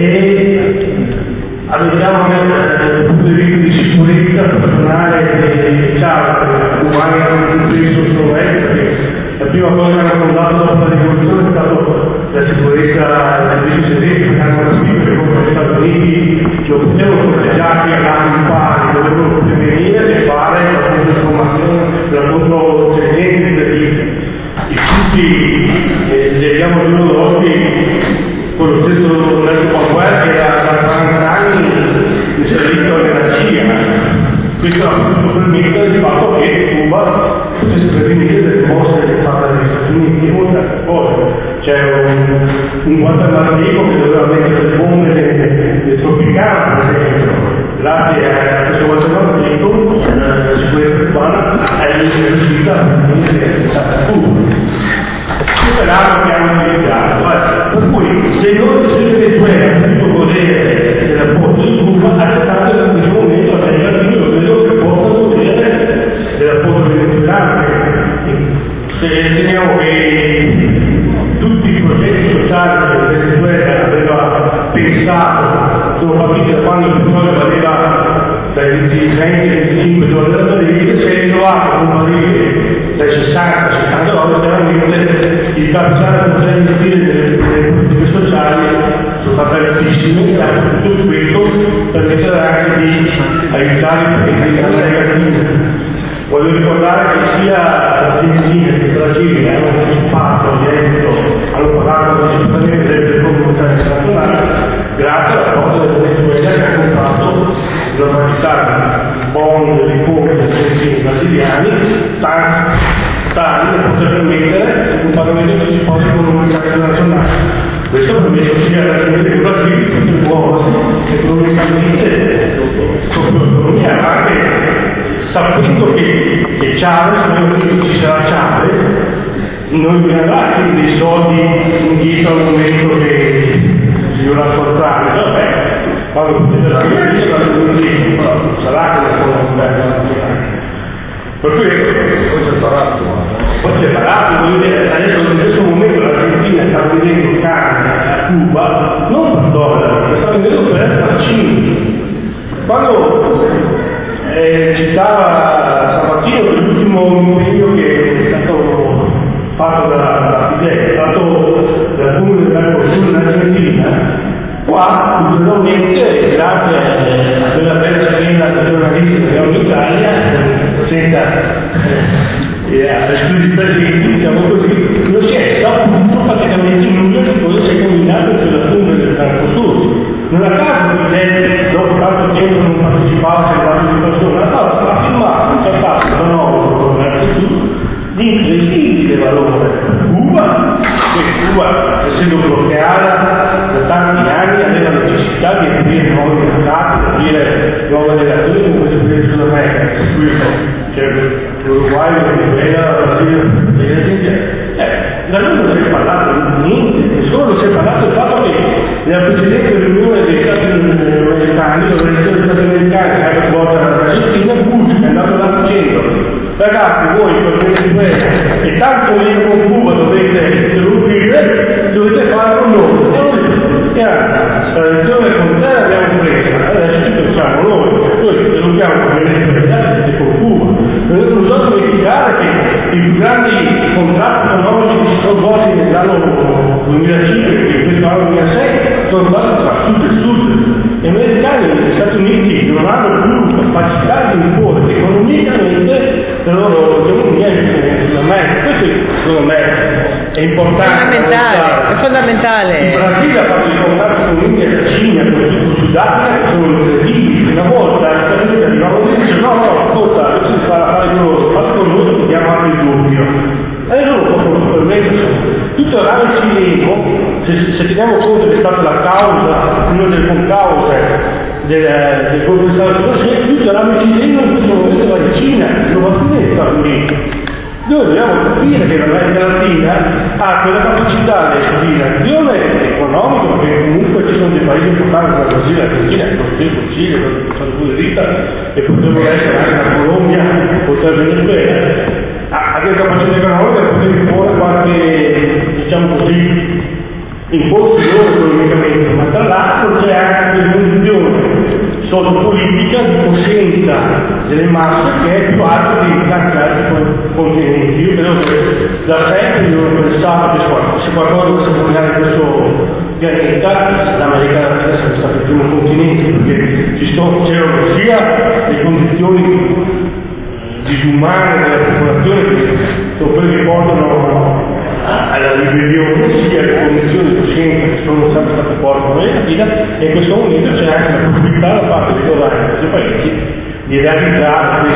e avevamo anche dal punto di vista di sicurezza personale e umani anche un peso strumento, perché la prima cosa che hanno fondato dopo la rivoluzione è stata la sicurezza del servizio segreto, che hanno capito che contro gli Stati Uniti non potevano proteggersi a grandi pari, dovevano prevenire e fare la controinformazione, la controseguenza di tutti abbiamo risolti con lo stesso Lorenzo Paguer che era da 40 anni in servizio alla CIA. Questo ha potuto permettere il fatto che Cuba potesse prevenire delle mosse fatte dagli Stati Uniti e molte altre cose. C'è un guantanamero che doveva mettere le bombe del tropicano, per esempio. Grazie a questo guantanamero, la sicurezza cubana è riuscita a venire a Cuba. Questo è l'arma che hanno utilizzato. Per cui, se noi se Venezuela ha potuto godere del rapporto di Cuba, ha accettato in questo momento la America Latina che possa godere del rapporto venezuelano. Se teniamo che tutti i progetti sociali che Venezuela aveva pensato sono partiti da quando il petrolio valeva dai 20 ai 25 dollari al barile, si è ritrovato con un barile dai 60-70 dollari, veramente il capitale per investire nelle politiche sociali sono state altissime, e hanno tutto questo per permettere anche di aiutare i paesi dell'America Latina. Voglio ricordare che sia l'Argentina che il Brasile hanno partecipato all'evento, hanno parlato di grazie alla cosa del Venezuela che ha comprato una quantità di bond di fondi brasiliani tali da poter permettere un pagamento di fondi con l'unità internazionale. Questo ha permesso sia alla gente del Brasile di muoversi economicamente proprio l'economia, anche sapendo che Chavez, ci sarà Chavez, non vi andrà quindi dei soldi indietro al momento che si dovrà ascoltare. Vabbè, quando potete la sarà che la sono per cui poi c'è separato, adesso in questo momento l'Argentina sta vendendo carne a Cuba non per dollari, sta vendendo per vaccini. Quando citava stamattina l'ultimo impegno che è stato fatto da Fidel, è stato dal Comune del Mercosur in Argentina, qua ulteriormente grazie a quella bella scheda di giornalisti che abbiamo in Italia senza studi presenti, diciamo così, non si è saputo praticamente nulla di cosa si è combinato sulla Comune del Mercosur. Non a caso Fidel dopo tanto tempo non partecipava alle partecipazioni, ha firmato un trattato economico con il Mercosur di incredibile valore. Cuba, essendo bloccata da tanti anni, aveva la necessità di aprire nuovi mercati, di aprire nuove relazioni con questi paesi del Sud America, c'è l'Uruguay, il Venezuela, la Brasile e l'Argentina. Da noi non si è parlato di niente, solo si è parlato del fatto che nella precedente riunione dei Stati americani, dove gli Stati americani si è svolta l'Argentina, Bush è andato là dicendo: ragazzi, voi per Venezuela e tanto lì con Cuba dovete fare con noi. E anzi, la lezione con te l'abbiamo presa, adesso ci pensiamo noi ce dobbiamo con Venezuela e con Cuba. Non bisogna dimenticare che i più grandi contratti economici che si sono svolti nell'anno 2005 e nell'anno 2006 sono stati tra sud e sud. Gli americani e gli Stati Uniti non hanno più capacità di imporre economicamente la loro economia in America. Questo secondo me è importante. È fondamentale. Il Brasile ha fatto i contatti con l'India e la Cina, con il Sudafrica, che sono incredibili. Una volta gli Stati Uniti arrivavano e dicevano: no, ascolta, adesso si fa fare loro, fate con noi, vediamo anche il dubbio. E loro possono permettersi. Tutto il ramo cileno, se teniamo conto che è stata la causa, una delle concause del colpo di Stato scorso, tutto il ramo cileno in questo momento va in Cina, non va più negli Stati Uniti. Noi dobbiamo capire che l'America Latina ha quella capacità di azione economica, perché comunque ci sono dei paesi importanti come la Brasile, l'Argentina, il Cile, il Rica, e potrebbero essere anche la Colombia, potrebbe Venezuela. Ha delle capacità economiche da poter imporre qualche, diciamo così, imposto loro economicamente, ma tra l'altro c'è anche una condizione sociopolitica di coscienza delle masse che è più alta di tanti altri continenti. Io credo che da sempre io ho pensato che se qualcosa dovesse cambiare questo pianeta, l'America Latina sarebbe stato il primo continente, perché c'erano sia le condizioni disumane della popolazione che riportano alla ribellione, sia le condizioni di coscienza che sono sempre state poste nella vita, e in questo momento c'è anche la possibilità da parte dei governi di questi paesi di realizzare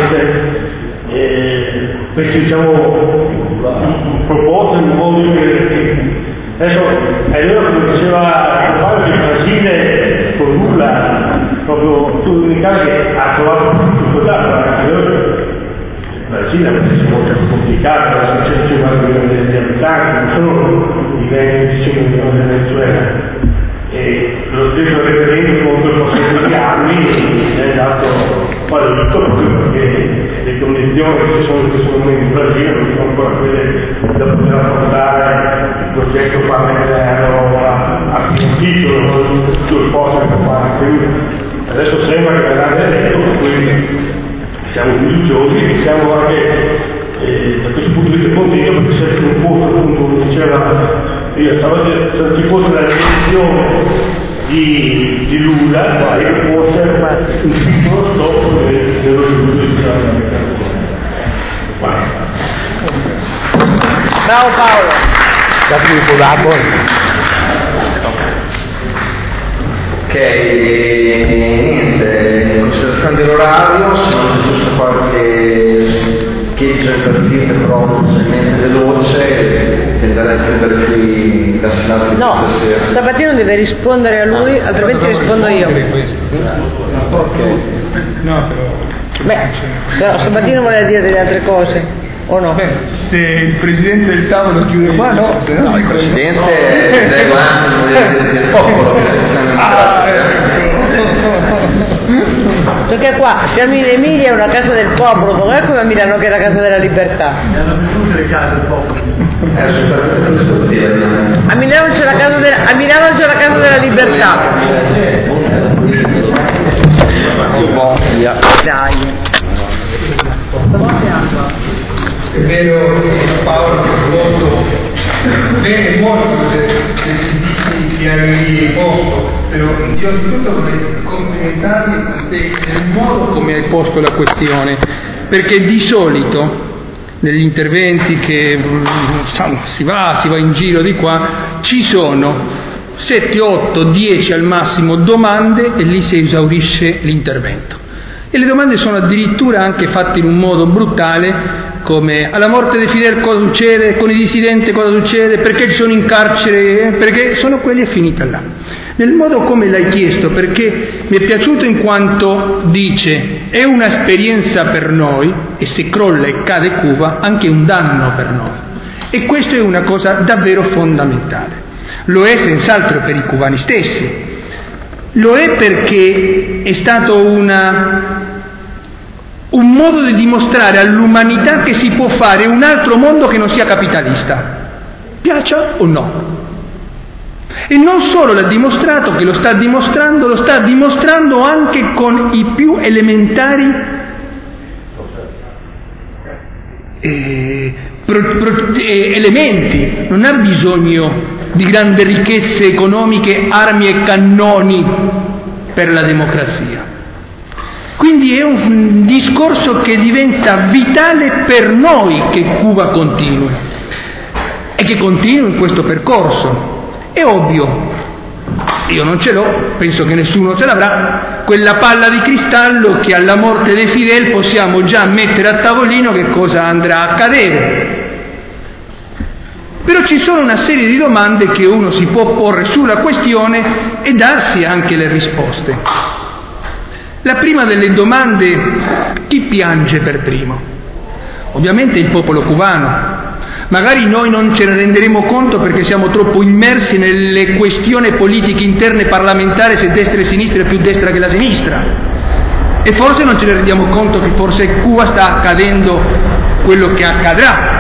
queste diciamo, proposte in modo divertente. Adesso è vero come diceva Paolo, che il Brasile con nulla, proprio tu in caso che ha trovato difficoltà, la Cina è molto complicata, la 150 milioni di abitanti, non sono i 25 milioni di Venezuela. E lo stesso referendum contro il passato di anni è dato fallito proprio perché le condizioni che ci sono in questo momento in Brasile non sono ancora quelle da poter affrontare il progetto familiare a pieno titolo, tutto il posto che fa. Adesso sembra che verrà eletto, quindi siamo fiduciosi e siamo anche da questo punto di vista contenti, perché se un posto, appunto, come diceva io, se ci fosse la elezione di Lula, forse un piccolo stop dello sviluppo di Bravo Paolo. Grazie di Ok, niente, in considerazione dell'orario, se non c'è giusto qualche scheggia per dire però possibilmente veloce, tenderei a chiudere qui la serata di No, stasera. Sabatino deve rispondere a lui, altrimenti rispondo io. Ok. No, però... Però Sabatino voleva dire delle altre cose. O no? Se il presidente del tavolo chiude qua, no. No, il presidente è l'animo del popolo che sta Perché qua siamo in Emilia, è una casa del popolo, non è come a Milano che è la casa della libertà. Tutte le case del popolo. A Milano c'è la casa della libertà. Dai. È vero Paolo che molto bene molto dei quesiti che hai posto, però io innanzitutto vorrei complimentarmi con te nel modo come hai posto la questione, perché di solito negli interventi che si va in giro di qua ci sono 7, 8, 10 al massimo domande e lì si esaurisce l'intervento. E le domande sono addirittura anche fatte in un modo brutale, come alla morte di Fidel cosa succede, con i dissidenti cosa succede, perché ci sono in carcere, perché sono quelli, è finita là. Nel modo come l'hai chiesto, perché mi è piaciuto in quanto dice è un'esperienza per noi e se crolla e cade Cuba anche un danno per noi. E questo è una cosa davvero fondamentale. Lo è senz'altro per i cubani stessi, lo è perché è stato un modo di dimostrare all'umanità che si può fare un altro mondo che non sia capitalista, piaccia o no. E non solo l'ha dimostrato, che lo sta dimostrando anche con i più elementari elementi. Non ha bisogno di grandi ricchezze economiche, armi e cannoni per la democrazia. Quindi è un discorso che diventa vitale per noi che Cuba continui e che continui in questo percorso. È ovvio, io non ce l'ho, penso che nessuno ce l'avrà, quella palla di cristallo che alla morte di Fidel possiamo già mettere a tavolino che cosa andrà a accadere. Però ci sono una serie di domande che uno si può porre sulla questione e darsi anche le risposte. La prima delle domande: chi piange per primo? Ovviamente il popolo cubano. Magari noi non ce ne renderemo conto perché siamo troppo immersi nelle questioni politiche interne parlamentari, se destra e sinistra è più destra che la sinistra. E forse non ce ne rendiamo conto che forse a Cuba sta accadendo quello che accadrà.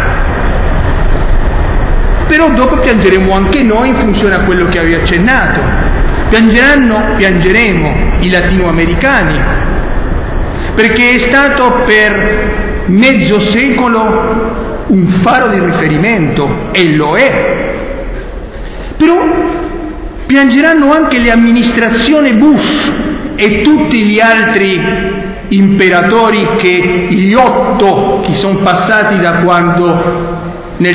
Però dopo piangeremo anche noi in funzione a quello che avevi accennato. Piangeremo i latinoamericani, perché è stato per mezzo secolo un faro di riferimento, e lo è. Però piangeranno anche le amministrazioni Bush e tutti gli altri imperatori gli 8 che sono passati da quando nel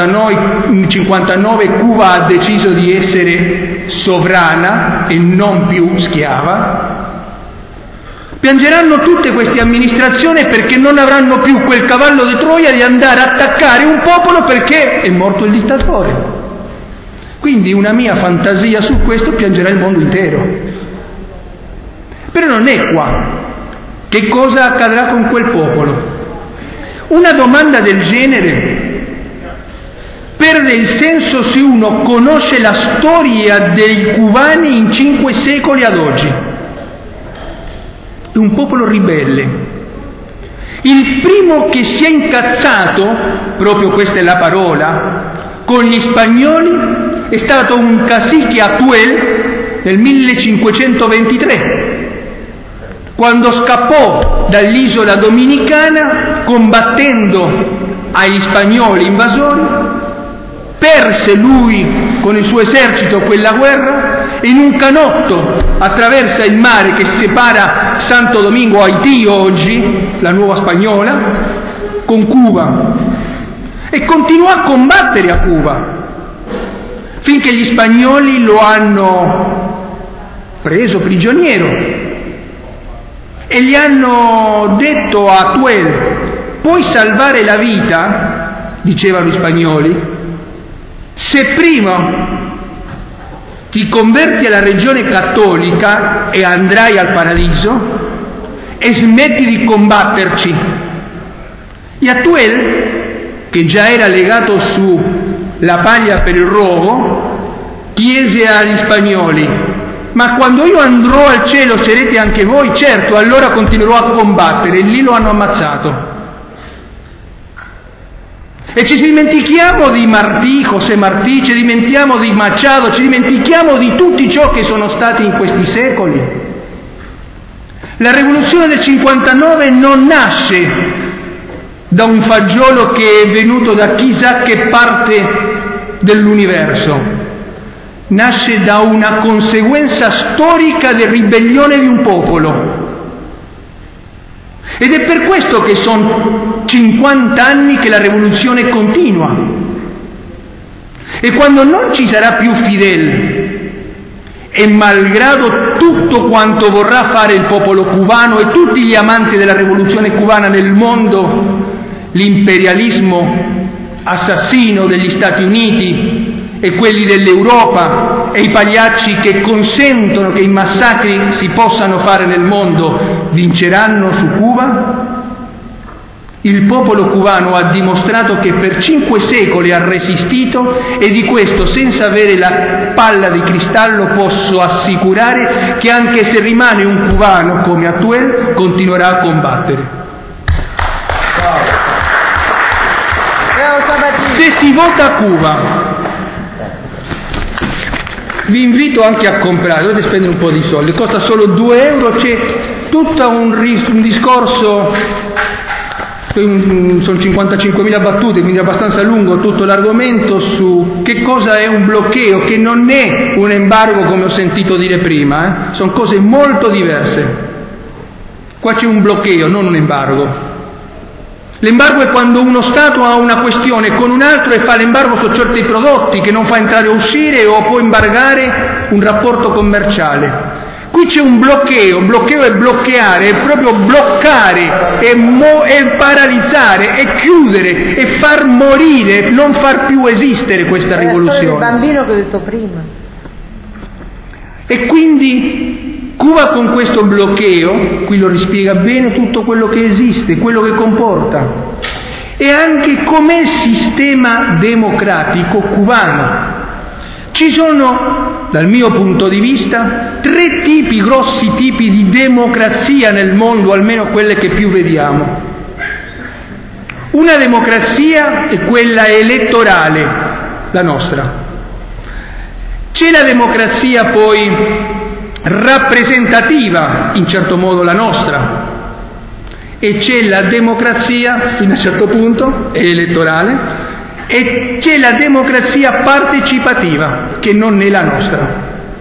59 Cuba ha deciso di essere sovrana e non più schiava. Piangeranno tutte queste amministrazioni perché non avranno più quel cavallo di Troia di andare a attaccare un popolo perché è morto il dittatore. Quindi una mia fantasia su questo: piangerà il mondo intero. Però non è qua. Che cosa accadrà con quel popolo? Una domanda del genere perde il senso se uno conosce la storia dei cubani in 5 secoli ad oggi. È un popolo ribelle. Il primo che si è incazzato, proprio questa è la parola, con gli spagnoli è stato un cacique Atuel nel 1523, quando scappò dall'isola dominicana combattendo agli spagnoli invasori. Perse lui con il suo esercito quella guerra e in un canotto attraversa il mare che separa Santo Domingo, Haitì oggi, la nuova Spagnola, con Cuba, e continuò a combattere a Cuba finché gli spagnoli lo hanno preso prigioniero e gli hanno detto a Tuel: puoi salvare la vita, dicevano gli spagnoli, se prima ti converti alla religione cattolica e andrai al paradiso e smetti di combatterci. E a Tuel, che già era legato sulla paglia per il rogo, chiese agli spagnoli: ma quando io andrò al cielo sarete anche voi? Certo, allora continuerò a combattere. E lì lo hanno ammazzato. E ci dimentichiamo di Martí, José Martí, ci dimentichiamo di Machado, ci dimentichiamo di tutti ciò che sono stati in questi secoli. La rivoluzione del 59 non nasce da un fagiolo che è venuto da chissà che parte dell'universo, nasce da una conseguenza storica della ribellione di un popolo. Ed è per questo che sono 50 anni che la rivoluzione continua. E quando non ci sarà più Fidel, e malgrado tutto quanto vorrà fare il popolo cubano e tutti gli amanti della rivoluzione cubana nel mondo, l'imperialismo assassino degli Stati Uniti e quelli dell'Europa e i pagliacci che consentono che i massacri si possano fare nel mondo vinceranno su Cuba, il popolo cubano ha dimostrato che per 5 secoli ha resistito, e di questo, senza avere la palla di cristallo, posso assicurare che anche se rimane un cubano come Atuel continuerà a combattere. Se si vota a Cuba, vi invito anche a comprare, dovete spendere un po' di soldi, costa solo 2 euro, c'è tutto un discorso, sono 55.000 battute, quindi è abbastanza lungo tutto l'argomento su che cosa è un bloqueo, che non è un embargo come ho sentito dire prima, sono cose molto diverse. Qua c'è un bloqueo, non un embargo. L'embargo è quando uno Stato ha una questione con un altro e fa l'embargo su certi prodotti, che non fa entrare o uscire, o può embargare un rapporto commerciale. Qui c'è un bloqueo è bloccare, è proprio bloccare, è paralizzare, è chiudere, è far morire, non far più esistere questa rivoluzione. Il bambino che ho detto prima. E quindi Cuba con questo bloqueo, qui lo rispiega bene tutto quello che esiste, quello che comporta, e anche com'è il sistema democratico cubano. Ci sono, dal mio punto di vista, 3 grossi tipi di democrazia nel mondo, almeno quelle che più vediamo. Una democrazia è quella elettorale, la nostra. C'è la democrazia poi rappresentativa, in certo modo la nostra, e c'è la democrazia, fino a un certo punto, è elettorale, e c'è la democrazia partecipativa, che non è la nostra.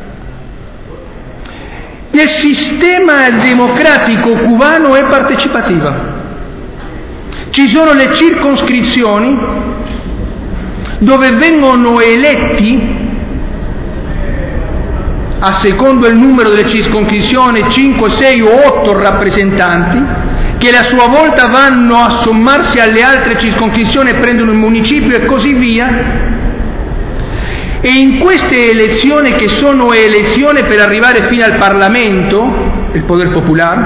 Il sistema democratico cubano è partecipativa. Ci sono le circoscrizioni dove vengono eletti, a secondo il numero delle circoscrizioni, 5, 6 o 8 rappresentanti, che a sua volta vanno a sommarsi alle altre circoscrizioni e prendono il municipio e così via. E in queste elezioni, che sono elezioni per arrivare fino al Parlamento, il potere popolare,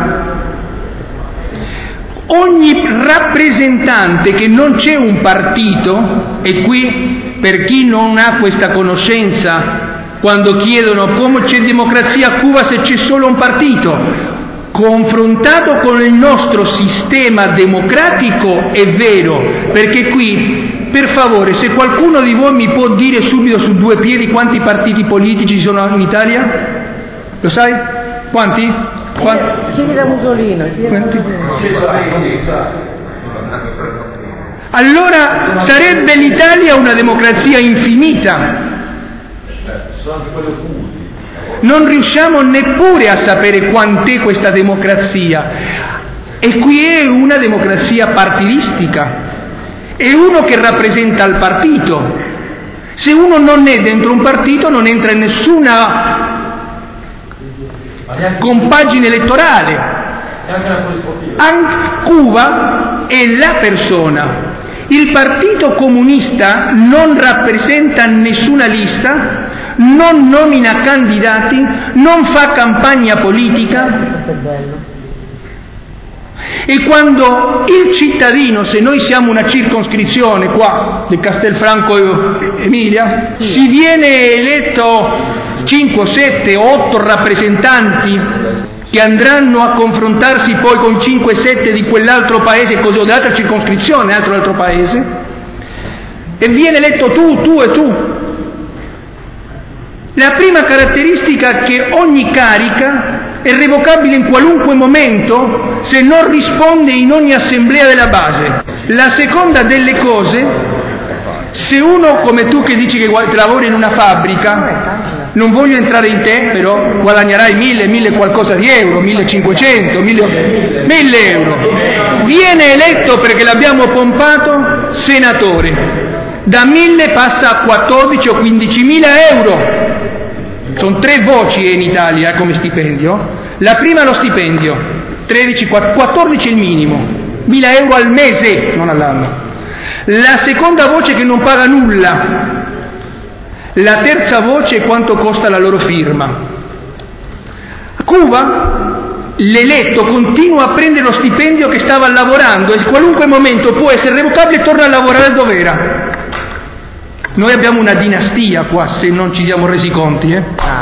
ogni rappresentante, che non c'è un partito, e qui per chi non ha questa conoscenza, quando chiedono come c'è democrazia a Cuba se c'è solo un partito, confrontato con il nostro sistema democratico è vero, perché qui, per favore, se qualcuno di voi mi può dire subito su 2 piedi quanti partiti politici ci sono in Italia? Lo sai? Quanti? Chiedi da Mussolino. Allora sarebbe l'Italia una democrazia infinita. Non riusciamo neppure a sapere quant'è questa democrazia, e qui è una democrazia partidistica, è uno che rappresenta il partito. Se uno non è dentro un partito non entra in nessuna compagine elettorali. Cuba è la persona. Il Partito Comunista non rappresenta nessuna lista, non nomina candidati, non fa campagna politica. E quando il cittadino, se noi siamo una circoscrizione qua di Castelfranco Emilia, si viene eletto 5, 7, 8 rappresentanti che andranno a confrontarsi poi con 5, 7 di quell'altro paese, o dell'altra circoscrizione, altro paese, e viene eletto tu e tu. La prima caratteristica è che ogni carica è revocabile in qualunque momento se non risponde in ogni assemblea della base. La seconda delle cose, se uno come tu che dici che lavori in una fabbrica, non voglio entrare in te, però guadagnerai 1000 qualcosa di euro, 1500, 1000 euro, viene eletto perché l'abbiamo pompato senatore, da 1000 passa a 14 o 15.000 euro. Sono 3 voci in Italia come stipendio. La prima è lo stipendio, 14 il minimo, 1.000 euro al mese, non all'anno. La seconda voce è che non paga nulla. La terza voce è quanto costa la loro firma. A Cuba l'eletto continua a prendere lo stipendio che stava lavorando e in qualunque momento può essere revocabile e torna a lavorare dove era. Noi abbiamo una dinastia qua, se non ci siamo resi conti.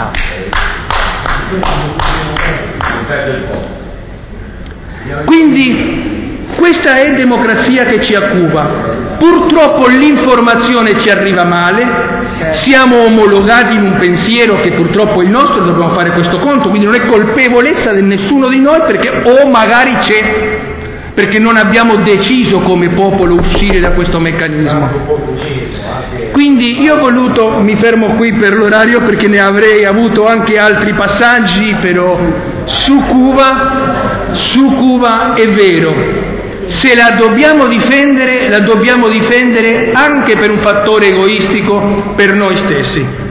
Quindi questa è democrazia che c'è a Cuba. Purtroppo l'informazione ci arriva male, siamo omologati in un pensiero che purtroppo è il nostro, dobbiamo fare questo conto, quindi non è colpevolezza di nessuno di noi perché magari c'è, perché non abbiamo deciso come popolo uscire da questo meccanismo. Quindi io ho voluto, mi fermo qui per l'orario perché ne avrei avuto anche altri passaggi, però su Cuba è vero, se la dobbiamo difendere anche per un fattore egoistico per noi stessi.